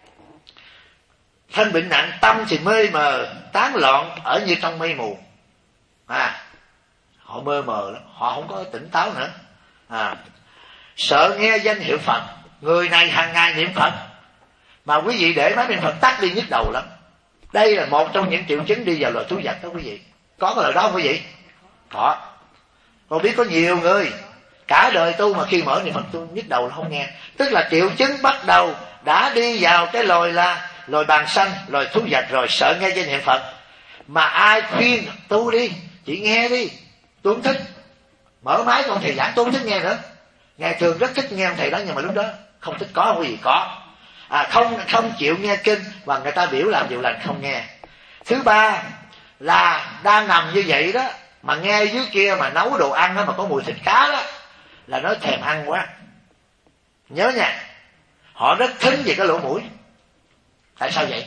thân bệnh nặng, tâm thì mê mờ, tán loạn ở như trong mây mù. À, họ mơ mờ lắm, họ không có tỉnh táo nữa. À, sợ nghe danh hiệu Phật, người này hàng ngày niệm Phật, mà quý vị để máy niệm Phật tắt đi nhức đầu lắm. Đây là một trong những triệu chứng đi vào loài thú vật đó quý vị. Có cái lời đó không quý vị? Có. Con biết có nhiều người cả đời tu mà khi mở niệm Phật tu nhức đầu là không nghe. Tức là triệu chứng bắt đầu đã đi vào cái loài là loài bàn xanh, loài thú vật rồi, sợ nghe danh hiệu Phật. Mà ai khuyên tu đi, chỉ nghe đi, tu không thích. Mở máy con thầy giảng tu không thích nghe nữa. Ngài thường rất thích nghe ông thầy đó, nhưng mà lúc đó không thích. Có không quý vị? Có. À, không không chịu nghe kinh và người ta biểu làm điều lành không nghe. Thứ ba là đang nằm như vậy đó mà nghe dưới kia mà nấu đồ ăn đó mà có mùi thịt cá đó là nói thèm ăn quá. Nhớ nha, họ rất thính về cái lỗ mũi. Tại sao vậy?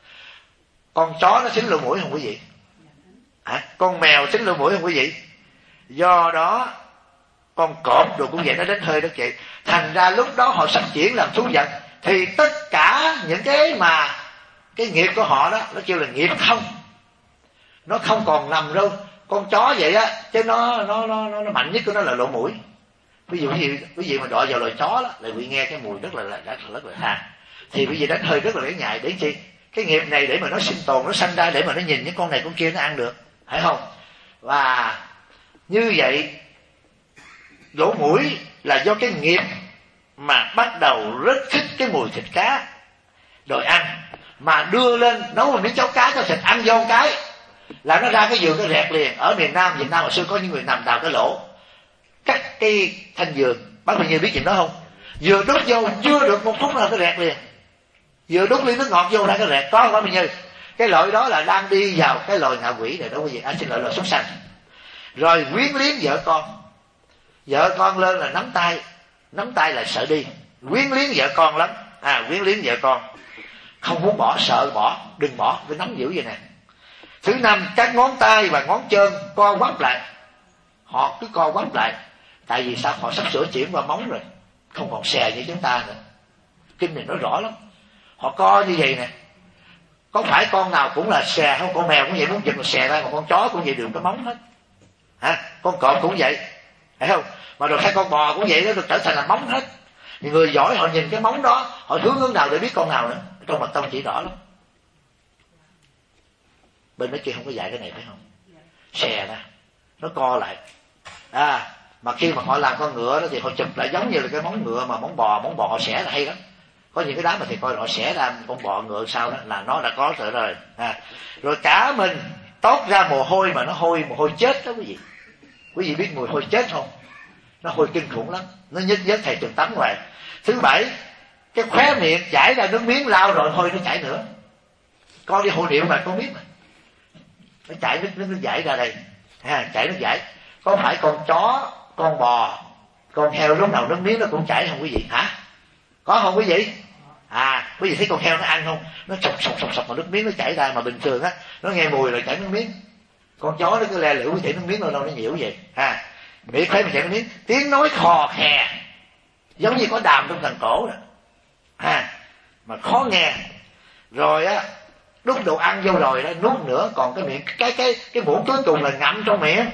Con chó nó thính lỗ mũi không quý vị? À, con mèo thính lỗ mũi không quý vị? Do đó con cọp đồ cũng vậy, nó đến hơi đó vậy. Thành ra lúc đó họ sắp chuyển làm thú vật, thì tất cả những cái mà cái nghiệp của họ đó nó kêu là nghiệp không, nó không còn nằm đâu. Con chó vậy á, chứ nó nó nó nó mạnh nhất của nó là lỗ mũi. Ví dụ như quý vị mà đọa vào loài chó đó, lại bị nghe cái mùi rất là rất là rất là than, thì quý vị đánh hơi rất là bén nhạy. Để chi? Cái nghiệp này để mà nó sinh tồn, nó sanh ra để mà nó nhìn những con này con kia nó ăn được, phải không? Và như vậy lỗ mũi là do cái nghiệp mà bắt đầu rất thích cái mùi thịt cá rồi ăn, mà đưa lên nấu một miếng cháo cá cho thịt ăn vô cái là nó ra cái giường cái rẹt liền. Ở miền Nam Việt Nam hồi xưa có những người nằm đào cái lỗ cắt cái thanh giường, bác bao nhiêu biết chuyện đó không? Vừa đút vô chưa được một phút là cái rẹt liền, vừa đút ly nước ngọt vô ra cái rẹt. Có không bác bao nhiêu? Cái loại đó là đang đi vào cái loài ngạ quỷ này đó quý vị. À, xin lỗi, loài súc sanh. Rồi quyến liếng vợ con, vợ con lên là nắm tay, nắm tay là sợ đi, quyến liếng vợ con lắm. À, quyến liếng vợ con, không muốn bỏ, sợ bỏ, đừng bỏ, cứ nắm giữ vậy nè. Thứ năm, các ngón tay và ngón chân co quắp lại, họ cứ co quắp lại. Tại vì sao? Họ sắp sửa chuyển qua móng rồi, không còn xè như chúng ta nữa. Kinh này nói rõ lắm. Họ co như vậy nè. Có phải con nào cũng là xè không? Con mèo cũng vậy, muốn giật là xè ra, mà con chó cũng vậy, đường cái móng hết. Hả? Con cọp cũng vậy, phải không? Mà rồi hai con bò cũng vậy, nó được trở thành là móng hết. Thì người giỏi họ nhìn cái móng đó, họ hướng hướng nào để biết con nào nữa. Trong Mật Tông chỉ rõ lắm. Bên đó kia không có dạy cái này phải không? Xè ra, nó co lại. À, mà khi mà họ làm con ngựa đó thì họ chụp lại giống như là cái móng ngựa, mà móng bò, móng bò họ xẻ là hay lắm. Có những cái đám mà thầy coi họ xẻ ra con bò ngựa sao đó là nó đã có rồi rồi à. Rồi cả mình tót ra mồ hôi, mà nó hôi mồ hôi chết đó quý vị. Quý vị biết mùi hôi chết không? Nó hôi kinh khủng lắm, nó nhức nhức thầy từng tắm ngoài. Thứ bảy, cái khóe miệng chảy ra nước miếng lao rồi hôi nó chảy nữa. Con đi hộ niệm mà con biết mà, nó chảy nước nước nó chảy ra đây à, chảy nước chảy. Có phải con chó, con bò, con heo lúc nào nước miếng nó cũng chảy không quý vị hả? Có không quý vị? À, quý vị thấy con heo nó ăn không? Nó sọc sọc sọc sọc mà nước miếng nó chảy ra, mà bình thường á nó nghe mùi là chảy nước miếng. Con chó nó cứ le lưỡi chảy nước miếng lâu lâu nó nhiễu vậy à. Bị khóe mà chảy nước miếng, tiếng nói khò khè giống như có đàm trong cần cổ đó à, mà khó nghe. Rồi á đút đồ ăn vô rồi đó nuốt nữa, còn cái miệng cái cái cái muỗng cuối cùng là ngậm trong miệng,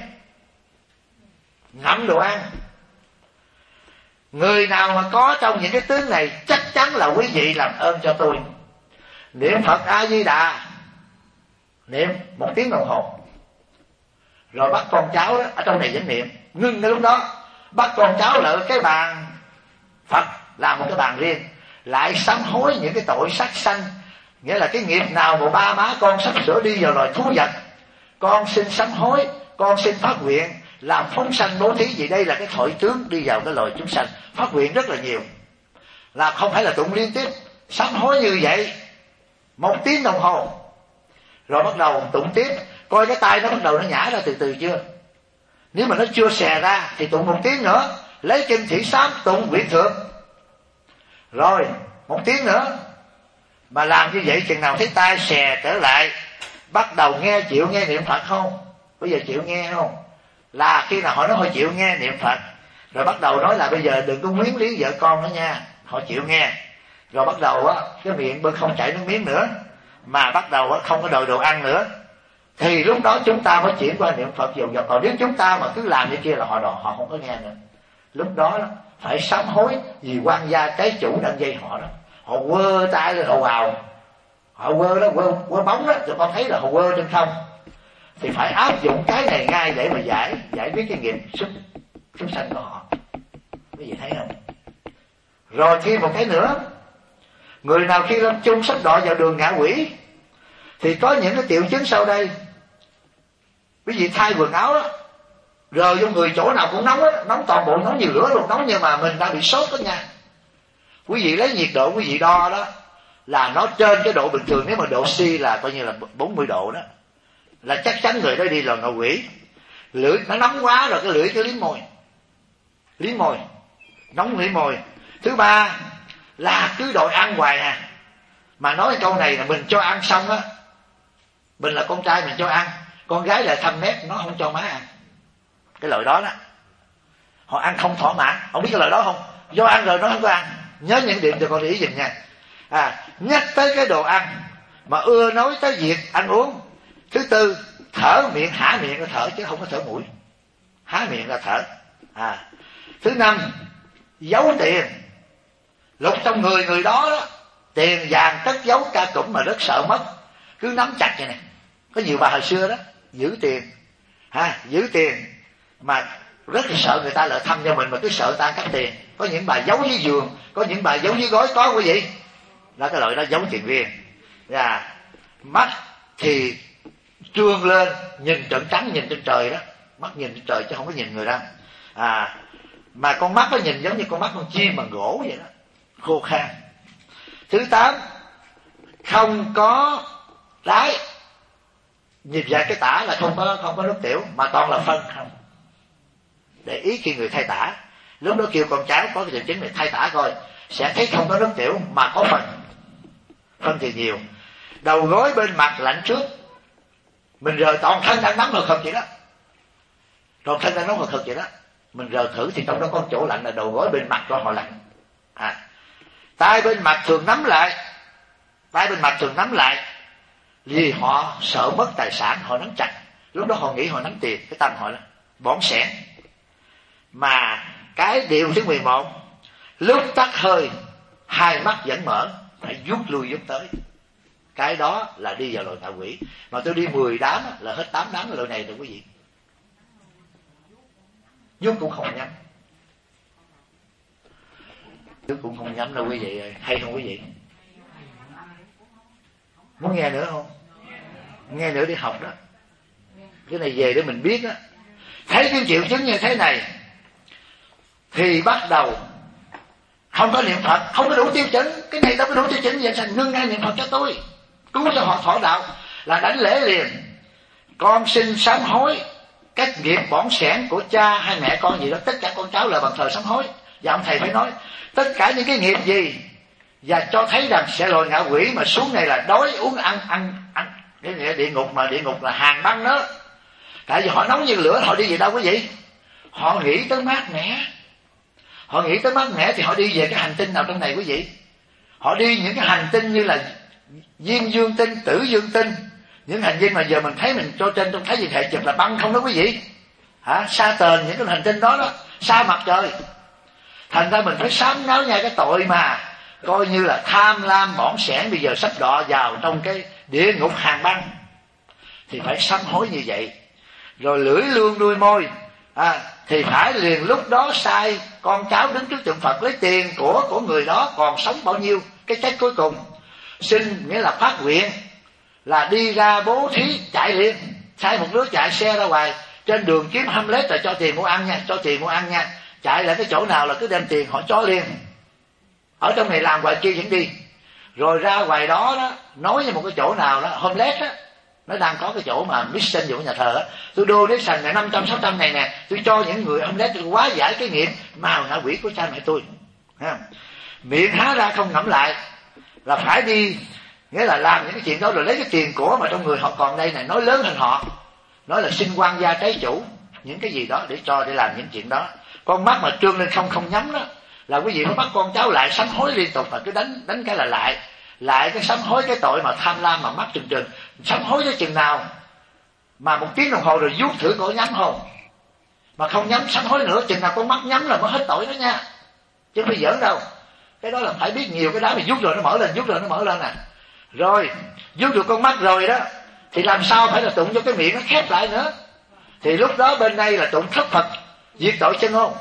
ngậm đồ ăn. Người nào mà có trong những cái tướng này chắc chắn là quý vị làm ơn cho tôi niệm Phật A Di Đà, niệm một tiếng đồng hồ, rồi bắt con cháu đó, ở trong này vẫn niệm, ngưng cái lúc đó bắt con cháu lại cái bàn Phật, làm một cái bàn riêng, lại sám hối những cái tội sát sanh. Nghĩa là cái nghiệp nào mà ba má con sắp sửa đi vào loài thú vật, con xin sám hối, con xin phát nguyện làm phóng sanh bố thí gì. Đây là cái thoại tướng đi vào cái loài chúng sanh, phát nguyện rất là nhiều, là không phải là tụng liên tiếp, sám hối như vậy một tiếng đồng hồ, rồi bắt đầu tụng tiếp. Coi cái tay nó bắt đầu nó nhả ra từ từ chưa. Nếu mà nó chưa xè ra thì tụng một tiếng nữa, lấy kinh thị sám tụng quyển thượng, rồi một tiếng nữa. Mà làm như vậy chừng nào thấy tay xè trở lại, bắt đầu nghe chịu nghe niệm Phật không? Bây giờ chịu nghe không? Là khi nào họ nói họ chịu nghe niệm Phật, rồi bắt đầu nói là bây giờ đừng có quyến lý vợ con nữa nha, họ chịu nghe. Rồi bắt đầu á cái miệng bên không chảy nước miếng nữa, mà bắt đầu á không có đòi đồ ăn nữa, thì lúc đó chúng ta mới chuyển qua niệm Phật dồn dập. Còn nếu chúng ta mà cứ làm như kia là họ đòi, họ không có nghe nữa. Lúc đó, đó phải sám hối vì quan gia cái chủ đang dây họ đó. Họ quơ tay lên họ vào, họ quơ đó, quơ, quơ bóng đó, tụi con thấy là họ quơ trên không, thì phải áp dụng cái này ngay để mà giải giải quyết cái nghiệp xuất xuất sanh của họ. Quý vị thấy không? Rồi khi một cái nữa, người nào khi lâm chung sắp đọa vào đường ngạ quỷ thì có những cái triệu chứng sau đây. Quý vị thay quần áo đó, rờ vô người chỗ nào cũng nóng đó, nóng toàn bộ, nóng nhiều lửa luôn, nóng nhưng mà mình đang bị sốt đó nha. Quý vị lấy nhiệt độ quý vị đo đó là nó trên cái độ bình thường. Nếu mà độ C là coi như là bốn mươi độ đó, là chắc chắn người đó đi là ngạ quỷ. Lưỡi nó nóng quá rồi, cái lưỡi cứ liếm môi, liếm môi, nóng liếm môi. Thứ ba là cứ đòi ăn hoài à. Mà nói câu này là mình cho ăn xong á, mình là con trai mình cho ăn, con gái là thăm mét, nó không cho má ăn. Cái loại đó đó, họ ăn không thỏa mãn. Không biết cái loại đó không? Do ăn rồi nó không có ăn. Nhớ những điểm cho con để ý dùm nha. À, nhắc tới cái đồ ăn mà ưa nói tới việc ăn uống. Thứ tư, thở miệng, há miệng là thở chứ không có thở mũi, há miệng là thở à. Thứ năm, giấu tiền, lục trong người người đó, đó tiền vàng cất giấu ca cụm mà rất sợ mất, cứ nắm chặt vậy này. Có nhiều bà hồi xưa đó giữ tiền ha, giữ tiền mà rất là sợ người ta lại thăm cho mình, mà cứ sợ người ta cắt tiền. Có những bà giấu dưới giường, có những bà giấu dưới gối, có quý vị. Đó cái loại đó giấu tiền riêng. À, mắt thì trương lên, nhìn trận trắng, nhìn trên trời đó, mắt nhìn trên trời chứ không có nhìn người ta. À, mà con mắt nó nhìn giống như con mắt con chim bằng gỗ vậy đó, khô khan. Thứ tám, không có đái, nhìn ra cái tả là không có không có nước tiểu, mà toàn là phân không. Để ý khi người thay tả, lúc đó kêu con cháu có cái triệu chứng này thay tả coi, sẽ thấy không có nước tiểu mà có phân, phân thì nhiều. Đầu gối bên mặt lạnh trước, mình rờ toàn thân đang nóng hừng hực vậy đó, toàn thân đang nóng hừng hực vậy đó, mình rờ thử thì trong đó có chỗ lạnh là đầu gối bên mặt của họ lạnh. À, tay bên mặt thường nắm lại, tay bên mặt thường nắm lại vì họ sợ mất tài sản, họ nắm chặt. Lúc đó họ nghĩ họ nắm tiền, cái tâm họ đó bỏng sẻn. Mà cái điều thứ mười một, lúc tắt hơi hai mắt vẫn mở, phải vuốt lui vuốt tới. Cái đó là đi vào loại ngạ quỷ. Mà tôi đi mười đám là hết tám đám loại này rồi quý vị. Vuốt cũng không nhắm. Tôi cũng không nhắm đâu quý vị ơi. Hay không quý vị? Muốn nghe nữa không? Nghe nữa đi học đó. Cái này về để mình biết đó. Thấy cái triệu chứng như thế này thì bắt đầu không có niệm Phật, không có đủ tiêu chuẩn. Cái này đâu có đủ tiêu chuẩn, vậy sao ngưng ngay niệm Phật cho tôi, cứu cho họ thọ đạo. Là đánh lễ liền. Con xin sám hối các nghiệp bỏng sẻn của cha hay mẹ con gì đó, tất cả con cháu là bằng thời sám hối. Và ông thầy phải nói tất cả những cái nghiệp gì, và cho thấy rằng sẽ lòi ngạ quỷ mà xuống này là đói uống ăn ăn ăn. Cái địa ngục mà địa ngục là hàng băng đó. Tại vì họ nóng như lửa, họ đi về đâu quý vị? Họ nghĩ tới mát mẻ. Họ nghĩ tới mát mẻ thì họ đi về cái hành tinh nào trong này quý vị? Họ đi những cái hành tinh như là Diên Dương tinh, Tử Dương tinh, những hành tinh mà giờ mình thấy mình cho trên trong thấy gì hệ chụp là băng không đó quý vị. Hả? Saturn, những cái hành tinh đó đó, xa mặt trời. Thành ra mình phải sám náo nhai cái tội mà coi như là tham lam bỏng sẻn bây giờ sắp đọa vào trong cái địa ngục hàng băng, thì phải sám hối như vậy. Rồi lưỡi lương đuôi môi à, thì phải liền lúc đó sai con cháu đứng trước tượng Phật lấy tiền của của người đó còn sống bao nhiêu, cái chết cuối cùng xin nghĩa là phát nguyện là đi ra bố thí chạy liền. Sai một đứa chạy xe ra ngoài trên đường kiếm Hamlet là cho tiền mua ăn nha, cho tiền mua ăn nha. Chạy lại cái chỗ nào là cứ đem tiền họ cho liền. Ở trong này làm ngoài kia vẫn đi. Rồi ra ngoài đó đó nói với một cái chỗ nào đó homeless á, nó đang có cái chỗ mà mission vụ nhà thờ á, tôi đô đến sành này năm trăm sáu trăm này nè, tôi cho những người homeless tôi quá giải cái nghiệp màu ngạ quỷ của cha mẹ tôi. Ha. Miệng há ra không ngẫm lại là phải đi, nghĩa là làm những cái chuyện đó rồi lấy cái tiền của mà trong người họ còn đây này nói lớn hơn họ, nói là xin quan gia trái chủ những cái gì đó để cho để làm những chuyện đó. Con mắt mà trương lên không không nhắm đó là quý vị nó bắt con cháu lại sám hối liên tục, mà cứ đánh đánh cái là lại lại cái sám hối cái tội mà tham lam mà mắt trừng trừng. Sám hối tới chừng nào mà một tiếng đồng hồ rồi vuốt thử cổ nhắm không, mà không nhắm sám hối nữa, chừng nào con mắt nhắm là mới hết tội đó nha, chứ không phải giỡn đâu. Cái đó là phải biết nhiều cái đó, mà vuốt rồi nó mở lên, vuốt rồi nó mở lên nè. Rồi vuốt được con mắt rồi đó thì làm sao phải là tụng cho cái miệng nó khép lại nữa. Thì lúc đó bên đây là tụng thất Phật diệt tội chân ngôn,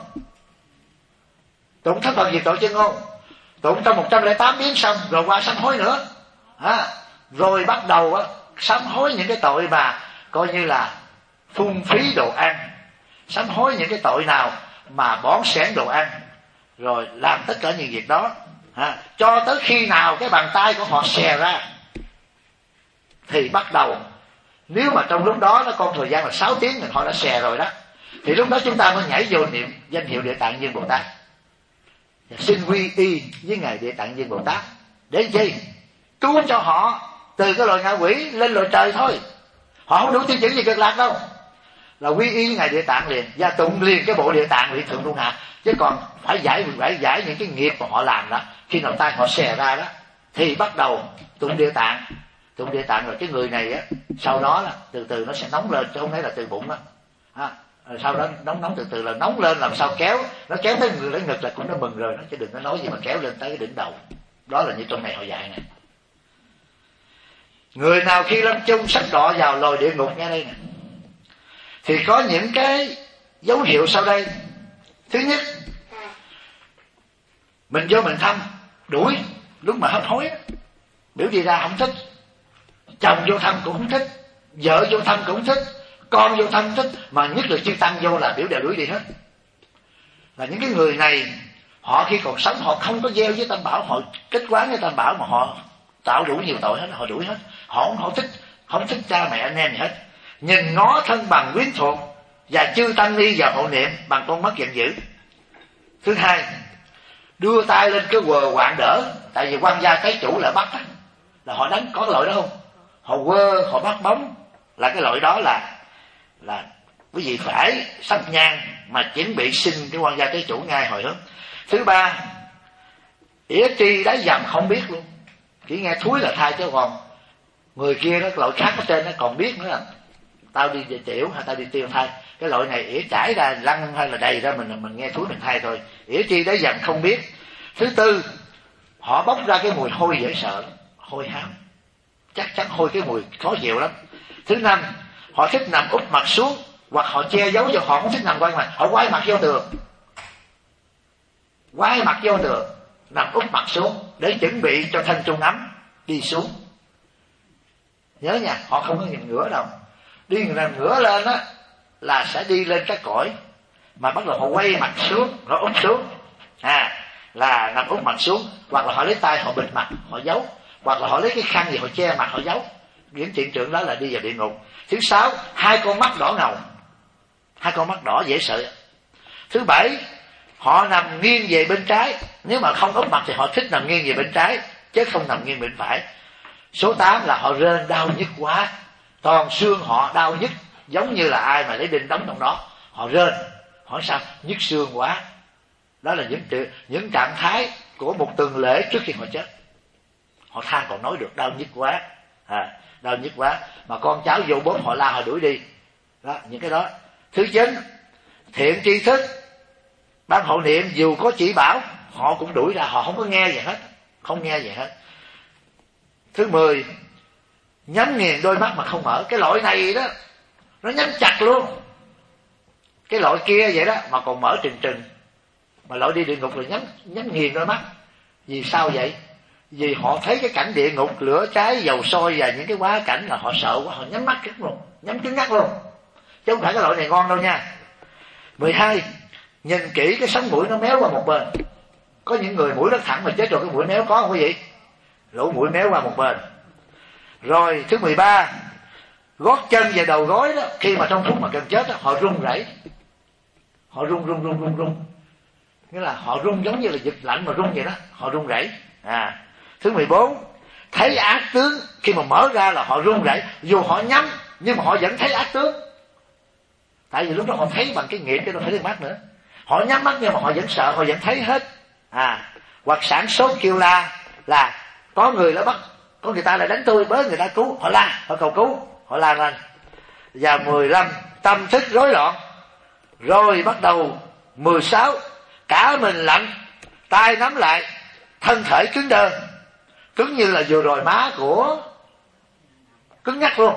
tụng thất Phật diệt tội chân ngôn, tụng trong một trăm lẻ tám biến xong rồi qua sám hối nữa à, rồi bắt đầu á sám hối những cái tội mà coi như là phung phí đồ ăn, sám hối những cái tội nào mà bón xén đồ ăn, rồi làm tất cả những việc đó à, cho tới khi nào cái bàn tay của họ xè ra thì bắt đầu. Nếu mà trong lúc đó nó con thời gian là sáu tiếng thì họ đã xè rồi đó, thì lúc đó chúng ta mới nhảy vô niệm danh hiệu Địa Tạng Viên Bồ Tát, xin quy y với ngài Địa Tạng Viên Bồ Tát để gì? Cứu cho họ từ cái loài ngạ quỷ lên loài trời thôi. Họ không đủ tiêu chuẩn gì cực lạc đâu, là quy y với ngài Địa Tạng liền, và tụng liền cái bộ Địa Tạng Vị Thượng Luân Hạ. Chứ còn phải giải phải giải những cái nghiệp mà họ làm đó, khi nào tay họ xè ra đó thì bắt đầu tụng Địa Tạng. Tụng Địa Tạng rồi cái người này á sau đó là từ từ nó sẽ nóng lên, chứ không phải là từ bụng đó à, rồi sau đó nóng nóng từ từ là nóng lên, làm sao kéo nó kéo tới người lấy ngực là cũng đã mừng rồi đó, chứ đừng có nói gì mà kéo lên tới cái đỉnh đầu. Đó là như trong này họ dạy nè. Người nào khi lâm chung sắp đọa vào lồi địa ngục nghe đây nè, thì có những cái dấu hiệu sau đây. Thứ nhất, mình vô mình thăm đuổi lúc mà hấp hối, biểu đi ra không thích, chồng vô thăm cũng không thích, vợ vô thăm cũng không thích, con vô thăm thích, mà nhất là chư tăng vô là biểu đều đuổi đi hết. Là những cái người này họ khi còn sống họ không có gieo với Tam Bảo, họ kết quán với Tam Bảo mà họ tạo đủ nhiều tội hết, họ đuổi hết. Họ không họ thích không thích cha mẹ anh em gì hết, nhìn ngó thân bằng quyến thuộc, và chư tăng ni vào hộ niệm bằng con mắt giận dữ. Thứ hai, đưa tay lên cái quờ quạng đỡ, tại vì quan gia cái chủ là bắt á, là họ đánh. Có cái loại đó không? Họ quơ họ bắt bóng, là cái loại đó là là quý vị phải sắp nhang mà chuẩn bị xin cái quan gia cái chủ ngay hồi hướng. Thứ ba, ỉa tri đáy dầm không biết luôn, chỉ nghe thúi là thay, chứ còn người kia đó loại khác ở trên nó còn biết nữa là tao đi về tiểu hay tao đi tiêu thay. Cái loại này ỉa trải ra lăn hay là đầy ra mình mình nghe thúi mình thay thôi, ỉa tri đáy dầm không biết. Thứ tư, họ bốc ra cái mùi hôi dễ sợ, hôi hám, chắc chắn hôi cái mùi khó chịu lắm. Thứ năm, họ thích nằm úp mặt xuống, hoặc họ che giấu cho họ không thích nằm quay mặt, họ quay mặt vô tường, quay mặt vô tường nằm úp mặt xuống để chuẩn bị cho thân trung ấm đi xuống. Nhớ nha, họ không có nhìn ngửa đâu. Đi nằm ngửa lên á là sẽ đi lên cái cõi, mà bắt đầu họ quay mặt xuống, họ úp xuống, à là nằm úp mặt xuống, hoặc là họ lấy tay họ bịt mặt họ giấu, hoặc là họ lấy cái khăn gì họ che mặt họ giấu. Những hiện tượng đó là đi vào địa ngục. Thứ sáu, hai con mắt đỏ ngầu, hai con mắt đỏ dễ sợ. Thứ bảy, họ nằm nghiêng về bên trái, nếu mà không úp mặt thì họ thích nằm nghiêng về bên trái chứ không nằm nghiêng bên phải. Số tám là họ rên đau nhức quá, toàn xương họ đau nhức, giống như là ai mà lấy đinh đóng trong đó, họ rên. Hỏi sao? Nhức xương quá. Đó là những những trạng thái của một tuần lễ trước khi họ chết. Họ than còn nói được, đau nhức quá, à, đau nhức quá, mà con cháu vô bốp họ la họ đuổi đi. Đó, những cái đó. Thứ chín, thiện tri thức ban hộ niệm dù có chỉ bảo họ cũng đuổi ra, họ không có nghe gì hết, không nghe gì hết. Thứ mười, nhắm nghiền đôi mắt mà không mở. Cái loại này đó nó nhắm chặt luôn, cái loại kia vậy đó mà còn mở trừng trừng. Mà loại đi địa ngục là nhắm nhắm nghiền đôi mắt. Vì sao vậy? Vì họ thấy cái cảnh địa ngục, lửa cháy, dầu sôi và những cái quá cảnh là họ sợ quá, họ nhắm mắt cứng luôn, nhắm cứng ngắc luôn, chứ không phải cái loại này ngon đâu nha. Mười hai, nhìn kỹ cái sống mũi nó méo qua một bên. Có những người mũi nó thẳng mà chết rồi cái mũi méo, có không quý vị? Lỗ mũi méo qua một bên. Rồi thứ mười ba, gót chân và đầu gối đó, khi mà trong phút mà cần chết đó, họ run rẩy, họ run run run run run, nghĩa là họ run giống như là dịch lạnh mà run vậy đó, họ run rẩy. À, thứ mười bốn, thấy ác tướng, khi mà mở ra là họ run rẩy, dù họ nhắm nhưng mà họ vẫn thấy ác tướng. Tại vì lúc đó họ thấy bằng cái nghiệp chứ đâu phải thấy mắt nữa. Họ nhắm mắt nhưng mà họ vẫn sợ, họ vẫn thấy hết. À, hoặc sản sốt kêu la, là có người đã bắt, có người ta lại đánh tôi, bớ người ta cứu, họ la, họ cầu cứu, họ la lên. Và mười lăm, tâm thức rối loạn. Rồi bắt đầu mười sáu, cả mình lạnh, tay nắm lại, thân thể cứng đơ, cứng như là vừa rồi má của, cứng nhắc luôn.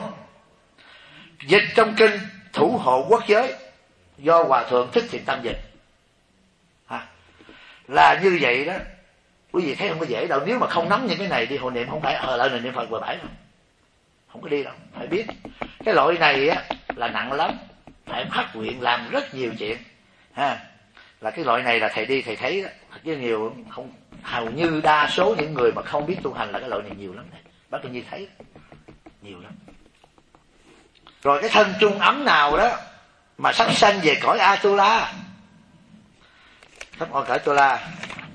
Dịch trong kinh thủ hộ quốc giới do Hòa Thượng Thích Thiện Tâm dịch. À, là như vậy đó. Quý vị thấy không có dễ đâu. Nếu mà không nắm những cái này đi hộ niệm, không phải ở lại là niệm Phật bừa bãi đâu, không có đi đâu. Phải biết cái loại này á là nặng lắm, phải phát nguyện làm rất nhiều chuyện. Ha, là cái loại này là thầy đi thầy thấy đó, chứ nhiều không, hầu như đa số những người mà không biết tu hành là cái loại này nhiều lắm. Bác Kinh Nhi thấy nhiều lắm. Rồi cái thân trung ấm nào đó mà sắp sanh về cõi Atula, sắp cõi Atula,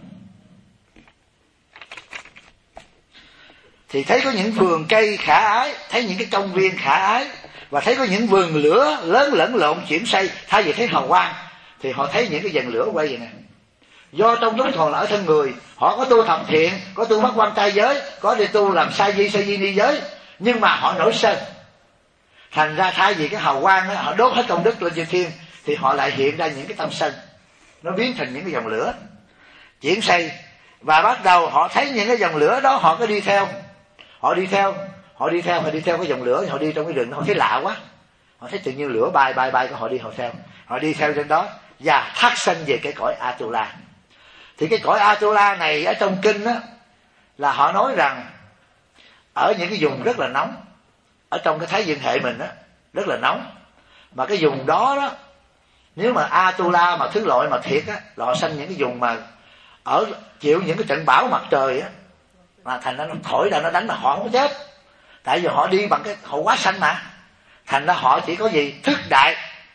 thì thấy có những vườn cây khả ái, thấy những cái công viên khả ái, và thấy có những vườn lửa lớn lẫn lộn chuyển xây. Thay vì thấy hào quang thì họ thấy những cái dần lửa quay vậy nè. Do trong lúc còn là ở thân người, họ có tu thập thiện, có tu bắt quan trai giới, có đi tu làm sa di sa di ni giới, nhưng mà họ nổi sân. Thành ra thay vì cái hào quang đó, họ đốt hết công đức lên trên thiên, thì họ lại hiện ra những cái tâm sân, nó biến thành những cái dòng lửa chuyển xây. Và bắt đầu họ thấy những cái dòng lửa đó, họ có đi theo, họ đi theo, họ đi theo, họ đi theo cái dòng lửa, họ đi trong cái rừng, họ thấy lạ quá, họ thấy tự nhiên lửa bay bay bay, họ đi họ theo, họ đi theo trên đó và thác sanh về cái cõi Atula. Thì cái cõi Atula này ở trong kinh á là họ nói rằng ở những cái vùng rất là nóng, ở trong cái Thái Dương hệ mình á rất là nóng, mà cái vùng đó đó, nếu mà Atula mà thứ loại mà thiệt á, là họ sanh những cái vùng mà ở chịu những cái trận bão mặt trời á, mà thành ra nó thổi ra nó đánh mà họ không có chết, tại vì họ đi bằng cái họ quá xanh mà. Thành ra họ chỉ có gì thức đại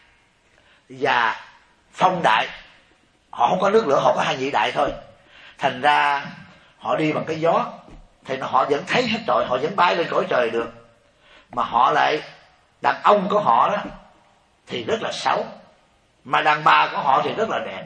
và phong đại, họ không có nước lửa, họ có hai nhị đại thôi. Thành ra họ đi bằng cái gió thì họ vẫn thấy hết trời, họ vẫn bay lên cõi trời được. Mà họ lại, đàn ông của họ đó thì rất là xấu, mà đàn bà của họ thì rất là đẹp.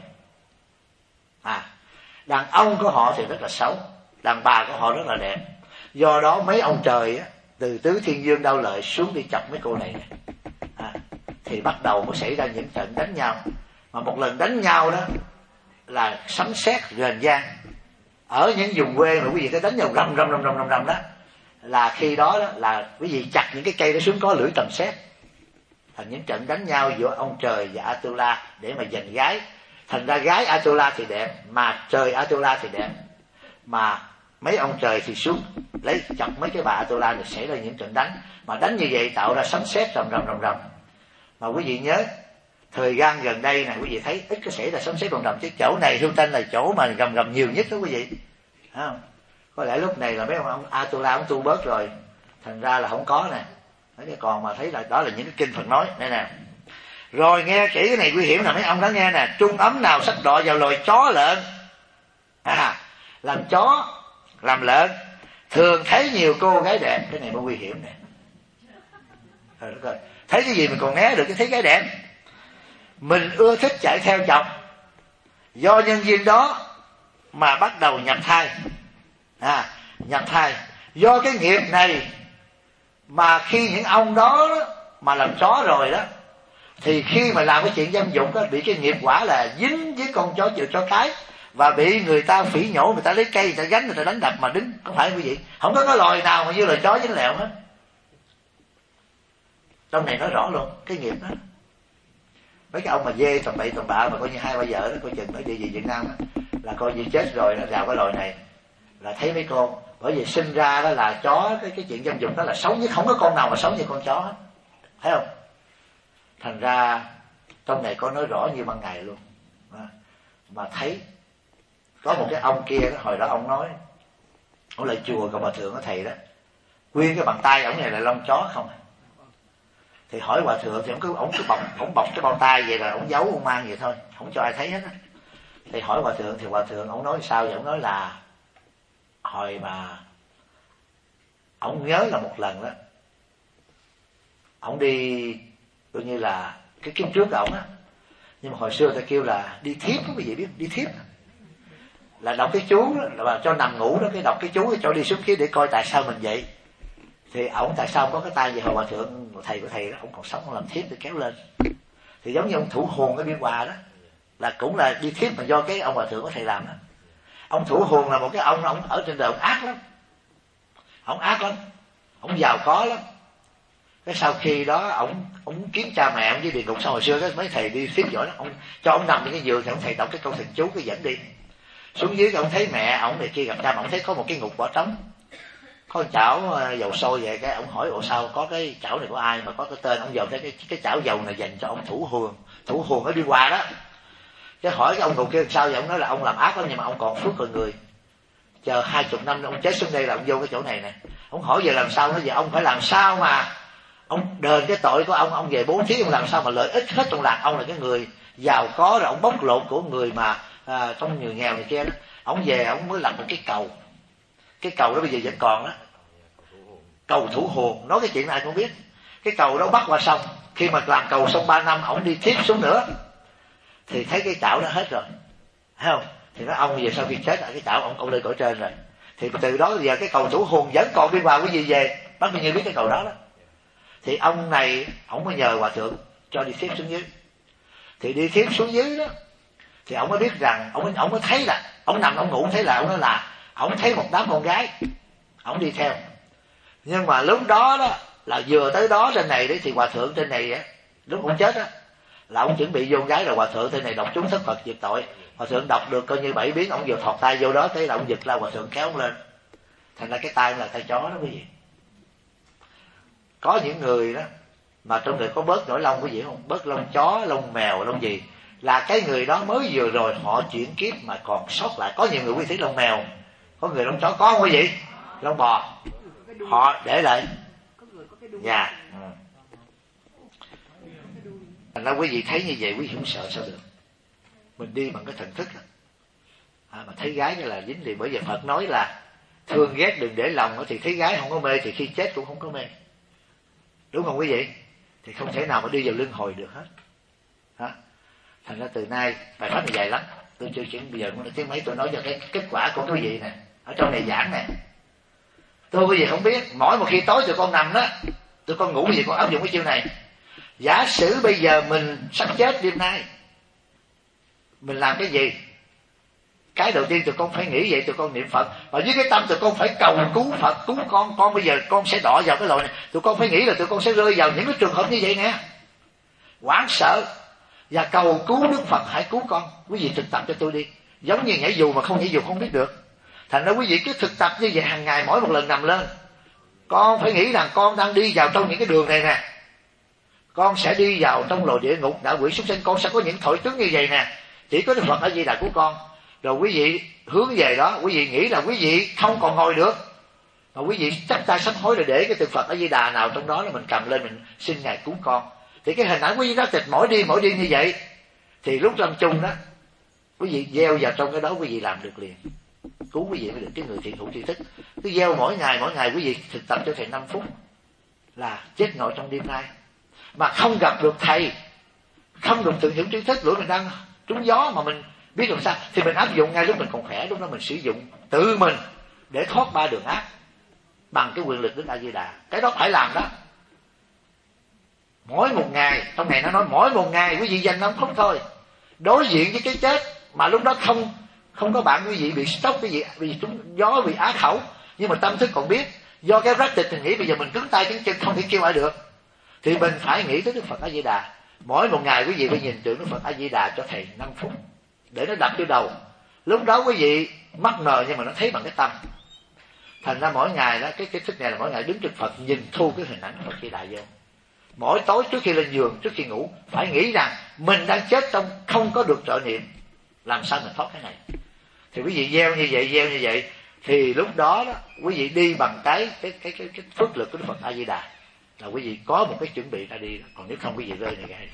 À, đàn ông của họ thì rất là xấu, đàn bà của họ rất là đẹp. Do đó mấy ông trời á, từ tứ thiên dương đau lợi xuống đi chọc mấy cô này, à, thì bắt đầu có xảy ra những trận đánh nhau. Mà một lần đánh nhau đó là sấm sét rền vang. Ở những vùng quê mà quý vị cái đánh nhau rầm rầm rầm rầm rầm rầm đó, là khi đó, đó là quý vị chặt những cái cây đó xuống có lưỡi tầm sét. Thành những trận đánh nhau giữa ông trời và Atula để mà giành gái. Thành ra gái Atula thì đẹp, mà trời Atula thì đẹp. mà mấy ông trời thì xuống lấy chặt mấy cái bà Atula rồi xảy ra những trận đánh, mà đánh như vậy tạo ra sấm sét rầm rầm rầm rầm. Mà quý vị nhớ thời gian gần đây này quý vị thấy ít có xảy ra sấm sét rầm rầm, chứ chỗ này Hưu Tranh là chỗ mà rầm rầm nhiều nhất đó quý vị. Thấy không? Có lẽ lúc này là mấy ông Atula ông tu bớt rồi, thành ra là không có nè. Còn mà thấy là đó là những cái kinh Phật nói đây nè. Rồi nghe kỹ cái này nguy hiểm là mấy ông đã nghe nè, trung ấm nào sắc đọa vào loài chó lợn, à, làm chó làm lợn thường thấy nhiều cô gái đẹp. Cái này mới nguy hiểm nè. Rồi, rồi. Thấy cái gì mình còn né được, cái thấy gái đẹp mình ưa thích chạy theo chồng, do nhân viên đó mà bắt đầu nhập thai, à, nhập thai do cái nghiệp này. Mà khi những ông đó, đó mà làm chó rồi đó, thì khi mà làm cái chuyện dâm dục đó, bị cái nghiệp quả là dính với con chó chịu chó cái, và bị người ta phỉ nhổ, người ta lấy cây, người ta gánh, người ta đánh đập mà đứng. Không phải quý vị, không có cái loài nào mà như loài chó dính lẹo hết. Trong này nói rõ luôn cái nghiệp đó. Mấy cái ông mà dê tầm bậy tầm bạ mà coi như hai ba vợ đó, coi chừng nói gì gì Việt Nam đó, là coi như chết rồi nó vào cái loài này là thấy mấy con. Bởi vì sinh ra đó là chó, cái cái chuyện dâm dục đó là xấu nhất, không có con nào mà xấu như con chó hết, thấy không? Thành ra trong này có nói rõ như ban ngày luôn. À, mà thấy có một cái ông kia đó, hồi đó ông nói ông lại chùa Cầu Bà Thượng của thầy đó, nguyên cái bàn tay ông này là lông chó không. Thì hỏi Hòa Thượng thì ông cứ ông cứ bọc ông bọc cái bao tay vậy rồi ông giấu ông mang vậy thôi, không cho ai thấy hết á. Thì hỏi Hòa Thượng thì Hòa Thượng ông nói sao vậy? Ông nói là hồi mà ông nhớ là một lần đó ông đi coi như là cái kiếp trước của ông á, nhưng mà hồi xưa ta kêu là đi thiếp, quý vị biết đi thiếp là đọc cái chú đó, là cho nằm ngủ đó, cái đọc cái chú cho đi xuống kia để coi tại sao mình vậy. Thì ổng tại sao có cái tay gì? Hồi Hòa Thượng thầy của thầy đó, ông còn sống ông làm thiếp để kéo lên. Thì giống như ông Thủ Hồn cái Biên Hòa đó, là cũng là đi thiếp mà do cái ông Hòa Thượng của thầy làm đó. Ông Thủ Hồn là một cái ông ông ở trên đời ông ác lắm, ông ác lắm, ông giàu có lắm. Cái sau khi đó ông ông kiếm cha mẹ ông với địa ngục. Sau hồi xưa cái mấy thầy đi thiếp giỏi đó, ông cho ông nằm trên cái giường thì ông thầy đọc cái câu thần chú cái dẫn đi xuống dưới. Ông thấy mẹ ông này kia gặp cha mà ông thấy có một cái ngục bỏ trống, có chảo dầu sôi vậy. Cái ông hỏi ủa sao có cái chảo này của ai mà có cái tên ông dầu thấy cái cái chảo dầu này dành cho ông Thủ Hồn, Thủ Hồn ở Biên Hòa đó. Cái hỏi cái ông ngục kia sao vậy? Ông nói là ông làm ác lắm nhưng mà ông còn phước con người, chờ hai chục năm ông chết xuống đây là ông vô cái chỗ này nè. Ông hỏi về làm sao? Nói về ông phải làm sao mà ông đền cái tội của ông, ông về bố thí, ông làm sao mà lợi ích hết trong làng. Ông là cái người giàu có rồi ông bóc lột của người mà à, trong người nghèo này kia đó. Ông về ông mới làm một cái cầu, cái cầu đó bây giờ vẫn còn đó, cầu Thủ Hồn. Nói cái chuyện này ai cũng biết. Cái cầu đó bắt qua sông, khi mà làm cầu xong ba năm ông đi tiếp xuống nữa thì thấy cái chảo đó hết rồi, thấy không? Thì nói ông bây giờ sau khi chết ở cái chảo ông ông lên cõi trên rồi. Thì từ đó giờ cái cầu Thủ Hồn vẫn còn Biên Hòa, cái gì về bác bao nhiêu biết cái cầu đó đó. Thì ông này ông mới nhờ Hòa Thượng cho đi tiếp xuống dưới. Thì đi tiếp xuống dưới đó thì ông mới biết rằng ông mới, ông mới thấy là ông nằm ông ngủ thấy là ông nói là ông thấy một đám con gái ông đi theo. Nhưng mà lúc đó đó là vừa tới đó trên này đấy thì Hòa Thượng trên này á, lúc ông chết á là ông chuẩn bị vô gái rồi. Hòa Thượng trên này đọc chúng thất Phật diệt tội. Hòa Thượng đọc được coi như bảy biến, ông vừa thọt tay vô đó thấy là ông giật ra. Hòa Thượng kéo ông lên, thành ra cái tay là tay chó đó quý vị. Có những người đó mà trong người có bớt nổi lông quý vị không? Bớt lông chó, lông mèo, lông gì là cái người đó mới vừa rồi họ chuyển kiếp mà còn sót lại. Có nhiều người quý thấy lông mèo, có người lông chó, có không quý vị? Lông bò họ để lại. Dạ. Yeah. Ừ. Thành ra quý vị thấy như vậy quý vị không sợ sao được. Mình đi bằng cái thần thức à, mà thấy gái như là dính liền. Bởi vì Phật nói là thương ghét đừng để lòng, thì thấy gái không có mê thì khi chết cũng không có mê, đúng không quý vị? Thì không thể nào mà đi vào luân hồi được hết. Hả? Thành ra từ nay bài pháp này dài lắm, tôi chưa chuyển bây giờ cũng tiếng mấy tôi nói cho cái kết quả của quý vị nè, ở trong này giảng nè. Tôi quý vị không biết, mỗi một khi tối tụi con nằm đó, tụi con ngủ quý vị con áp dụng cái chiêu này. Giả sử bây giờ mình sắp chết đêm nay, mình làm cái gì? Cái đầu tiên tụi con phải nghĩ vậy, tụi con niệm Phật. Và với cái tâm tụi con phải cầu cứu Phật cứu con. Con bây giờ con sẽ đọa vào cái loại này. Tụi con phải nghĩ là tụi con sẽ rơi vào những cái trường hợp như vậy nè, hoảng sợ và cầu cứu Đức Phật hãy cứu con. Quý vị thực tập cho tôi đi. Giống như nhảy dù mà không nhảy dù không biết được. Thành ra quý vị cứ thực tập như vậy hàng ngày, mỗi một lần nằm lên con phải nghĩ rằng con đang đi vào trong những cái đường này nè, con sẽ đi vào trong lò địa ngục ngạ quỷ súc sinh, con sẽ có những thổi tướng như vậy nè, chỉ có Đức Phật A Di Đà của con. Rồi quý vị hướng về đó, quý vị nghĩ là quý vị không còn ngồi được, mà quý vị chắp tay sám hối, là để cái tượng Phật A Di Đà nào trong đó là mình cầm lên, mình xin Ngài cứu con. Thì cái hình ảnh quý vị đó tịch mỗi đêm mỗi đêm như vậy, thì lúc lâm chung đó quý vị gieo vào trong cái đó, quý vị làm được liền, cứu quý vị mới được cái người thiện hữu tri thức. Cứ gieo mỗi ngày mỗi ngày quý vị thực tập cho thầy năm phút là chết nội trong đêm nay. Mà không gặp được thầy, không được thiện hữu tri thức, lỗi mình đang trúng gió mà mình biết làm sao, thì mình áp dụng ngay lúc mình còn khỏe, lúc đó mình sử dụng tự mình để thoát ba đường ác bằng cái quyền lực Đức A Di Đà. Cái đó phải làm đó. Mỗi một ngày, trong ngày nó nói mỗi một ngày quý vị dành năm phút thôi, đối diện với cái chết, mà lúc đó không không có bạn quý vị bị sốc, quý vị bị trúng gió, bị á khẩu, nhưng mà tâm thức còn biết. Do cái rắc tịch mình nghĩ bây giờ mình cứng tay cứng chân không thể kêu ai được, thì mình phải nghĩ tới Đức Phật A Di Đà. Mỗi một ngày quý vị phải nhìn tưởng Đức Phật A Di Đà cho thầy năm phút để nó đập vô đầu. Lúc đó quý vị mắc mờ nhưng mà nó thấy bằng cái tâm. Thành ra mỗi ngày đó, cái cái thức này là mỗi ngày đứng trước Phật nhìn thu cái hình ảnh Phật A Di Đà vô. Mỗi tối trước khi lên giường, trước khi ngủ phải nghĩ rằng mình đang chết trong không có được trợ niệm, làm sao mình thoát cái này. Thì quý vị gieo như vậy, gieo như vậy, thì lúc đó đó quý vị đi bằng cái cái cái cái, cái phước lực của Đức Phật A Di Đà, là quý vị có một cái chuẩn bị ra đi. Còn nếu không quý vị rơi này cái.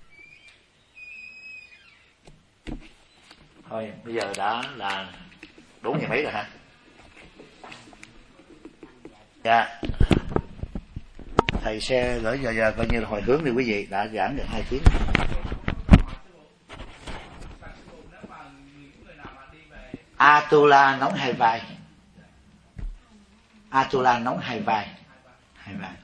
Thôi bây giờ đã là bốn giờ mấy rồi hả? Dạ. Thầy sẽ gửi giờ giờ coi như là hồi hướng đi quý vị, đã giảng được hai tiếng. Atula nóng hai vai. Atula nóng hai vai. Hai vai.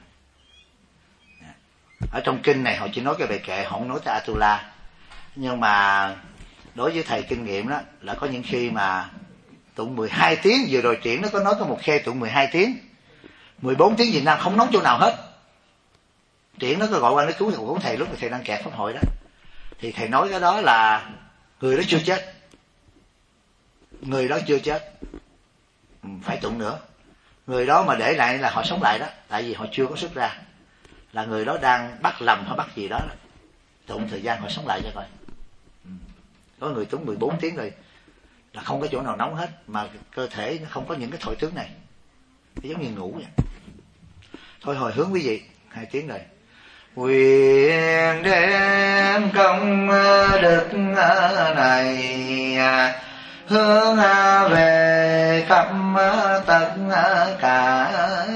Ở trong kinh này họ chỉ nói cái bài kệ, họ không nói tới Atula. Nhưng mà đối với thầy kinh nghiệm đó là có những khi mà tụng mười hai tiếng, vừa rồi triển nó có nói có một khe tụng mười hai tiếng, mười bốn tiếng Việt Nam không nóng chỗ nào hết. Triển nó có gọi qua nó cứu của thầy lúc mà thầy đang kẹt pháp hội đó, thì thầy nói cái đó là người đó chưa chết, người đó chưa chết, phải tụng nữa. Người đó mà để lại là họ sống lại đó, tại vì họ chưa có xuất ra, là người đó đang bắt lầm hay bắt gì đó, tụng thời gian họ sống lại cho coi. Có người tụng mười bốn tiếng rồi là không có chỗ nào nóng hết, mà cơ thể nó không có những cái thổi tướng này, giống như ngủ vậy. Thôi hồi hướng quý vị hai tiếng rồi. Nguyện đem công đức này hướng về khắp tất cả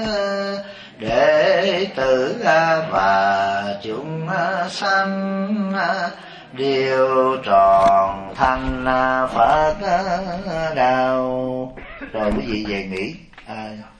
đệ tử và chúng sanh đều tròn thành Phật đạo. Rồi quý vị về nghỉ. À,